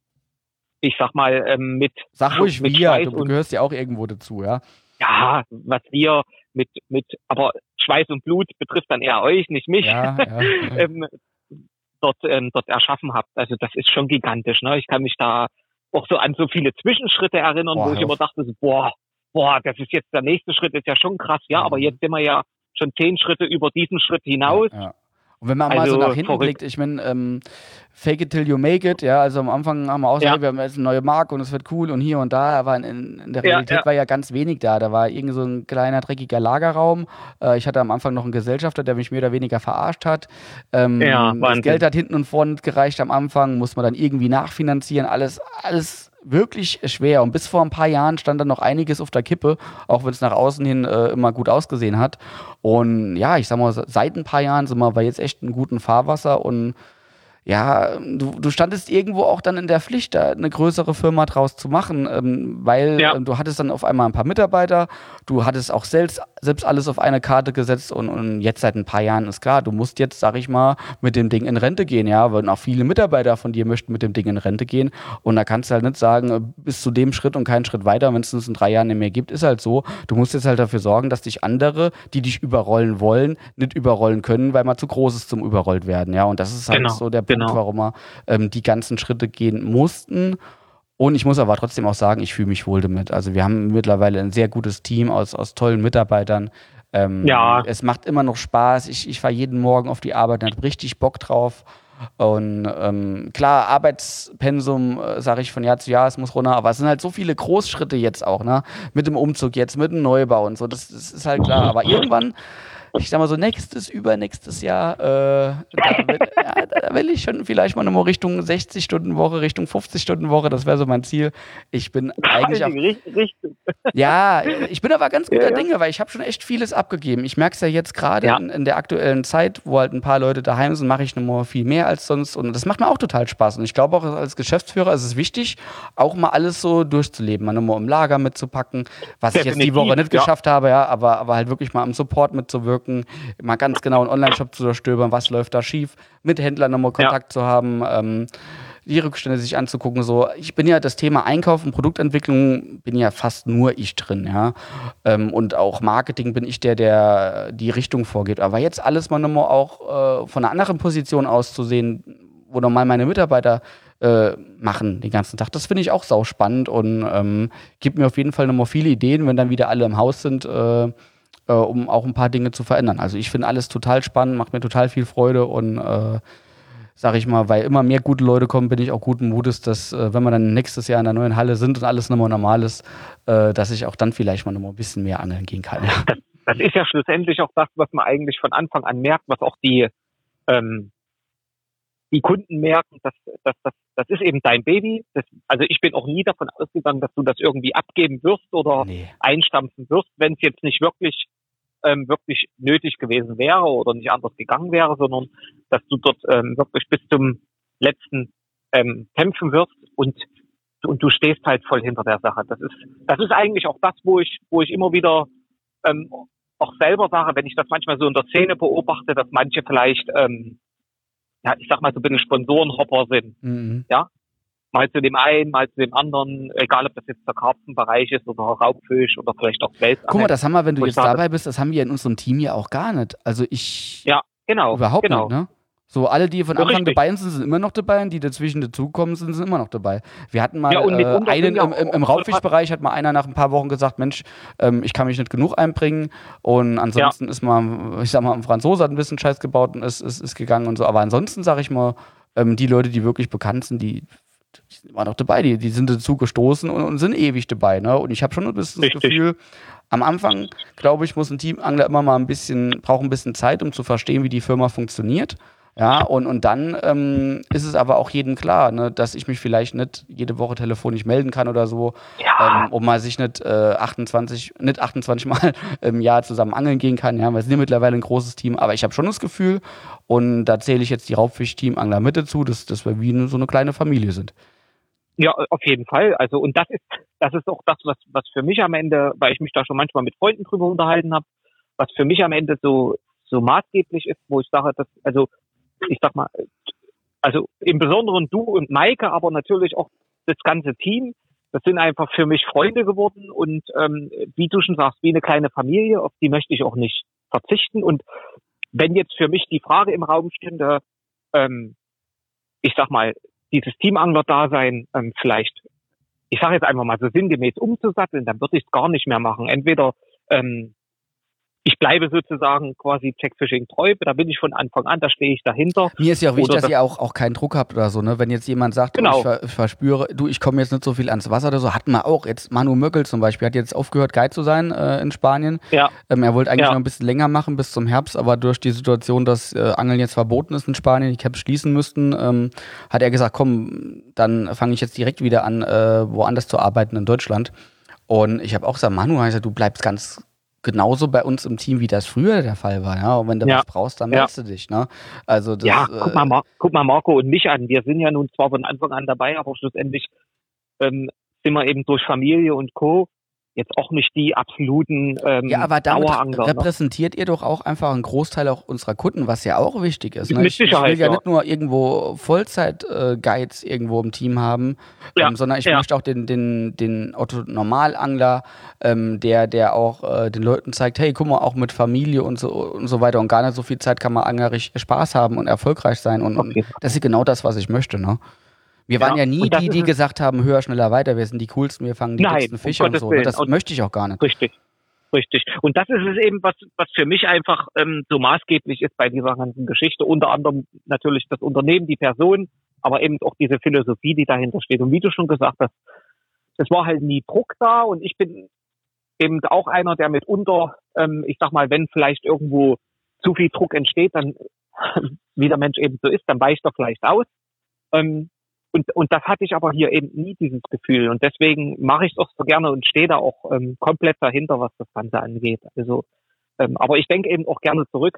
ich sag mal, ähm, mit, Sag ruhig mit wir, Schweiß du und, gehörst ja auch irgendwo dazu, ja? ja, was wir mit, mit, aber Schweiß und Blut betrifft dann eher euch, nicht mich. Ja, ja. ähm, dort, ähm, dort erschaffen habt. Also das ist schon gigantisch. Ne? Ich kann mich da auch so an so viele Zwischenschritte erinnern, Boah, wo ich hör immer auf. dachte, so, boah, boah, das ist jetzt der nächste Schritt, ist ja schon krass. Ja, Mhm. aber jetzt sind wir ja schon zehn Schritte über diesen Schritt hinaus. Ja, ja. Und wenn man mal Also, so nach hinten verrückt. blickt, ich meine, ähm, fake it till you make it, ja, also am Anfang haben wir auch gesagt, Ja. wir haben jetzt eine neue Marke und es wird cool und hier und da, aber in, in der Ja, Realität ja. war ja ganz wenig da. Da war irgend so ein kleiner, dreckiger Lagerraum. Äh, ich hatte am Anfang noch einen Gesellschafter, der mich mehr oder weniger verarscht hat. Ähm, Ja, das Wahnsinn. Geld hat hinten und vorne nicht gereicht am Anfang, muss man dann irgendwie nachfinanzieren, alles, alles wirklich schwer. Und bis vor ein paar Jahren stand dann noch einiges auf der Kippe, auch wenn es nach außen hin äh, immer gut ausgesehen hat. Und ja, ich sag mal, seit ein paar Jahren sind wir bei jetzt echt einem guten Fahrwasser und ja, du, du standest irgendwo auch dann in der Pflicht, da eine größere Firma draus zu machen, ähm, weil Ja. ähm, du hattest dann auf einmal ein paar Mitarbeiter, du hattest auch selbst, selbst alles auf eine Karte gesetzt und, und jetzt seit ein paar Jahren ist klar, du musst jetzt, sag ich mal, mit dem Ding in Rente gehen, ja, weil auch viele Mitarbeiter von dir möchten mit dem Ding in Rente gehen und da kannst du halt nicht sagen, äh, bis zu dem Schritt und keinen Schritt weiter, wenn es es in drei Jahren nicht mehr gibt, ist halt so, du musst jetzt halt dafür sorgen, dass dich andere, die dich überrollen wollen, nicht überrollen können, weil man zu groß ist zum überrollt werden, ja, und das ist halt Genau, so der Punkt, genau. warum wir ähm, die ganzen Schritte gehen mussten. Und ich muss aber trotzdem auch sagen, ich fühle mich wohl damit. Also wir haben mittlerweile ein sehr gutes Team aus, aus tollen Mitarbeitern. Ähm, Ja. Es macht immer noch Spaß. Ich, ich fahre jeden Morgen auf die Arbeit und habe richtig Bock drauf. Und ähm, klar, Arbeitspensum, äh, sage ich von Jahr zu Jahr, es muss runter, aber es sind halt so viele Großschritte jetzt auch, ne? Mit dem Umzug jetzt, mit dem Neubau und so, das, das ist halt klar. Aber irgendwann, ich sag mal so, nächstes, übernächstes Jahr, äh, da, will, ja, da will ich schon vielleicht mal nochmal Richtung sechzig-Stunden-Woche, Richtung fünfzig-Stunden-Woche, das wäre so mein Ziel. Ich bin eigentlich auch, Richtig, richtig. ja, ich bin aber ganz guter Ja, ja. Dinge, weil ich habe schon echt vieles abgegeben. Ich merke es ja jetzt gerade Ja. in, in der aktuellen Zeit, wo halt ein paar Leute daheim sind, mache ich nochmal viel mehr als sonst und das macht mir auch total Spaß. Und ich glaube auch als Geschäftsführer ist es wichtig, auch mal alles so durchzuleben, mal nochmal im Lager mitzupacken, was ich jetzt die Definitiv, Woche nicht ja. geschafft habe, ja, aber, aber halt wirklich mal am Support mitzuwirken, mal ganz genau einen Online-Shop zu durchstöbern, was läuft da schief, mit Händlern nochmal Kontakt zu haben, ähm, die Rückstände sich anzugucken. So, ich bin ja das Thema Einkauf und Produktentwicklung bin ja fast nur ich drin, ja. Ähm, und auch Marketing bin ich der, der die Richtung vorgeht. Aber jetzt alles mal nochmal auch äh, von einer anderen Position aus zu sehen, wo normal meine Mitarbeiter äh, machen den ganzen Tag. Das finde ich auch sauspannend und ähm, gibt mir auf jeden Fall nochmal viele Ideen, wenn dann wieder alle im Haus sind, äh, äh, um auch ein paar Dinge zu verändern. Also ich finde alles total spannend, macht mir total viel Freude und äh, sag ich mal, weil immer mehr gute Leute kommen, bin ich auch guten Mutes, dass äh, wenn wir dann nächstes Jahr in der neuen Halle sind und alles nochmal normal ist, äh, dass ich auch dann vielleicht mal nochmal ein bisschen mehr angeln gehen kann. Ja. Das, das ist ja schlussendlich auch das, was man eigentlich von Anfang an merkt, was auch die ähm, die Kunden merken, dass, dass, dass das ist eben dein Baby. Das, also ich bin auch nie davon ausgegangen, dass du das irgendwie abgeben wirst oder Nee. einstampfen wirst, wenn es jetzt nicht wirklich ähm, wirklich nötig gewesen wäre oder nicht anders gegangen wäre, sondern dass du dort ähm, wirklich bis zum letzten ähm, kämpfen wirst und und du stehst halt voll hinter der Sache. Das ist das ist eigentlich auch das, wo ich wo ich immer wieder ähm, auch selber sage, wenn ich das manchmal so in der Szene beobachte, dass manche vielleicht ähm, ja, ich sag mal so ein bisschen Sponsorenhopper sind. Mhm. Ja, mal zu dem einen, mal zu dem anderen, egal ob das jetzt der Karpfenbereich ist oder Raubfisch oder vielleicht auch Wels. Guck mal, das haben wir, wenn du Wo ich jetzt sage- dabei bist, das haben wir in unserem Team ja auch gar nicht. Also ich Ja, genau. überhaupt genau. nicht, ne? So, alle, die von Ja, Anfang richtig. dabei sind, sind immer noch dabei und die dazwischen dazukommen, sind, sind immer noch dabei. Wir hatten mal Ja, und äh, mitunter einen sind ja im, im, auch- im Raubfischbereich, hat mal einer nach ein paar Wochen gesagt, Mensch, ähm, ich kann mich nicht genug einbringen und ansonsten ist mal, ich sag mal, ein Franzose hat ein bisschen Scheiß gebaut und ist, ist, ist gegangen und so, aber ansonsten sage ich mal, ähm, die Leute, die wirklich bekannt sind, die, die sind immer noch dabei, die, die sind dazu gestoßen und, und sind ewig dabei, ne? Und ich habe schon ein bisschen das Richtig. Gefühl, am Anfang, glaube ich, muss ein Teamangler immer mal ein bisschen, braucht ein bisschen Zeit, um zu verstehen, wie die Firma funktioniert. Ja, und, und dann ähm, ist es aber auch jedem klar, ne, dass ich mich vielleicht nicht jede Woche telefonisch melden kann oder so, Ja, ähm, um mal sich nicht, äh, achtundzwanzig, nicht achtundzwanzig Mal im Jahr zusammen angeln gehen kann. Ja, wir sind ja mittlerweile ein großes Team, aber ich habe schon das Gefühl, und da zähle ich jetzt die Raubfisch-Team-Angler mit dazu, dass, dass wir wie so eine kleine Familie sind. ja, auf jeden Fall. Also und das ist das ist auch das, was was für mich am Ende, weil ich mich da schon manchmal mit Freunden drüber unterhalten habe, was für mich am Ende so so maßgeblich ist, wo ich sage, dass also ich sag mal, also im Besonderen du und Maike, aber natürlich auch das ganze Team, das sind einfach für mich Freunde geworden und ähm, wie du schon sagst, wie eine kleine Familie, auf die möchte ich auch nicht verzichten. Und wenn jetzt für mich die Frage im Raum stünde, ähm, ich sag mal, dieses Teamangler-Dasein ähm, vielleicht, ich sage jetzt einfach mal so sinngemäß umzusatteln, dann würde ich es gar nicht mehr machen. Entweder ähm, ich bleibe sozusagen quasi Checkfishing treu, da bin ich von Anfang an, da stehe ich dahinter. Mir ist ja auch wichtig, Oder dass das- ihr auch, auch keinen Druck habt oder so, ne? Wenn jetzt jemand sagt, Genau. oh, ich, ver ich verspüre, du, ich komme jetzt nicht so viel ans Wasser oder so, hatten wir auch. Jetzt Manu Möckel zum Beispiel hat jetzt aufgehört, Guide zu sein äh, in Spanien. Ja, Ähm, er wollte eigentlich Ja. noch ein bisschen länger machen bis zum Herbst, aber durch die Situation, dass äh, Angeln jetzt verboten ist in Spanien, die Caps schließen müssten, ähm, hat er gesagt, komm, dann fange ich jetzt direkt wieder an, äh, woanders zu arbeiten in Deutschland. Und ich habe auch gesagt, Manu, also, du bleibst ganz genauso bei uns im Team, wie das früher der Fall war. Ja? Und wenn du Ja. was brauchst, dann Ja. meldest du dich. Ne? Also das, ja, äh, guck mal, Mar guck mal Marco und mich an. Wir sind ja nun zwar von Anfang an dabei, aber schlussendlich ähm, sind wir eben durch Familie und Co. jetzt auch nicht die absoluten ähm, Ja, aber damit Dauerangler. Ne? repräsentiert ihr doch auch einfach einen Großteil auch unserer Kunden, was ja auch wichtig ist. Ne? Mit Ich, ich will Sicherheit, ja, ja. nicht nur irgendwo Vollzeit-Guides irgendwo im Team haben, Ja, ähm, sondern ich ja. möchte auch den, den, den Otto-Normalangler, ähm, der, der auch äh, den Leuten zeigt, hey, guck mal, auch mit Familie und so und so weiter und gar nicht so viel Zeit kann man angerisch Spaß haben und erfolgreich sein. Und, Auf und jeden Fall. das ist genau das, was ich möchte. Ne? Wir waren Ja, ja nie und das die, ist die es. gesagt haben, höher, schneller, weiter, wir sind die coolsten, wir fangen die Nein, dicksten um Fische und Gottes so. Ne? Willen. Das Und- möchte ich auch gar nicht. Richtig, richtig. Und das ist es eben, was, was für mich einfach ähm, so maßgeblich ist bei dieser ganzen Geschichte. Unter anderem natürlich das Unternehmen, die Person, aber eben auch diese Philosophie, die dahinter steht. Und wie du schon gesagt hast, es war halt nie Druck da und ich bin eben auch einer, der mitunter, ähm, ich sag mal, wenn vielleicht irgendwo zu viel Druck entsteht, dann, wie der Mensch eben so ist, dann weicht er vielleicht aus. Ähm, Und, und das hatte ich aber hier eben nie, dieses Gefühl. Und deswegen mache ich es auch so gerne und stehe da auch ähm, komplett dahinter, was das Ganze angeht. Also, ähm, aber ich denke eben auch gerne zurück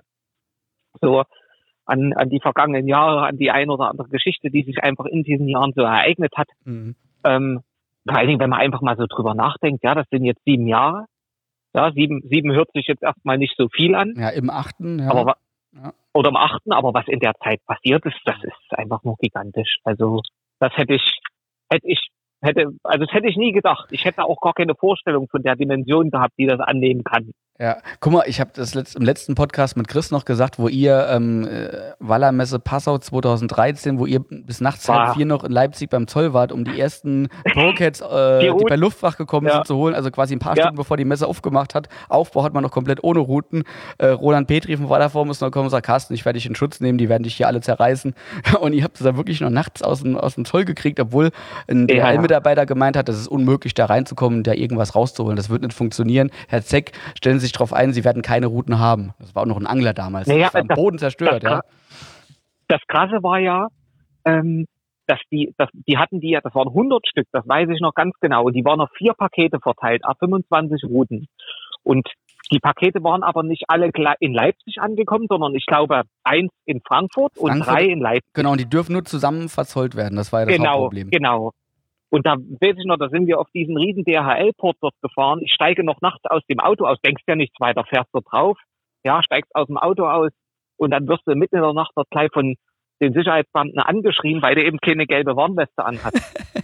so an, an die vergangenen Jahre, an die ein oder andere Geschichte, die sich einfach in diesen Jahren so ereignet hat. Mhm. Ähm, vor allen Dingen, wenn man einfach mal so drüber nachdenkt, ja, das sind jetzt sieben Jahre. Ja, sieben, sieben hört sich jetzt erstmal nicht so viel an. Ja, im achten, ja. Aber wa- Ja. oder im achten, aber was in der Zeit passiert ist, das ist einfach nur gigantisch. Also das hätte ich, hätte ich, hätte, also das hätte ich nie gedacht. Ich hätte auch gar keine Vorstellung von der Dimension gehabt, die das annehmen kann. Ja, guck mal, ich habe das letzt, im letzten Podcast mit Chris noch gesagt, wo ihr ähm, äh, Wallermesse Passau zweitausenddreizehn, wo ihr bis nachts War. halb vier noch in Leipzig beim Zoll wart, um die ersten Procats, äh, die bei Luftwach gekommen Ja. sind, zu holen, also quasi ein paar Ja. Stunden bevor die Messe aufgemacht hat. Aufbau hat man noch komplett ohne Routen. Äh, Roland Petri von Wallerform ist noch gekommen und sagt, Carsten, ich werde dich in Schutz nehmen, die werden dich hier alle zerreißen. Und ihr habt es da wirklich noch nachts aus dem, aus dem Zoll gekriegt, obwohl ein D H L-Mitarbeiter gemeint hat, es ist unmöglich, da reinzukommen, da irgendwas rauszuholen. Das wird nicht funktionieren. Herr Zeck, stellen Sie sich darauf ein, Sie werden keine Routen haben. Das war auch noch ein Angler damals. Naja, das war am das, Boden zerstört, das, ja. Das Krasse war ja, ähm, dass die, dass, die hatten die ja, das waren hundert Stück, das weiß ich noch ganz genau. Und die waren auf vier Pakete verteilt, auf fünfundzwanzig Routen. Und die Pakete waren aber nicht alle in Leipzig angekommen, sondern ich glaube eins in Frankfurt, Frankfurt und drei in Leipzig. Genau, und die dürfen nur zusammen verzollt werden. Das war ja das genau, Hauptproblem. Genau, Und da weiß ich noch, da sind wir auf diesen riesen D H L-Port dort gefahren. Ich steige noch nachts aus dem Auto aus, denkst ja nichts weiter, fährst dort drauf, ja, steigst aus dem Auto aus und dann wirst du mitten in der Nacht dort gleich von den Sicherheitsbeamten angeschrien, weil du eben keine gelbe Warnweste anhast.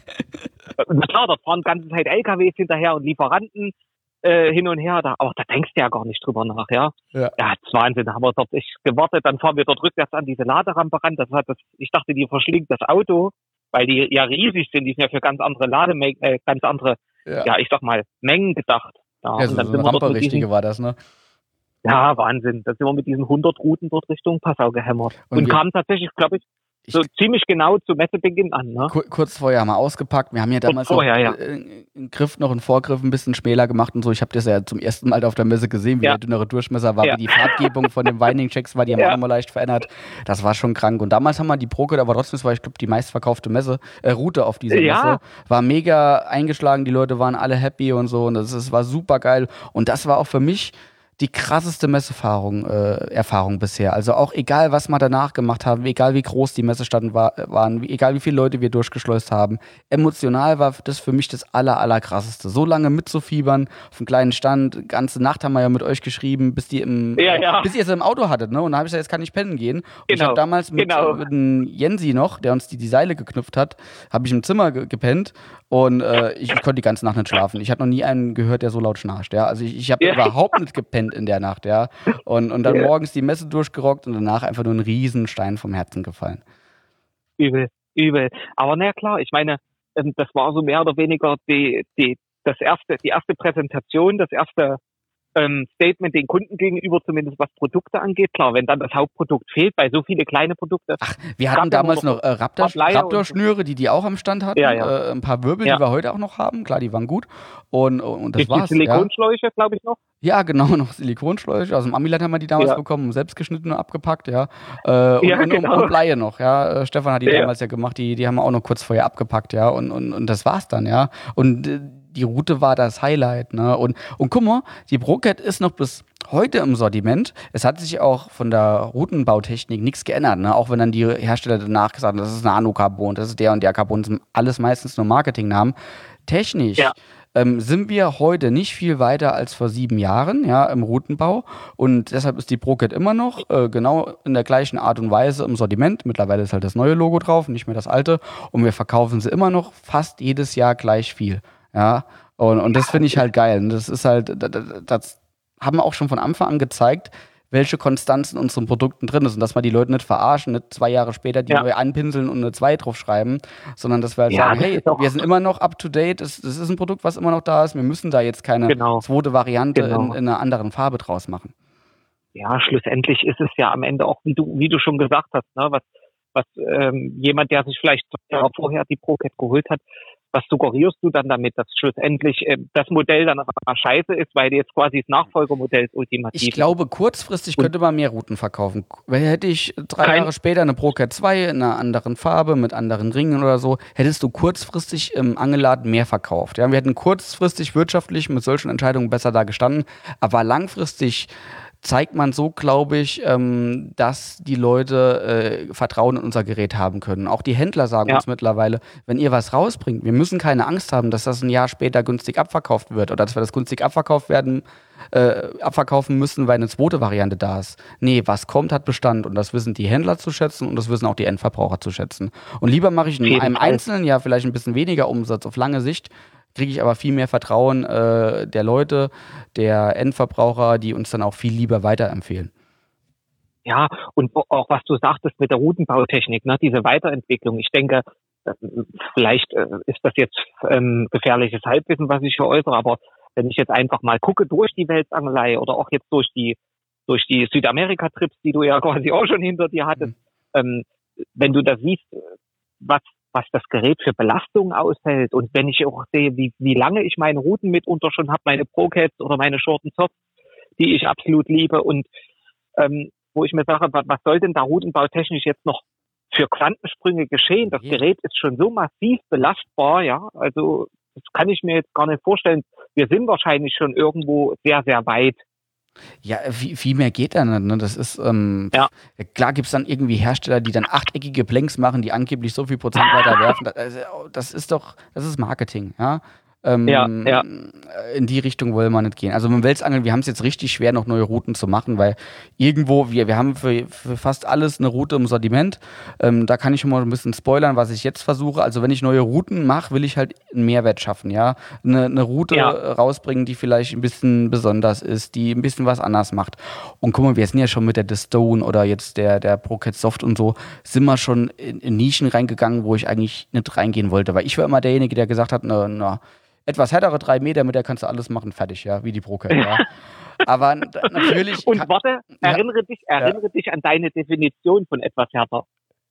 Und klar, dort fahren die ganze Zeit L K Ws hinterher und Lieferanten äh, hin und her, da, aber da denkst du ja gar nicht drüber nach, ja. Ja, ja, das ist Wahnsinn, da haben wir dort ich gewartet, dann fahren wir dort rückwärts an diese Laderampe ran, das hat das, ich dachte, die verschlingt das Auto, weil die ja riesig sind, die sind ja für ganz andere Lademengen, äh, ganz andere, ja. ja, ich sag mal, Mengen gedacht. Ja, ja so, und dann so sind eine wir Rampe-Richtige diesen, war das, ne? Ja, Wahnsinn. Da sind wir mit diesen hundert Routen dort Richtung Passau gehämmert. Und, und kamen tatsächlich, glaube ich, so ich, ziemlich genau zu Messebeginn an. Ne? Kurz vorher haben wir ausgepackt. Wir haben ja damals vorher, noch, ja. äh, einen Griff, noch einen Vorgriff ein bisschen schmäler gemacht und so. Ich habe das ja zum ersten Mal auf der Messe gesehen, wie ja. der dünnere Durchmesser war, ja. wie die Farbgebung von den Winding-Checks war, die haben ja. auch nochmal leicht verändert. Das war schon krank. Und damals haben wir die Procat, aber trotzdem, das war, ich glaube, die meistverkaufte Messe, äh, Route auf dieser ja. Messe. War mega eingeschlagen, die Leute waren alle happy und so. Und das, das war super geil. Und das war auch für mich die krasseste Messerfahrung äh, Erfahrung bisher. Also auch egal, was wir danach gemacht haben, egal wie groß die Messestanden war, waren, egal wie viele Leute wir durchgeschleust haben, emotional war das für mich das aller, aller krasseste. So lange mitzufiebern, auf einem kleinen Stand, ganze Nacht haben wir ja mit euch geschrieben, bis die im, ja, ja. bis ihr es im Auto hattet, ne? Und dann habe ich gesagt, jetzt kann ich pennen gehen. Und genau. ich habe damals mit, genau. mit dem Jensi noch, der uns die, die Seile geknüpft hat, habe ich im Zimmer ge- gepennt und äh, ich, ich konnte die ganze Nacht nicht schlafen. Ich hatte noch nie einen gehört, der so laut schnarcht. Ja? Also ich, ich habe ja. überhaupt nicht gepennt in der Nacht, ja. Und, und dann ja. morgens die Messe durchgerockt und danach einfach nur ein Riesenstein vom Herzen gefallen. Übel, übel. Aber na klar, ich meine, das war so mehr oder weniger die, die, das erste, die erste Präsentation, das erste ähm, Statement den Kunden gegenüber, zumindest was Produkte angeht. Klar, wenn dann das Hauptprodukt fehlt, bei so viele kleine Produkte. Ach, wir hatten damals noch äh, Raptor, Raptor-Schnüre, die die auch am Stand hatten. Ja, ja. Äh, ein paar Wirbel, ja. die wir heute auch noch haben. Klar, die waren gut. Und, und das die war's. Die Silikonschläuche, ja. glaube ich, noch. Ja, genau, noch Silikonschläuche. Aus dem Amiland haben wir die damals ja. bekommen, selbst geschnitten und abgepackt, ja. Äh, und, ja, und, genau. und Bleie noch, ja. Stefan hat die ja. damals ja gemacht, die, die haben wir auch noch kurz vorher abgepackt, ja. Und, und, und das war's dann, ja. Und äh, die Route war das Highlight, ne? Und, und guck mal, die Procat ist noch bis heute im Sortiment. Es hat sich auch von der Routenbautechnik nichts geändert, ne? Auch wenn dann die Hersteller danach gesagt haben, das ist ein Nanocarbon, das ist der und der Carbon, das sind alles meistens nur Marketingnamen. Technisch ja. ähm, sind wir heute nicht viel weiter als vor sieben Jahren, ja, im Routenbau. Und deshalb ist die Procat immer noch äh, genau in der gleichen Art und Weise im Sortiment. Mittlerweile ist halt das neue Logo drauf, nicht mehr das alte. Und wir verkaufen sie immer noch fast jedes Jahr gleich viel. Ja, und, und das finde ich halt geil. Und das ist halt, das, das haben wir auch schon von Anfang an gezeigt, welche Konstanz in unseren Produkten drin ist. Und dass wir die Leute nicht verarschen, nicht zwei Jahre später die ja. neu anpinseln und eine zwei draufschreiben, sondern dass wir halt ja, sagen, hey, wir sind immer noch up to date, das, das ist ein Produkt, was immer noch da ist, wir müssen da jetzt keine genau. zweite Variante genau. in, in einer anderen Farbe draus machen. Ja, schlussendlich ist es ja am Ende auch, wie du, wie du schon gesagt hast, ne, was, was ähm, jemand, der sich vielleicht zwei Jahre vorher die Procat geholt hat, was suggerierst du dann damit, dass schlussendlich äh, das Modell dann aber scheiße ist, weil jetzt quasi das Nachfolgermodell ist ultimativ? Ich glaube, kurzfristig könnte man mehr Routen verkaufen. Weil hätte ich drei Kein Jahre später eine Procat zwei in einer anderen Farbe, mit anderen Ringen oder so, hättest du kurzfristig im Angelladen mehr verkauft. Ja, wir hätten kurzfristig wirtschaftlich mit solchen Entscheidungen besser da gestanden, aber langfristig zeigt man so, glaube ich, ähm, dass die Leute äh, Vertrauen in unser Gerät haben können. Auch die Händler sagen ja. uns mittlerweile, wenn ihr was rausbringt, wir müssen keine Angst haben, dass das ein Jahr später günstig abverkauft wird oder dass wir das günstig abverkauft werden, äh, abverkaufen müssen, weil eine zweite Variante da ist. Nee, was kommt, hat Bestand und das wissen die Händler zu schätzen und das wissen auch die Endverbraucher zu schätzen. Und lieber mache ich in einem einzelnen Jahr vielleicht ein bisschen weniger Umsatz auf lange Sicht, kriege ich aber viel mehr Vertrauen äh, der Leute, der Endverbraucher, die uns dann auch viel lieber weiterempfehlen. Ja, und auch was du sagtest mit der Routenbautechnik, ne, diese Weiterentwicklung. Ich denke, vielleicht äh, ist das jetzt ähm, gefährliches Halbwissen, was ich hier äußere, aber wenn ich jetzt einfach mal gucke durch die Welsangelei oder auch jetzt durch die durch die Südamerika-Trips, die du ja quasi auch schon hinter dir hattest, mhm. ähm, wenn du da siehst, was was das Gerät für Belastungen aushält und wenn ich auch sehe, wie wie lange ich meine Routen mitunter schon habe, meine Pro-Cats oder meine Short and Soft, die ich absolut liebe und ähm, wo ich mir sage, was soll denn da routenbautechnisch jetzt noch für Quantensprünge geschehen? Das Gerät ist schon so massiv belastbar, ja, also das kann ich mir jetzt gar nicht vorstellen. Wir sind wahrscheinlich schon irgendwo sehr, sehr weit. Ja, viel, viel mehr geht da nicht. Ne? Das ist, ähm, ja. Klar gibt es dann irgendwie Hersteller, die dann achteckige Blanks machen, die angeblich so viel Prozent weiter werfen. Das, das ist doch, das ist Marketing, ja. Ähm, ja, ja. In die Richtung wollen wir nicht gehen. Also mit dem Welsangeln, wir haben es jetzt richtig schwer, noch neue Routen zu machen, weil irgendwo, wir, wir haben für, für fast alles eine Route im Sortiment. Ähm, da kann ich schon mal ein bisschen spoilern, was ich jetzt versuche. Also wenn ich neue Routen mache, will ich halt einen Mehrwert schaffen, ja. Eine, eine Route ja. rausbringen, die vielleicht ein bisschen besonders ist, die ein bisschen was anders macht. Und guck mal, wir sind ja schon mit der The Stone oder jetzt der, der Pro-Cat Soft und so, sind wir schon in, in Nischen reingegangen, wo ich eigentlich nicht reingehen wollte. Weil ich war immer derjenige, der gesagt hat, na, na etwas härtere drei Meter, mit der kannst du alles machen, fertig, ja, wie die Pro-Cat, ja. Aber n- natürlich... Und warte, erinnere, ja, dich, erinnere ja. dich an deine Definition von etwas härter.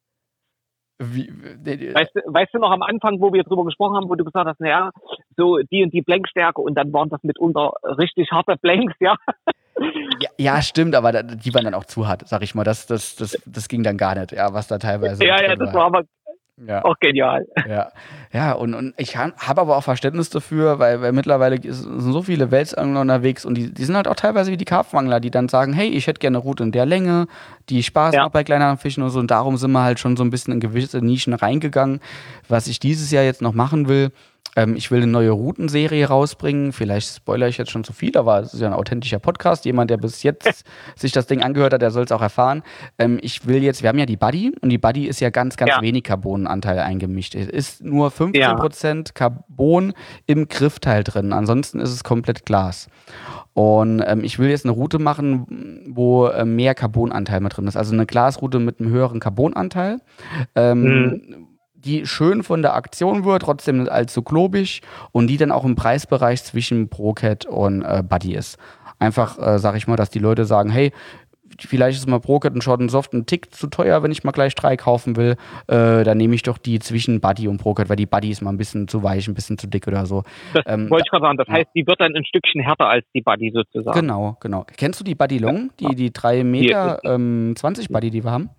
Wie, äh, weißt, du, weißt du noch am Anfang, wo wir drüber gesprochen haben, wo du gesagt hast, naja, so die und die Blankstärke und dann waren das mitunter richtig harte Blanks, ja? Ja, ja, stimmt, aber da, die waren dann auch zu hart, sag ich mal, das, das, das, das ging dann gar nicht, ja, was da teilweise... Ja, ja, das war aber... Ja. Auch genial. Ja, ja und, und ich habe aber auch Verständnis dafür, weil, weil mittlerweile sind so viele Weltsangler unterwegs und die, die sind halt auch teilweise wie die Karpfenangler, die dann sagen, hey, ich hätte gerne eine Route in der Länge, die Spaß ja. macht bei kleineren Fischen und so. Und darum sind wir halt schon so ein bisschen in gewisse Nischen reingegangen. Was ich dieses Jahr jetzt noch machen will, ähm, ich will eine neue Routenserie rausbringen. Vielleicht spoilere ich jetzt schon zu viel, aber es ist ja ein authentischer Podcast. Jemand, der bis jetzt sich das Ding angehört hat, der soll es auch erfahren. Ähm, ich will jetzt, wir haben ja die Buddy und die Buddy ist ja ganz, ganz ja. wenig Carbonanteil eingemischt. Es ist nur fünfzehn Prozent ja. Carbon im Griffteil drin. Ansonsten ist es komplett Glas. Und ähm, ich will jetzt eine Route machen, wo äh, mehr Carbonanteil mit drin ist. Also eine Glasroute mit einem höheren Carbonanteil. Ähm, mhm. die schön von der Aktion wird, trotzdem nicht allzu klobig und die dann auch im Preisbereich zwischen Pro-Cat und äh, Buddy ist. Einfach, äh, sag ich mal, dass die Leute sagen, hey, vielleicht ist mal Pro-Cat und Short and Soft ein Tick zu teuer, wenn ich mal gleich drei kaufen will, äh, dann nehme ich doch die zwischen Buddy und Pro-Cat, weil die Buddy ist mal ein bisschen zu weich, ein bisschen zu dick oder so. Das ähm, wollte ich gerade sagen, das ja. heißt, die wird dann ein Stückchen härter als die Buddy sozusagen. Genau, genau. Kennst du die Buddy Long, die, die drei Meter ähm, zwanzig Buddy, die wir haben?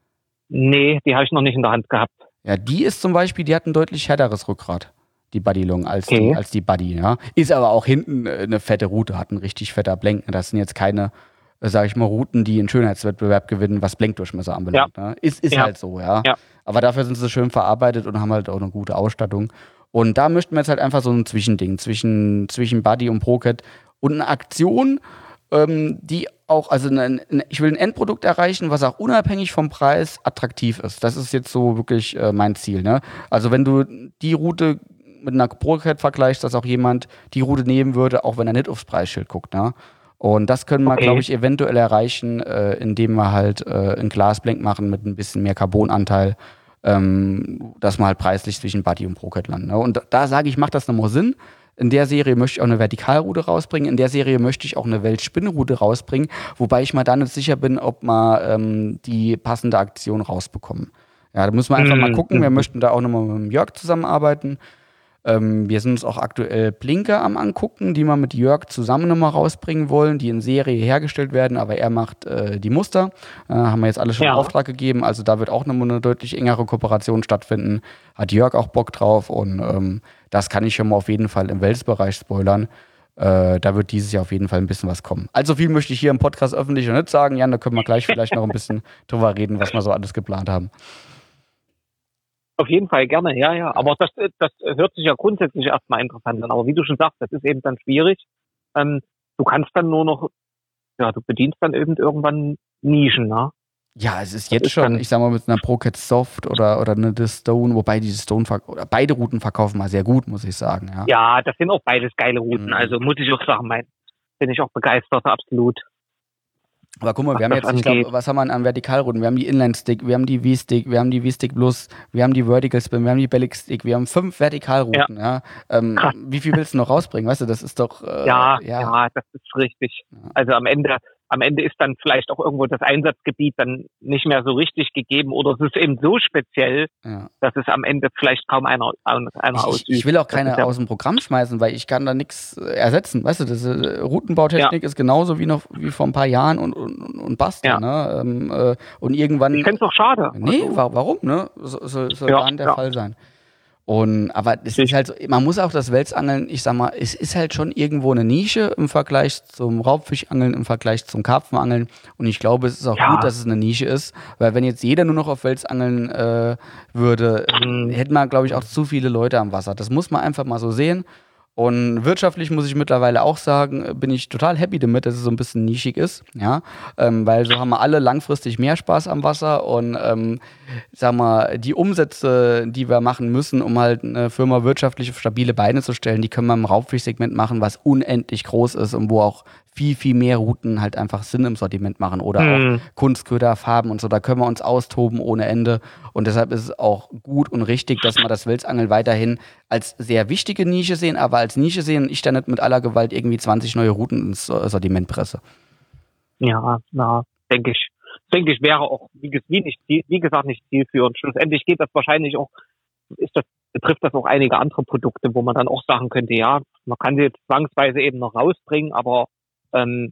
Nee, die habe ich noch nicht in der Hand gehabt. Ja, die ist zum Beispiel, die hat ein deutlich härteres Rückgrat, die Buddy Long, als, okay. die, als die Buddy, ja. Ist aber auch hinten eine fette Route, hat ein richtig fetter Blank. Das sind jetzt keine, sag ich mal, Routen, die einen Schönheitswettbewerb gewinnen, was Blankdurchmesser anbelangt. Ja. Ne? Ist, ist ja. halt so, ja? ja. Aber dafür sind sie schön verarbeitet und haben halt auch eine gute Ausstattung. Und da möchten wir jetzt halt einfach so ein Zwischending zwischen, zwischen Buddy und Pro-Cat und eine Aktion, ähm, die auch, also eine, eine, ich will ein Endprodukt erreichen, was auch unabhängig vom Preis attraktiv ist. Das ist jetzt so wirklich äh, mein Ziel. Ne? Also wenn du die Route mit einer Pro-Cat vergleichst, dass auch jemand die Route nehmen würde, auch wenn er nicht aufs Preisschild guckt. Ne? Und das können wir, okay. glaube ich, eventuell erreichen, äh, indem wir halt äh, ein Glasblank machen mit ein bisschen mehr Carbonanteil, ähm, dass wir halt preislich zwischen Buddy und Pro-Cat landen. Ne? Und da sage ich, macht das nochmal Sinn. In der Serie möchte ich auch eine Vertikalroute rausbringen. In der Serie möchte ich auch eine Weltspinnroute rausbringen, wobei ich mal da nicht sicher bin, ob wir ähm, die passende Aktion rausbekommen. Ja, da müssen wir einfach mhm. mal gucken. Wir möchten da auch nochmal mit dem Jörg zusammenarbeiten. Ähm, wir sind uns auch aktuell Blinker am angucken, die wir mit Jörg zusammen nochmal rausbringen wollen, die in Serie hergestellt werden, aber er macht äh, die Muster. Äh, haben wir jetzt alle schon ja. in Auftrag gegeben. Also da wird auch nochmal eine deutlich engere Kooperation stattfinden. Hat Jörg auch Bock drauf und ähm, das kann ich schon mal auf jeden Fall im Welsbereich spoilern. Äh, da wird dieses Jahr auf jeden Fall ein bisschen was kommen. Also viel möchte ich hier im Podcast öffentlich noch nicht sagen. Jan, da können wir gleich vielleicht noch ein bisschen drüber reden, was wir so alles geplant haben. Auf jeden Fall gerne, ja, ja. Aber das, das hört sich ja grundsätzlich erstmal interessant an. Aber wie du schon sagst, das ist eben dann schwierig. Ähm, du kannst dann nur noch, ja, du bedienst dann eben irgendwann Nischen, ne? Ja, es ist jetzt ist schon, ich sag mal, mit einer ProCat Soft oder, oder eine The Stone, wobei diese Stone, oder beide Routen verkaufen mal sehr gut, muss ich sagen. Ja, ja, das sind auch beides geile Routen, mhm. also muss ich auch sagen, mein, bin ich auch begeistert, absolut. Aber guck mal, wir haben jetzt, angeht. ich glaube, was haben wir an Vertikalrouten? Wir haben die Inline-Stick, wir haben die V-Stick, wir haben die V-Stick Plus, wir haben die Vertical Spin, wir haben die Bellic Stick, wir haben fünf Vertikalrouten. Ja. Ja. Ähm, wie viel willst du noch rausbringen? Weißt du, das ist doch... Äh, ja, ja, ja, das ist richtig. Ja. Also am Ende... Am Ende ist dann vielleicht auch irgendwo das Einsatzgebiet dann nicht mehr so richtig gegeben oder es ist eben so speziell, ja. dass es am Ende vielleicht kaum einer, einer ich, ausübt. Ich will auch keine ja aus dem Programm schmeißen, weil ich kann da nichts ersetzen. Weißt du, das äh, Routenbautechnik ja. ist genauso wie noch wie vor ein paar Jahren und, und, und basta. Ja. Ne? Ähm, äh, und irgendwann. Ich find's doch schade. Nee, also. warum? Ne? So, so, soll ja, gar nicht der ja. Fall sein. Und, aber es ist halt so, man muss auch das Welsangeln, ich sag mal, es ist halt schon irgendwo eine Nische im Vergleich zum Raubfischangeln, im Vergleich zum Karpfenangeln. Und ich glaube, es ist auch ja. gut, dass es eine Nische ist, weil wenn jetzt jeder nur noch auf Welsangeln äh, würde, mhm. hätten wir, glaube ich, auch zu viele Leute am Wasser. Das muss man einfach mal so sehen. Und wirtschaftlich muss ich mittlerweile auch sagen, bin ich total happy damit, dass es so ein bisschen nischig ist, ja, ähm, weil so haben wir alle langfristig mehr Spaß am Wasser und ähm, sag mal, die Umsätze, die wir machen müssen, um halt eine Firma wirtschaftlich auf stabile Beine zu stellen, die können wir im Raubfischsegment machen, was unendlich groß ist und wo auch viel, viel mehr Routen halt einfach Sinn im Sortiment machen oder mhm. auch Kunstköder, Farben und so, da können wir uns austoben ohne Ende und deshalb ist es auch gut und richtig, dass wir das Welsangeln weiterhin als sehr wichtige Nische sehen, aber als Nische sehen und ich da nicht mit aller Gewalt irgendwie zwanzig neue Routen ins Sortiment presse. Ja, na, denke ich. Denke ich, wäre auch, wie, wie, nicht, wie gesagt, nicht zielführend. Schlussendlich geht das wahrscheinlich auch, ist das, betrifft das auch einige andere Produkte, wo man dann auch sagen könnte, ja, man kann sie jetzt zwangsweise eben noch rausbringen, aber ähm,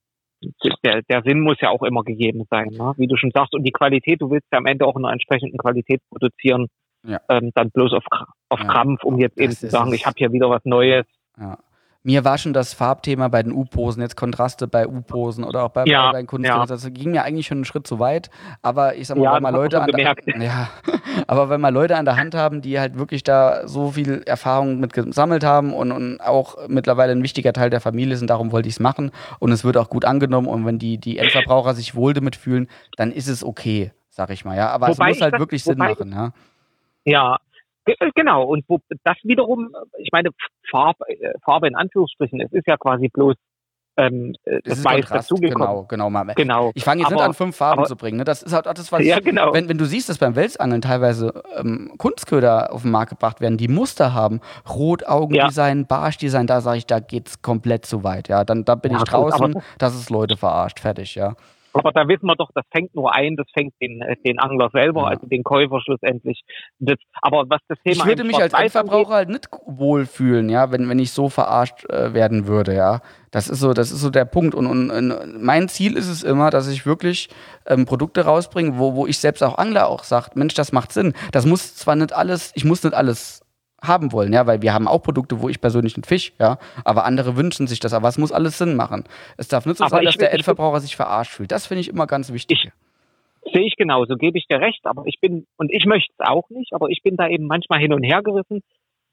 der, der Sinn muss ja auch immer gegeben sein, ne? Wie du schon sagst. Und die Qualität, du willst ja am Ende auch in einer entsprechenden Qualität produzieren, ja. ähm, dann bloß auf, auf ja. Krampf, um jetzt das eben zu sagen, ich habe hier wieder was Neues. Ja. Mir war schon das Farbthema bei den U-Posen, jetzt Kontraste bei U-Posen oder auch bei, ja, bei den Kunstkörpern, ja. das ging mir eigentlich schon einen Schritt zu weit, aber ich sag mal, ja, wenn mal Leute an der, ja, aber wenn mal Leute an der Hand haben, die halt wirklich da so viel Erfahrung mit gesammelt haben und, und auch mittlerweile ein wichtiger Teil der Familie sind, darum wollte ich es machen und es wird auch gut angenommen und wenn die, die Endverbraucher sich wohl damit fühlen, dann ist es okay, sag ich mal, ja, aber wobei es muss halt das, wirklich Sinn machen, ja. Ja, genau, und wo das wiederum, ich meine, Farbe, Farbe in Anführungsstrichen, es ist ja quasi bloß ähm, das Weiß dazugekommen. Genau, genau. genau. Ich fange jetzt aber, nicht an, fünf Farben aber, zu bringen. Ne? Das ist halt auch das, was ja, ich, genau. wenn, wenn du siehst, dass beim Welsangeln teilweise ähm, Kunstköder auf den Markt gebracht werden, die Muster haben, Rotaugendesign, ja. Barschdesign, da sage ich, da geht's komplett zu weit. Ja, dann da bin ja, ich draußen, gut, das ist Leute verarscht, fertig, ja. Aber da wissen wir doch, das fängt nur ein, das fängt den, den Angler selber, ja. also den Käufer schlussendlich. Das, aber was das Thema ich würde mich als Endverbraucher halt nicht wohlfühlen, ja, wenn, wenn ich so verarscht äh, werden würde, ja. Das ist so, das ist so der Punkt. Und, und, und mein Ziel ist es immer, dass ich wirklich ähm, Produkte rausbringe, wo, wo ich selbst auch Angler auch sage, Mensch, das macht Sinn. Das muss zwar nicht alles, ich muss nicht alles haben wollen, ja, weil wir haben auch Produkte, wo ich persönlich nicht fisch, ja, aber andere wünschen sich das, aber es muss alles Sinn machen. Es darf nicht so aber sein, dass will, der Endverbraucher sich verarscht fühlt. Das finde ich immer ganz wichtig. Ich, sehe ich genauso, gebe ich dir recht, aber ich bin, und ich möchte es auch nicht, aber ich bin da eben manchmal hin und her gerissen,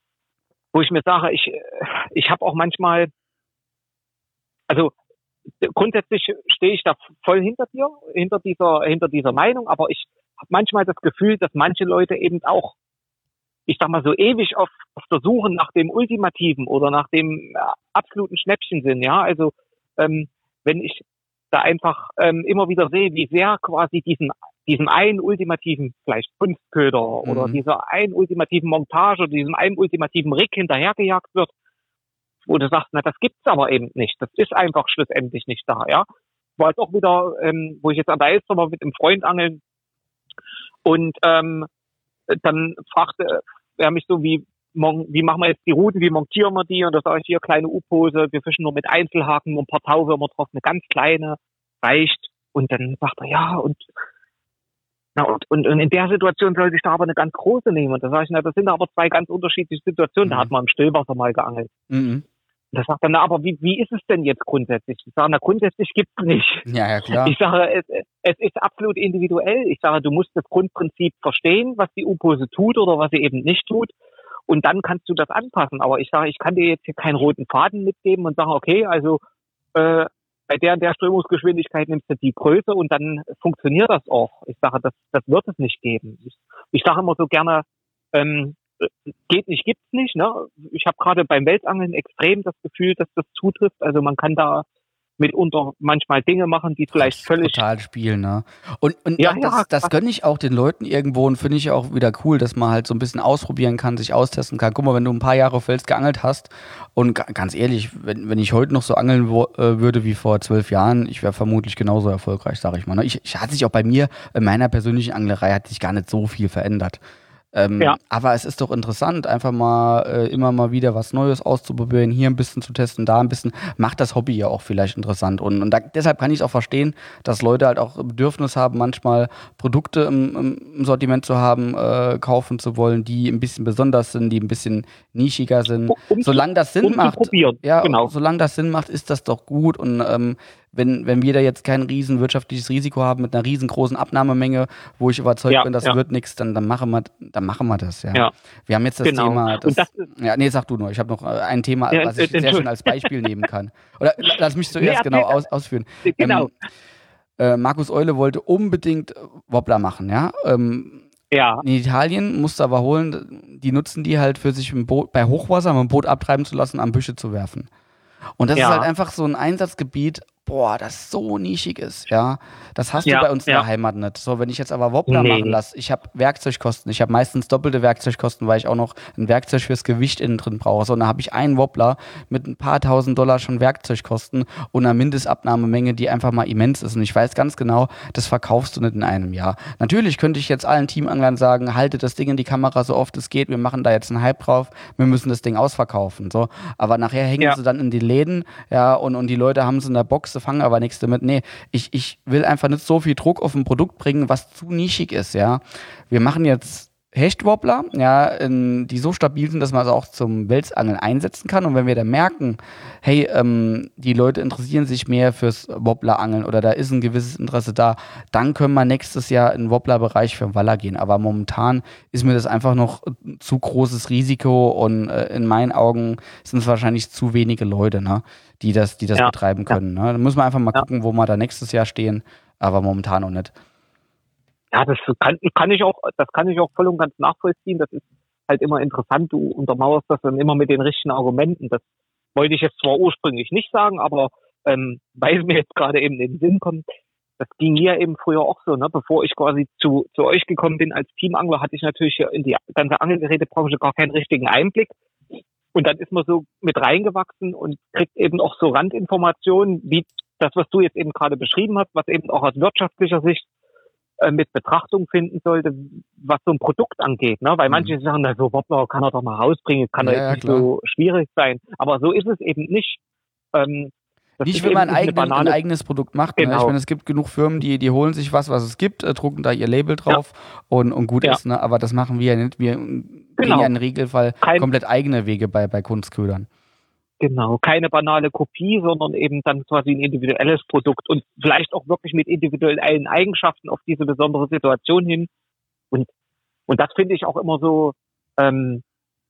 wo ich mir sage, ich, ich habe auch manchmal, also grundsätzlich stehe ich da voll hinter dir, hinter dieser, hinter dieser Meinung, aber ich habe manchmal das Gefühl, dass manche Leute eben auch, ich sag mal, so ewig auf, auf der Suche nach dem Ultimativen oder nach dem äh, absoluten Schnäppchen sind, ja, also ähm, wenn ich da einfach ähm, immer wieder sehe, wie sehr quasi diesen diesem einen ultimativen vielleicht Kunstköder mhm. oder dieser einen ultimativen Montage oder diesem einen ultimativen Rig hinterhergejagt wird, wo du sagst, na, das gibt's aber eben nicht, das ist einfach schlussendlich nicht da, ja. War jetzt auch wieder, ähm, wo ich jetzt an der Elster war mit einem Freund angeln und ähm, dann fragte er mich so, wie, wie machen wir jetzt die Routen, wie montieren wir die? Und da sage ich, hier, kleine U-Pose, wir fischen nur mit Einzelhaken, nur ein paar Tauwürmer drauf, eine ganz kleine, reicht. Und dann sagt er, ja, und, na, und, und, und in der Situation sollte ich da aber eine ganz große nehmen. Und da sage ich, na, das sind aber zwei ganz unterschiedliche Situationen. Mhm. Da hat man im Stillwasser mal geangelt. Mhm. Und da sagt er, na, aber wie, wie ist es denn jetzt grundsätzlich? Ich sage, na, grundsätzlich gibt's nicht. Ja, ja, klar. Ich sage, es, es ist absolut individuell. Ich sage, du musst das Grundprinzip verstehen, was die U-Pose tut oder was sie eben nicht tut. Und dann kannst du das anpassen. Aber ich sage, ich kann dir jetzt hier keinen roten Faden mitgeben und sagen, okay, also, äh, bei der der Strömungsgeschwindigkeit nimmst du die Größe und dann funktioniert das auch. Ich sage, das, das wird es nicht geben. Ich, ich sage immer so gerne, ähm, geht nicht, gibt's nicht. Ne? Ich habe gerade beim Welsangeln extrem das Gefühl, dass das zutrifft. Also man kann da mitunter manchmal Dinge machen, die vielleicht völlig... Total spielen, ne? Und, und ja, das, ja, das gönne ich auch den Leuten irgendwo und finde ich auch wieder cool, dass man halt so ein bisschen ausprobieren kann, sich austesten kann. Guck mal, wenn du ein paar Jahre auf Fels geangelt hast und ga, ganz ehrlich, wenn, wenn ich heute noch so angeln wo, äh, würde wie vor zwölf Jahren, ich wäre vermutlich genauso erfolgreich, sage ich mal. Ne? Ich, ich hat sich auch bei mir, in meiner persönlichen Anglerei hat sich gar nicht so viel verändert. Ähm, ja. Aber es ist doch interessant, einfach mal äh, immer mal wieder was Neues auszuprobieren, hier ein bisschen zu testen, da ein bisschen, macht das Hobby ja auch vielleicht interessant. Und, und da, deshalb kann ich es auch verstehen, dass Leute halt auch Bedürfnis haben, manchmal Produkte im, im Sortiment zu haben, äh, kaufen zu wollen, die ein bisschen besonders sind, die ein bisschen nischiger sind. Um, solange das Sinn um macht, ja, genau. solange das Sinn macht, ist das doch gut. Und ähm, wenn, wenn wir da jetzt kein riesen wirtschaftliches Risiko haben mit einer riesengroßen Abnahmemenge, wo ich überzeugt ja, bin, das ja. wird nichts, dann, dann machen wir dann machen wir das, ja. ja. Wir haben jetzt das genau. Thema, das, das ja, nee, sag du nur, ich habe noch ein Thema, ja, was ich sehr schön als Beispiel nehmen kann. Oder lass mich zuerst nee, genau aus, ausführen. Genau. Ähm, äh, Markus Eule wollte unbedingt Wobbler machen, ja. Ähm, ja. In Italien musste aber holen, die nutzen die halt für sich im Boot, bei Hochwasser, um ein Boot abtreiben zu lassen, am Büsche zu werfen. Und das ja. ist halt einfach so ein Einsatzgebiet, boah, das so nischig ist, ja. Das hast ja, du bei uns in ja. der Heimat nicht. So, wenn ich jetzt aber Wobbler nee. machen lasse, ich habe Werkzeugkosten, ich habe meistens doppelte Werkzeugkosten, weil ich auch noch ein Werkzeug fürs Gewicht innen drin brauche. So, und dann habe ich einen Wobbler mit ein paar tausend Dollar schon Werkzeugkosten und einer Mindestabnahmemenge, die einfach mal immens ist. Und ich weiß ganz genau, das verkaufst du nicht in einem Jahr. Natürlich könnte ich jetzt allen Teamanglern sagen, haltet das Ding in die Kamera so oft es geht, wir machen da jetzt einen Hype drauf, wir müssen das Ding ausverkaufen. So. Aber nachher hängen ja. sie dann in die Läden, ja, und, und die Leute haben es in der Box, fangen aber nichts damit. Nee, ich, ich will einfach nicht so viel Druck auf ein Produkt bringen, was zu nischig ist, ja. Wir machen jetzt Hechtwobbler, ja, in, die so stabil sind, dass man es auch zum Welsangeln einsetzen kann. Und wenn wir dann merken, hey, ähm, die Leute interessieren sich mehr fürs Wobblerangeln oder da ist ein gewisses Interesse da, dann können wir nächstes Jahr in den Wobbler-Bereich für den Waller gehen. Aber momentan ist mir das einfach noch zu großes Risiko und äh, in meinen Augen sind es wahrscheinlich zu wenige Leute, ne, die das, die das ja. betreiben können. Ne? Da muss man einfach mal ja. gucken, wo wir da nächstes Jahr stehen, aber momentan noch nicht. Ja, das kann, kann ich auch, das kann ich auch voll und ganz nachvollziehen. Das ist halt immer interessant. Du untermauerst das dann immer mit den richtigen Argumenten. Das wollte ich jetzt zwar ursprünglich nicht sagen, aber ähm, weil es mir jetzt gerade eben in den Sinn kommt, das ging mir eben früher auch so, ne? Bevor ich quasi zu, zu euch gekommen bin als Teamangler, hatte ich natürlich in die ganze Angelgerätebranche gar keinen richtigen Einblick. Und dann ist man so mit reingewachsen und kriegt eben auch so Randinformationen, wie das, was du jetzt eben gerade beschrieben hast, was eben auch aus wirtschaftlicher Sicht mit Betrachtung finden sollte, was so ein Produkt angeht, ne? Weil mhm. manche sagen, na, so Wobbler kann er doch mal rausbringen, kann doch ja, jetzt nicht ja, so schwierig sein. Aber so ist es eben nicht. Ähm, nicht, wenn man ein, eigenen, ein eigenes Produkt macht. Genau. Ne? Ich meine, es gibt genug Firmen, die, die holen sich was, was es gibt, äh, drucken da ihr Label drauf ja. und, und gut ja. ist, ne? Aber das machen wir ja nicht. Wir genau. gehen ja im Regelfall Kein komplett eigene Wege bei, bei Kunstködern. Genau, keine banale Kopie, sondern eben dann quasi ein individuelles Produkt und vielleicht auch wirklich mit individuellen Eigenschaften auf diese besondere Situation hin. Und und das finde ich auch immer so ähm,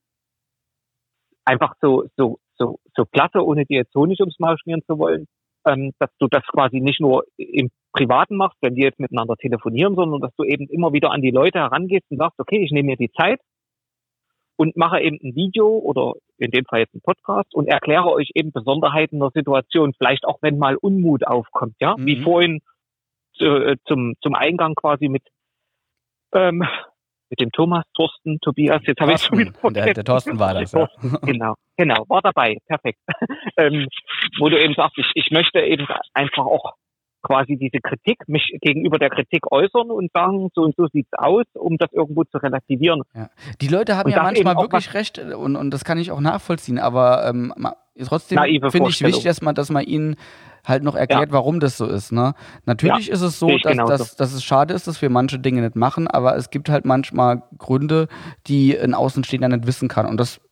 einfach so so so so klasse, ohne dir jetzt Honig ums Maul schmieren zu wollen, ähm, dass du das quasi nicht nur im Privaten machst, wenn die jetzt miteinander telefonieren, sondern dass du eben immer wieder an die Leute herangehst und sagst, okay, ich nehme mir die Zeit und mache eben ein Video oder in dem Fall jetzt einen Podcast und erkläre euch eben Besonderheiten der Situation, vielleicht auch wenn mal Unmut aufkommt, ja, mhm. wie vorhin äh, zum zum Eingang quasi mit ähm, mit dem Thomas, Thorsten, Tobias, jetzt habe ich schon wieder vergessen. Der, der Thorsten war das, ja. Genau, genau, war dabei, perfekt. ähm, wo du eben sagst, ich, ich möchte eben einfach auch quasi diese Kritik, mich gegenüber der Kritik äußern und sagen, so und so sieht's aus, um das irgendwo zu relativieren. Ja. Die Leute haben und ja manchmal wirklich recht und, und das kann ich auch nachvollziehen, aber ähm, trotzdem finde ich wichtig, dass man, dass man ihnen halt noch erklärt, ja. warum das so ist. Ne? Natürlich ja, ist es so, dass, dass, dass es schade ist, dass wir manche Dinge nicht machen, aber es gibt halt manchmal Gründe, die ein Außenstehender nicht wissen kann und das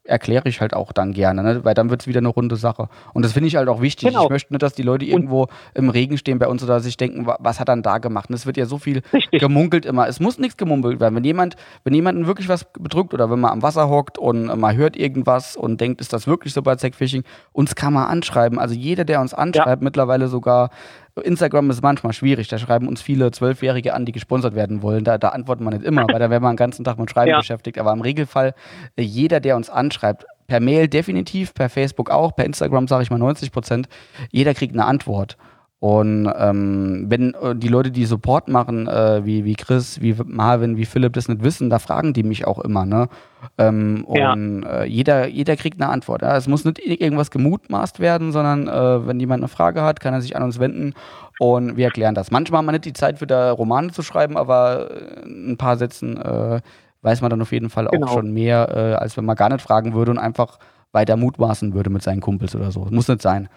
erkläre ich halt auch dann gerne, ne? Weil dann wird es wieder eine runde Sache. Und das finde ich halt auch wichtig. Genau. Ich möchte nicht, dass die Leute irgendwo und im Regen stehen bei uns oder sich denken, was hat er da gemacht? Und es wird ja so viel richtig. gemunkelt immer. Es muss nichts gemunkelt werden. Wenn jemand, wenn jemanden wirklich was bedrückt oder wenn man am Wasser hockt und man hört irgendwas und denkt, ist das wirklich so bei Zack Fishing, uns kann man anschreiben. Also jeder, der uns anschreibt, ja. mittlerweile sogar Instagram ist manchmal schwierig. Da schreiben uns viele Zwölfjährige an, die gesponsert werden wollen. Da, da antworten wir nicht immer, weil da wäre man den ganzen Tag mit Schreiben ja. beschäftigt. Aber im Regelfall, jeder, der uns anschreibt, per Mail definitiv, per Facebook auch, per Instagram sage ich mal neunzig Prozent, jeder kriegt eine Antwort. Und ähm, wenn äh, die Leute, die Support machen, äh, wie, wie Chris, wie Marvin, wie Philipp das nicht wissen, da fragen die mich auch immer, ne? Ähm, ja. Und äh, jeder, jeder kriegt eine Antwort. Ja? Es muss nicht irgendwas gemutmaßt werden, sondern äh, wenn jemand eine Frage hat, kann er sich an uns wenden und wir erklären das. Manchmal haben wir nicht die Zeit, wieder Romane zu schreiben, aber in ein paar Sätzen äh, weiß man dann auf jeden Fall genau. auch schon mehr, äh, als wenn man gar nicht fragen würde und einfach weiter mutmaßen würde mit seinen Kumpels oder so. Das muss nicht sein.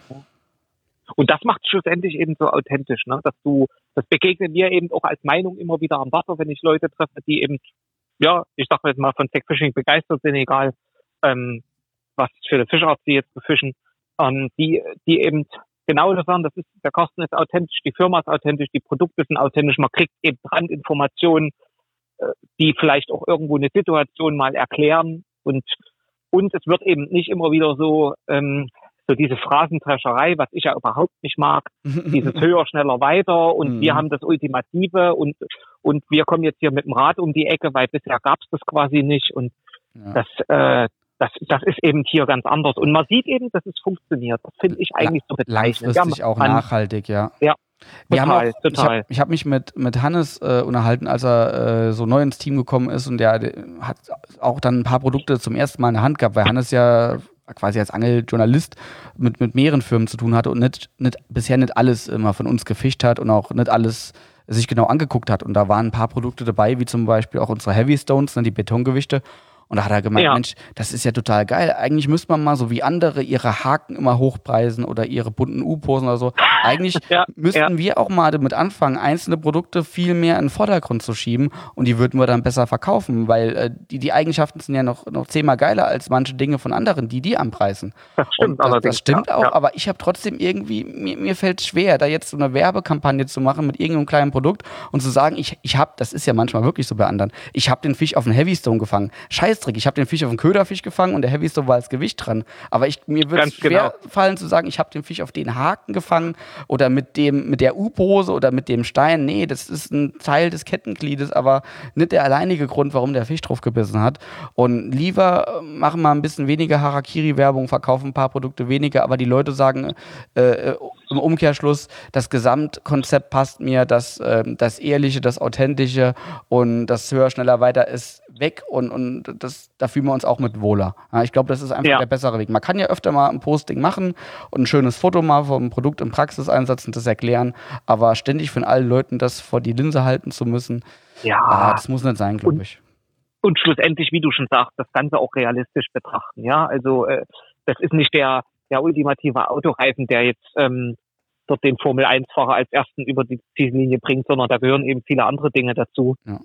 Und das macht es schlussendlich eben so authentisch, ne? Dass du, das begegnet mir eben auch als Meinung immer wieder am Wasser, wenn ich Leute treffe, die eben, ja, ich sag jetzt mal von Zack Fishing begeistert sind, egal ähm, was für eine Fischart sie jetzt befischen, ähm, die, die eben genau das sagen, das ist, der Carsten ist authentisch, die Firma ist authentisch, die Produkte sind authentisch, man kriegt eben Randinformationen, äh, die vielleicht auch irgendwo eine Situation mal erklären und und es wird eben nicht immer wieder so ähm, so diese Phrasendrescherei, was ich ja überhaupt nicht mag, dieses höher, schneller, weiter und mhm. wir haben das Ultimative und und wir kommen jetzt hier mit dem Rad um die Ecke, weil bisher gab es das quasi nicht und ja. das, äh, das das ist eben hier ganz anders und man sieht eben, dass es funktioniert. Das finde ich eigentlich so bezeichnend. Langfristig auch an, nachhaltig, ja. Ja. Wir total, haben auch, total. Ich habe ich hab mich mit, mit Hannes äh, unterhalten, als er äh, so neu ins Team gekommen ist und der, der hat auch dann ein paar Produkte zum ersten Mal in der Hand gehabt, weil Hannes ja quasi als Angeljournalist mit, mit mehreren Firmen zu tun hatte und nicht, nicht, bisher nicht alles immer von uns gefischt hat und auch nicht alles sich genau angeguckt hat. Und da waren ein paar Produkte dabei, wie zum Beispiel auch unsere Heavy Stones, ne, die Betongewichte. Und da hat er gemeint, ja. Mensch, das ist ja total geil. Eigentlich müsste man mal so wie andere ihre Haken immer hochpreisen oder ihre bunten U-Posen oder so. Eigentlich ja, müssten ja. wir auch mal damit anfangen, einzelne Produkte viel mehr in den Vordergrund zu schieben und die würden wir dann besser verkaufen, weil äh, die, die Eigenschaften sind ja noch, noch zehnmal geiler als manche Dinge von anderen, die die anpreisen. Das stimmt, und das, das stimmt ja, auch, ja. aber ich habe trotzdem irgendwie, mir, mir fällt es schwer, da jetzt so eine Werbekampagne zu machen mit irgendeinem kleinen Produkt und zu sagen, ich, ich habe, das ist ja manchmal wirklich so bei anderen, ich habe den Fisch auf einen Heavystone gefangen. Scheißdreck, ich habe den Fisch auf einen Köderfisch gefangen und der Heavystone war als Gewicht dran. Aber ich, mir würde es schwer genau. fallen zu sagen, ich habe den Fisch auf den Haken gefangen oder mit dem mit der U-Pose oder mit dem Stein. Nee, das ist ein Teil des Kettengliedes, aber nicht der alleinige Grund, warum der Fisch drauf gebissen hat. Und lieber machen wir ein bisschen weniger Harakiri-Werbung, verkaufen ein paar Produkte weniger, aber die Leute sagen äh, im Umkehrschluss, das Gesamtkonzept passt mir, das, äh, das Ehrliche, das Authentische und das höher, schneller, weiter ist weg und, und das, da fühlen wir uns auch mit wohler. Ja, ich glaube, das ist einfach ja. der bessere Weg. Man kann ja öfter mal ein Posting machen und ein schönes Foto mal vom Produkt im Praxiseinsatz und das erklären, aber ständig von allen Leuten das vor die Linse halten zu müssen, ja. äh, das muss nicht sein, glaube ich. Und schlussendlich, wie du schon sagst, das Ganze auch realistisch betrachten. Ja, also äh, das ist nicht der, der ultimative Autoreifen, der jetzt ähm, dort den Formel eins Fahrer als ersten über die Ziellinie bringt, sondern da gehören eben viele andere Dinge dazu. Ja.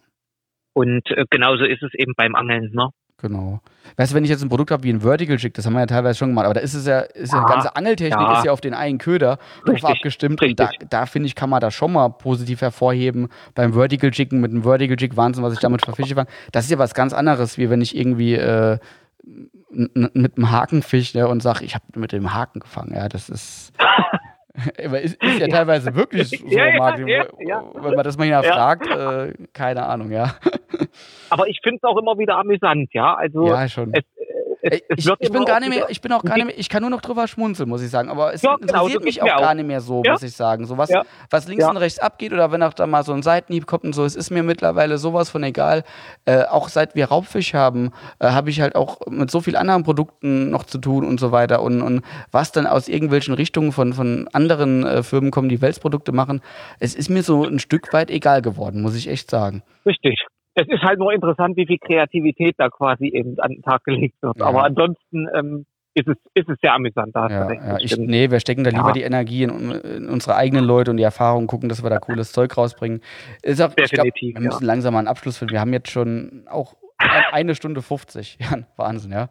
Und äh, genauso ist es eben beim Angeln, ne? Genau. Weißt du, wenn ich jetzt ein Produkt habe wie ein Vertical Jig, das haben wir ja teilweise schon gemacht, aber da ist es ja, ist ja, ja die ganze Angeltechnik ja. ist ja auf den einen Köder drauf abgestimmt. Richtig. Und da, da finde ich, kann man das schon mal positiv hervorheben. Beim Vertical Jiggen mit einem Vertical Jig, Wahnsinn, was ich damit verfische war. Das ist ja was ganz anderes, wie wenn ich irgendwie äh, n- mit einem Haken fische, ne, und sage, ich habe mit dem Haken gefangen. Ja, das ist... Aber ist, ist ja teilweise wirklich so, ja, Martin, ja, ja. wenn man das mal hinterfragt, ja. äh, keine Ahnung, ja. Aber ich finde es auch immer wieder amüsant, ja. Also ja, schon. Es, es, es ich, ich bin gar nicht mehr, ich bin auch gar nicht mehr, ich kann nur noch drüber schmunzeln, muss ich sagen. Aber es ja, genau, interessiert mich auch, auch gar nicht mehr so, ja. muss ich sagen. So was, ja. was links ja. und rechts abgeht oder wenn auch da mal so ein Seitenhieb kommt und so, es ist mir mittlerweile sowas von egal. Äh, auch seit wir Raubfisch haben, äh, habe ich halt auch mit so vielen anderen Produkten noch zu tun und so weiter. Und, und was dann aus irgendwelchen Richtungen von, von anderen äh, Firmen kommen, die Welsprodukte machen, es ist mir so ein Stück weit egal geworden, muss ich echt sagen. Richtig. Es ist halt nur interessant, wie viel Kreativität da quasi eben an den Tag gelegt wird. Ja. Aber ansonsten ähm, ist es ist es sehr amüsant. Da ja, ja. Ich, nee, wir stecken da lieber ja. die Energie in, in unsere eigenen Leute und die Erfahrung, gucken, dass wir da cooles Zeug rausbringen. Ist auch, Definitiv, ich glaub, wir müssen ja. langsam mal einen Abschluss finden. Wir haben jetzt schon auch eine Stunde fünfzig. Ja, Wahnsinn, ja.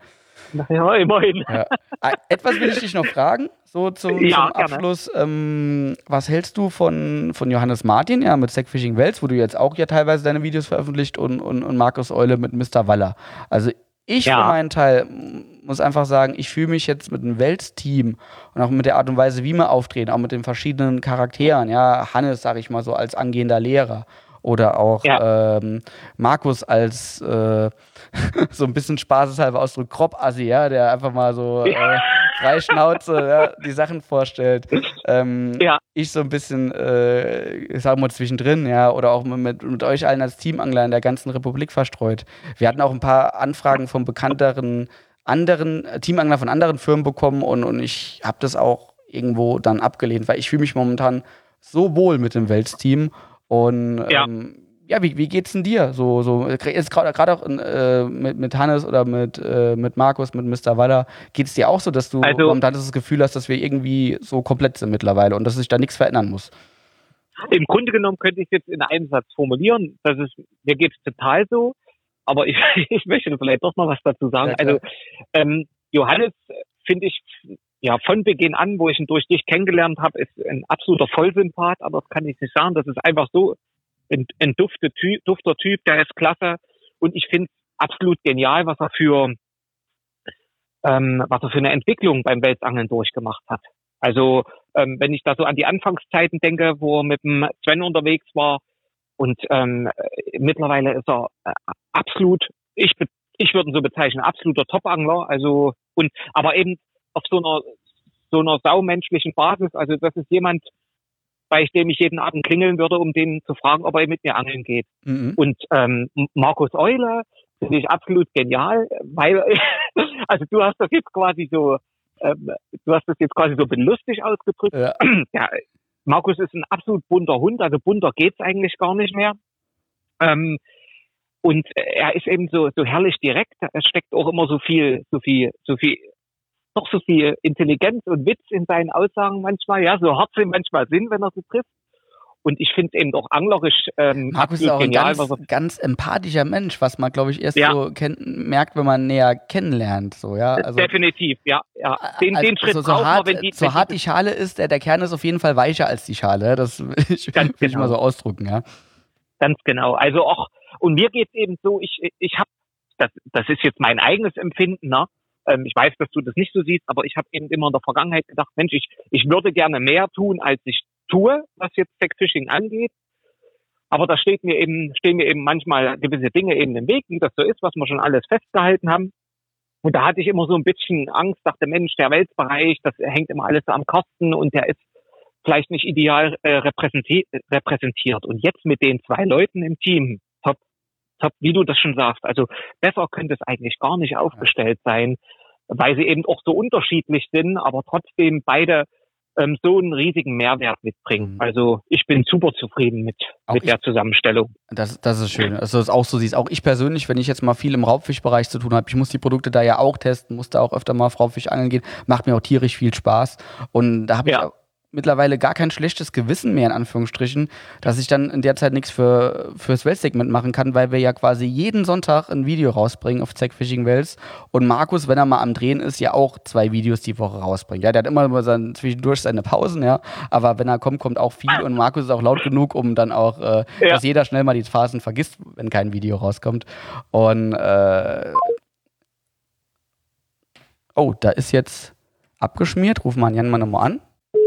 Ja, immerhin. Ja. Etwas will ich dich noch fragen, so zum, Ja, zum Abschluss. Ähm, was hältst du von, von Johannes Martin, ja, mit Zack Fishing Wels, wo du jetzt auch ja teilweise deine Videos veröffentlicht und, und, und Markus Eule mit Mister Waller? Also ich Ja. für meinen Teil muss einfach sagen, ich fühle mich jetzt mit dem Wels-Team und auch mit der Art und Weise, wie wir auftreten, auch mit den verschiedenen Charakteren, ja, Hannes, sag ich mal so, als angehender Lehrer. Oder auch Ja. ähm, Markus als äh, so ein bisschen spaßeshalber Ausdruck Kropassi, ja, der einfach mal so äh, frei Schnauze ja, die Sachen vorstellt. Ähm, Ja. Ich so ein bisschen, äh, ich sag mal zwischendrin, ja, oder auch mit, mit euch allen als Teamangler in der ganzen Republik verstreut. Wir hatten auch ein paar Anfragen von bekannteren anderen äh, Teamangler von anderen Firmen bekommen und, und ich habe das auch irgendwo dann abgelehnt, weil ich fühle mich momentan so wohl mit dem Wels-Team. Und Ja. ähm, ja, wie, wie geht's denn dir? So, so jetzt gerade auch äh, mit, mit Hannes oder mit, äh, mit Markus, mit Mister Waller, geht's dir auch so, dass du Also- momentan das Gefühl hast, dass wir irgendwie so komplett sind mittlerweile und dass sich da nichts verändern muss? Im Grunde genommen könnte ich es jetzt in einem Satz formulieren. Das ist, mir geht es total so. Aber ich, ich möchte vielleicht doch noch was dazu sagen. Ja, klar. Also ähm, Johannes finde ich ja von Beginn an, wo ich ihn durch dich kennengelernt habe, ist ein absoluter Vollsympath. Aber das kann ich nicht sagen. Das ist einfach so ein, ein dufter Typ, dufter Typ, der ist klasse. Und ich finde es absolut genial, was er für ähm, was er für eine Entwicklung beim Welsangeln durchgemacht hat. Also ähm, wenn ich da so an die Anfangszeiten denke, wo er mit dem Sven unterwegs war und ähm, mittlerweile ist er äh, absolut, ich be- ich würde ihn so bezeichnen, absoluter Top-Angler. Also und aber eben auf so einer so einer saumenschlichen Basis. Also das ist jemand, bei dem ich jeden Abend klingeln würde, um den zu fragen, ob er mit mir angeln geht. Mhm. Und ähm, Markus Eule finde ich absolut genial, weil also du hast das jetzt quasi so ähm, du hast das jetzt quasi so belustig ausgedrückt. Ja. Ja, Markus ist ein absolut bunter Hund, also bunter geht's eigentlich gar nicht mehr. Ähm, und er ist eben so so herrlich direkt. Es steckt auch immer so viel so viel so viel doch so viel Intelligenz und Witz in seinen Aussagen manchmal. Ja, so hart sie manchmal sind, wenn er sie trifft. Und ich finde es eben auch anglerisch ähm, Markus ist absolut auch ein genial. ganz, Was er, ganz empathischer Mensch, was man, glaube ich, erst Ja. so kenn- merkt, wenn man näher kennenlernt. So, ja? Also, definitiv, ja, ja. Den, also, den Schritt so, so brauchen hart, wir, wenn die, so wenn hart die, die Schale ist, der, der Kern ist auf jeden Fall weicher als die Schale. Das will ich, will Ganz ich genau. mal so ausdrücken, ja. Ganz genau. Also auch, und mir geht's eben so, ich, ich habe, das, das ist jetzt mein eigenes Empfinden, ne? Ähm, ich weiß, dass du das nicht so siehst, aber ich habe eben immer in der Vergangenheit gedacht, Mensch, ich, ich würde gerne mehr tun, als ich tue, was jetzt Zackfishing angeht. Aber da steht mir eben, stehen mir eben manchmal gewisse Dinge eben im Weg, wie das so ist, was wir schon alles festgehalten haben. Und da hatte ich immer so ein bisschen Angst, dachte, Mensch, der Weltbereich, das hängt immer alles so am Kosten und der ist vielleicht nicht ideal äh, repräsentiert, repräsentiert. Und jetzt mit den zwei Leuten im Team, top, top, wie du das schon sagst, also besser könnte es eigentlich gar nicht aufgestellt sein, weil sie eben auch so unterschiedlich sind, aber trotzdem beide ähm, so einen riesigen Mehrwert mitbringen. Mhm. Also ich bin super zufrieden mit, Auch mit ich- der Zusammenstellung. Das, das ist schön, dass du das auch so siehst. Auch ich persönlich, wenn ich jetzt mal viel im Raubfischbereich zu tun habe, ich muss die Produkte da ja auch testen, muss da auch öfter mal auf Raubfisch angeln gehen, macht mir auch tierisch viel Spaß. Und da habe ich Ja. auch mittlerweile gar kein schlechtes Gewissen mehr, in Anführungsstrichen, dass ich dann in der Zeit nichts für, fürs Weltsegment machen kann, weil wir ja quasi jeden Sonntag ein Video rausbringen auf Zackfishing Wels und Markus, wenn er mal am Drehen ist, ja auch zwei Videos die Woche rausbringt. Ja, der hat immer mal sein, zwischendurch seine Pausen, ja, aber wenn er kommt, kommt auch viel und Markus ist auch laut genug, um dann auch, äh, Ja. dass jeder schnell mal die Phasen vergisst, wenn kein Video rauskommt. Und äh, oh, da ist jetzt abgeschmiert, rufen wir Jan mal nochmal an.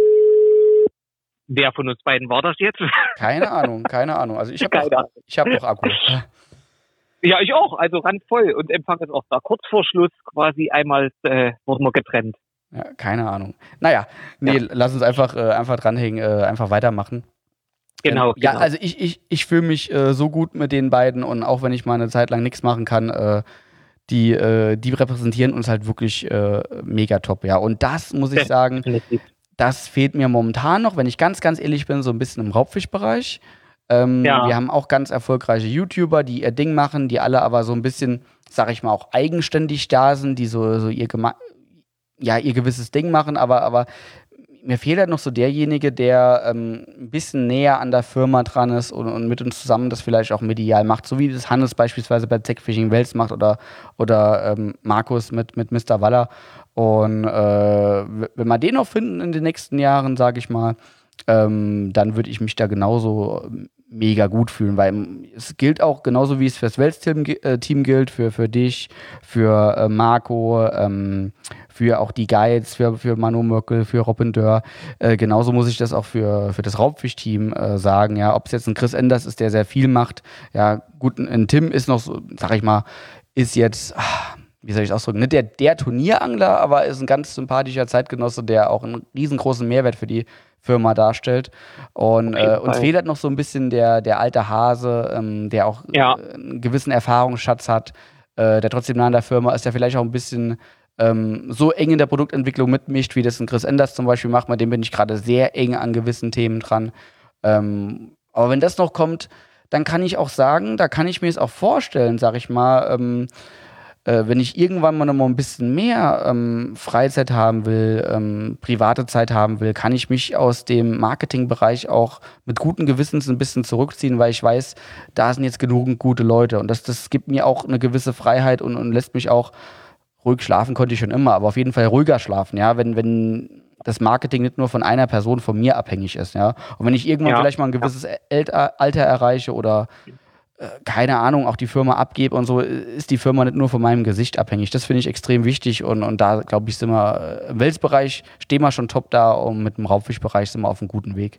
Wer von uns beiden war das jetzt? Keine Ahnung, keine Ahnung. Also ich habe Keine noch, Ahnung. ich hab noch Akku. Ja, ich auch. Also randvoll. Und Empfang ist auch da. Kurz vor Schluss quasi einmal äh, wurden wir getrennt. Ja, keine Ahnung. Naja, nee, Ja. lass uns einfach, äh, einfach dranhängen, äh, einfach weitermachen. Genau. Ähm, ja, genau. also ich, ich, ich fühle mich äh, so gut mit den beiden und auch wenn ich mal eine Zeit lang nichts machen kann, äh, die, äh, die repräsentieren uns halt wirklich äh, mega top, ja. Und das muss ich sagen, Definitiv. das fehlt mir momentan noch, wenn ich ganz, ganz ehrlich bin, so ein bisschen im Raubfischbereich. Ähm, Ja. Wir haben auch ganz erfolgreiche YouTuber, die ihr Ding machen, die alle aber so ein bisschen, sag ich mal, auch eigenständig da sind, die so, so ihr, gema- ja, ihr gewisses Ding machen, aber, aber mir fehlt halt noch so derjenige, der ähm, ein bisschen näher an der Firma dran ist und, und mit uns zusammen das vielleicht auch medial macht, so wie das Hannes beispielsweise bei Tech Fishing Wels macht oder, oder ähm, Markus mit, mit Mister Waller. Und äh, wenn wir den noch finden in den nächsten Jahren, sage ich mal, ähm, dann würde ich mich da genauso mega gut fühlen, weil es gilt auch genauso, wie es fürs Wels-Team äh, Team gilt, für, für dich, für äh, Marco, ähm, für auch die Guides, für, für Manu Möckel, für Robin Dörr. Äh, genauso muss ich das auch für, für das Raubfisch-Team äh, sagen, ja, ob es jetzt ein Chris Enders ist, der sehr viel macht, ja, gut, ein, ein Tim ist noch so, sag ich mal, ist jetzt, ach, wie soll ich das ausdrücken, nicht der, der Turnierangler, aber ist ein ganz sympathischer Zeitgenosse, der auch einen riesengroßen Mehrwert für die Firma darstellt. Und äh, uns fehlt halt noch so ein bisschen der, der alte Hase, ähm, der auch ja. äh, einen gewissen Erfahrungsschatz hat, äh, der trotzdem nah an der Firma ist, der vielleicht auch ein bisschen ähm, so eng in der Produktentwicklung mitmischt, wie das ein Chris Enders zum Beispiel macht. Mit dem bin ich gerade sehr eng an gewissen Themen dran. Ähm, aber wenn das noch kommt, dann kann ich auch sagen, da kann ich mir es auch vorstellen, sag ich mal, ähm, Äh, wenn ich irgendwann mal noch mal ein bisschen mehr ähm, Freizeit haben will, ähm, private Zeit haben will, kann ich mich aus dem Marketingbereich auch mit gutem Gewissens ein bisschen zurückziehen, weil ich weiß, da sind jetzt genügend gute Leute. Und das, das gibt mir auch eine gewisse Freiheit und, und lässt mich auch ruhig schlafen, konnte ich schon immer, aber auf jeden Fall ruhiger schlafen, ja, wenn, wenn das Marketing nicht nur von einer Person, von mir abhängig ist, ja. Und wenn ich irgendwann ja. vielleicht mal ein gewisses ja. Alter erreiche oder keine Ahnung, auch die Firma abgebe und so, ist die Firma nicht nur von meinem Gesicht abhängig. Das finde ich extrem wichtig und, und da, glaube ich, sind wir im Welsbereich, stehen wir schon top da und mit dem Raubfischbereich sind wir auf einem guten Weg.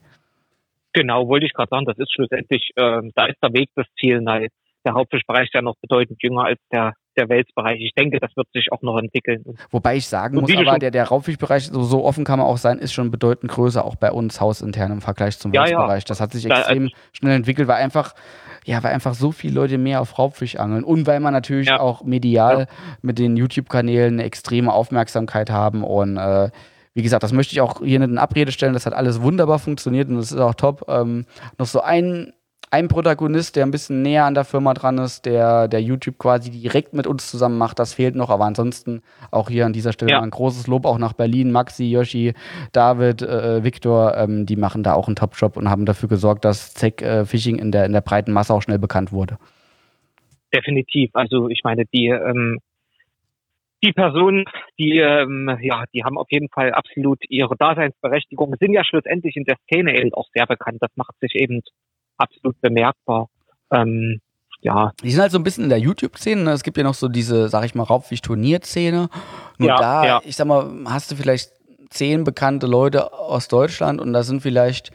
Genau, wollte ich gerade sagen, das ist schlussendlich, äh, da ist der Weg das Ziel. Nein, der Raubfischbereich ist ja noch bedeutend jünger als der, der Welsbereich. Ich denke, das wird sich auch noch entwickeln. Wobei ich sagen muss, aber der, der Raubfischbereich, so, so offen kann man auch sein, ist schon bedeutend größer, auch bei uns hausintern im Vergleich zum ja, Welsbereich. Ja. Das hat sich extrem da, äh, schnell entwickelt, weil einfach Ja, weil einfach so viele Leute mehr auf Raubfisch angeln und weil man natürlich ja. auch medial ja. mit den YouTube-Kanälen eine extreme Aufmerksamkeit haben und äh, wie gesagt, das möchte ich auch hier nicht in Abrede stellen, das hat alles wunderbar funktioniert und das ist auch top. Ähm, noch so ein Ein Protagonist, der ein bisschen näher an der Firma dran ist, der, der YouTube quasi direkt mit uns zusammen macht, das fehlt noch. Aber ansonsten auch hier an dieser Stelle ja. mal ein großes Lob auch nach Berlin. Maxi, Yoshi, David, äh, Viktor, ähm, die machen da auch einen Top-Job und haben dafür gesorgt, dass Zec äh, Fishing in der, in der breiten Masse auch schnell bekannt wurde. Definitiv. Also ich meine, die, ähm, die Personen, die, ähm, ja, die haben auf jeden Fall absolut ihre Daseinsberechtigung, sind ja schlussendlich in der Szene eben auch sehr bekannt. Das macht sich eben absolut bemerkbar. Ähm, ja. Die sind halt so ein bisschen in der YouTube-Szene. Ne? Es gibt ja noch so diese, sag ich mal, Raubfisch-Turnier-Szene. Nur ja, da, ja. ich sag mal, hast du vielleicht zehn bekannte Leute aus Deutschland und da sind vielleicht,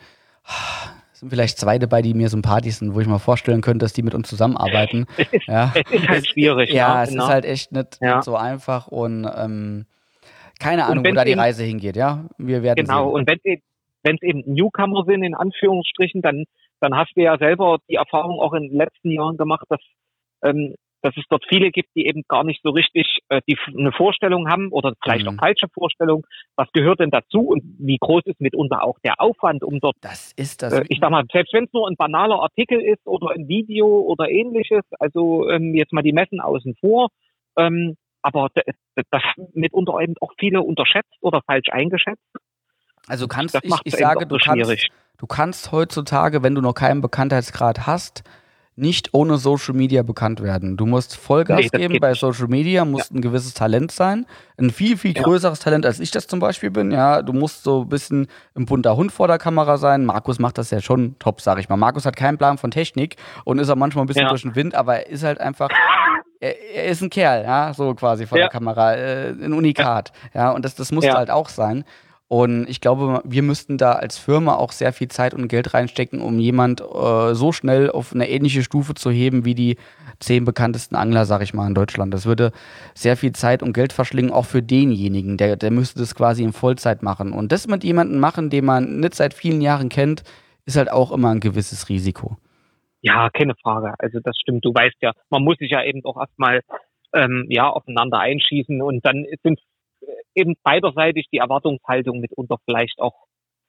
sind vielleicht zwei dabei, die mir sympathisch sind, wo ich mir vorstellen könnte, dass die mit uns zusammenarbeiten. ja. Es ist halt schwierig. Ja, ja es genau. ist halt echt nicht, ja. nicht so einfach und ähm, keine Ahnung, wo da die Reise hingeht. Ja, wir werden Genau, sehen. und wenn es wenn es eben Newcomer sind, in Anführungsstrichen, dann dann hast du ja selber die Erfahrung auch in den letzten Jahren gemacht, dass, ähm, dass es dort viele gibt, die eben gar nicht so richtig äh, die eine Vorstellung haben oder vielleicht Mhm. auch falsche Vorstellung, was gehört denn dazu und wie groß ist mitunter auch der Aufwand, um dort, Das ist das. äh, ich sag mal, selbst wenn es nur ein banaler Artikel ist oder ein Video oder ähnliches, also ähm, jetzt mal die Messen außen vor, ähm, aber d- d- das mitunter eben auch viele unterschätzt oder falsch eingeschätzt. Also kannst Das ich, macht's ich eben sage, auch du so kannst, schwierig. du kannst heutzutage, wenn du noch keinen Bekanntheitsgrad hast, nicht ohne Social Media bekannt werden. Du musst Vollgas Nee, das geben geht bei nicht. Social Media, musst ein gewisses Talent sein. Ein viel, viel Ja. größeres Talent, als ich das zum Beispiel bin. Ja, du musst so ein bisschen ein bunter Hund vor der Kamera sein. Markus macht das ja schon top, sag ich mal. Markus hat keinen Plan von Technik und ist auch manchmal ein bisschen Ja. durch den Wind, aber er ist halt einfach, er, er ist ein Kerl, ja, so quasi vor Ja. der Kamera, äh, ein Unikat. Ja, und das, das muss Ja. halt auch sein. Und ich glaube, wir müssten da als Firma auch sehr viel Zeit und Geld reinstecken, um jemand äh, so schnell auf eine ähnliche Stufe zu heben wie die zehn bekanntesten Angler, sag ich mal, in Deutschland. Das würde sehr viel Zeit und Geld verschlingen, auch für denjenigen. Der, der müsste das quasi in Vollzeit machen. Und das mit jemandem machen, den man nicht seit vielen Jahren kennt, ist halt auch immer ein gewisses Risiko. Ja, keine Frage. Also das stimmt. Du weißt ja, man muss sich ja eben auch erstmal ähm, ja, aufeinander einschießen und dann sind eben beiderseitig die Erwartungshaltung mitunter vielleicht auch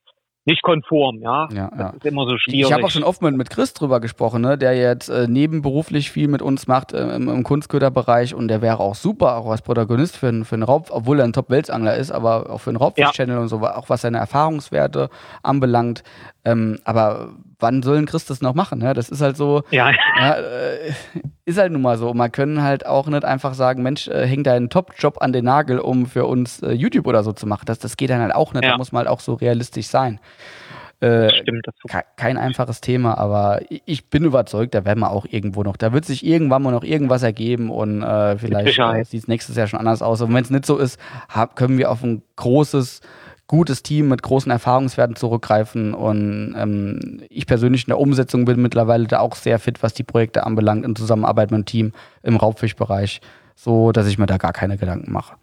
nicht konform, ja. Ja, das ja. ist immer so schwierig. Ich habe auch schon oft mit, mit Chris drüber gesprochen, ne, der jetzt äh, nebenberuflich viel mit uns macht äh, im, im Kunstköderbereich und der wäre auch super, auch als Protagonist für, einen- für einen Raub, obwohl er ein Top-Weltsangler ist, aber auch für einen Raubfisch-Channel und so, auch was seine Erfahrungswerte anbelangt. Ähm, aber wann soll ein Chris das noch machen? Ne? Das ist halt so, Ja, ja, äh, ist halt nun mal so. Man können halt auch nicht einfach sagen, Mensch, äh, häng deinen Top-Job an den Nagel, um für uns äh, YouTube oder so zu machen. Das, das geht dann halt auch nicht. Ja. Da muss man halt auch so realistisch sein. Äh, stimmt. Das ke- kein einfaches Thema, aber ich- ich bin überzeugt, da werden wir auch irgendwo noch, da wird sich irgendwann mal noch irgendwas ergeben und äh, vielleicht äh, Sicherheit. sieht es nächstes Jahr schon anders aus. Und wenn es nicht so ist, hab, können wir auf ein großes, gutes Team mit großen Erfahrungswerten zurückgreifen und ähm, ich persönlich in der Umsetzung bin mittlerweile da auch sehr fit, was die Projekte anbelangt, in Zusammenarbeit mit dem Team im Raubfischbereich, so dass ich mir da gar keine Gedanken mache.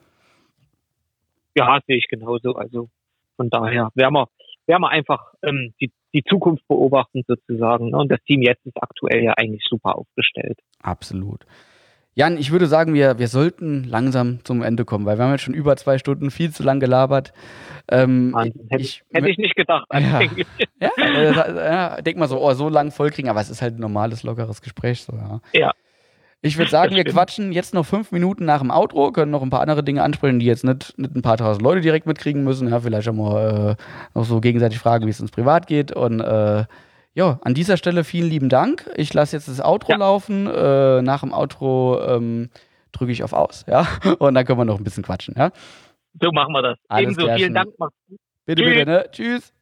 Ja, sehe ich genauso. Also von daher werden wir, werden wir einfach ähm, die, die Zukunft beobachten sozusagen. Ne? Und das Team jetzt ist aktuell ja eigentlich super aufgestellt. Absolut. Jan, ich würde sagen, wir, wir sollten langsam zum Ende kommen, weil wir haben jetzt schon über zwei Stunden viel zu lang gelabert. Ähm, Wahnsinn. Hätte ich, ich, hätte ich nicht gedacht. Ja. Eigentlich. ja, äh, ja, denk mal so, oh, so lang vollkriegen, aber es ist halt ein normales, lockeres Gespräch. So, ja. Ja. Ich würde sagen, Das wir stimmt. quatschen jetzt noch fünf Minuten nach dem Outro, können noch ein paar andere Dinge ansprechen, die jetzt nicht, nicht ein paar tausend Leute direkt mitkriegen müssen. Ja, vielleicht auch mal äh, noch so gegenseitig fragen, wie es uns privat geht. Und äh, ja, an dieser Stelle vielen lieben Dank. Ich lasse jetzt das Outro Ja. laufen. Äh, nach dem Outro ähm, drücke ich auf Aus, ja. Und dann können wir noch ein bisschen quatschen, ja. So machen wir das. Alles Ebenso, klärchen. vielen Dank. Macht's gut. Bitte, Tschüss. bitte, ne? Tschüss.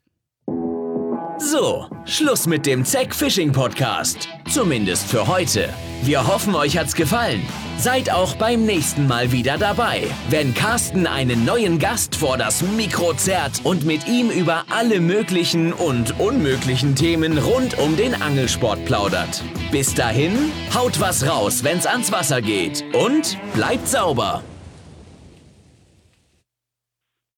So, Schluss mit dem Zack Fishing Podcast. Zumindest für heute. Wir hoffen, euch hat's gefallen. Seid auch beim nächsten Mal wieder dabei, wenn Carsten einen neuen Gast vor das Mikro zerrt und mit ihm über alle möglichen und unmöglichen Themen rund um den Angelsport plaudert. Bis dahin, haut was raus, wenn's ans Wasser geht und bleibt sauber.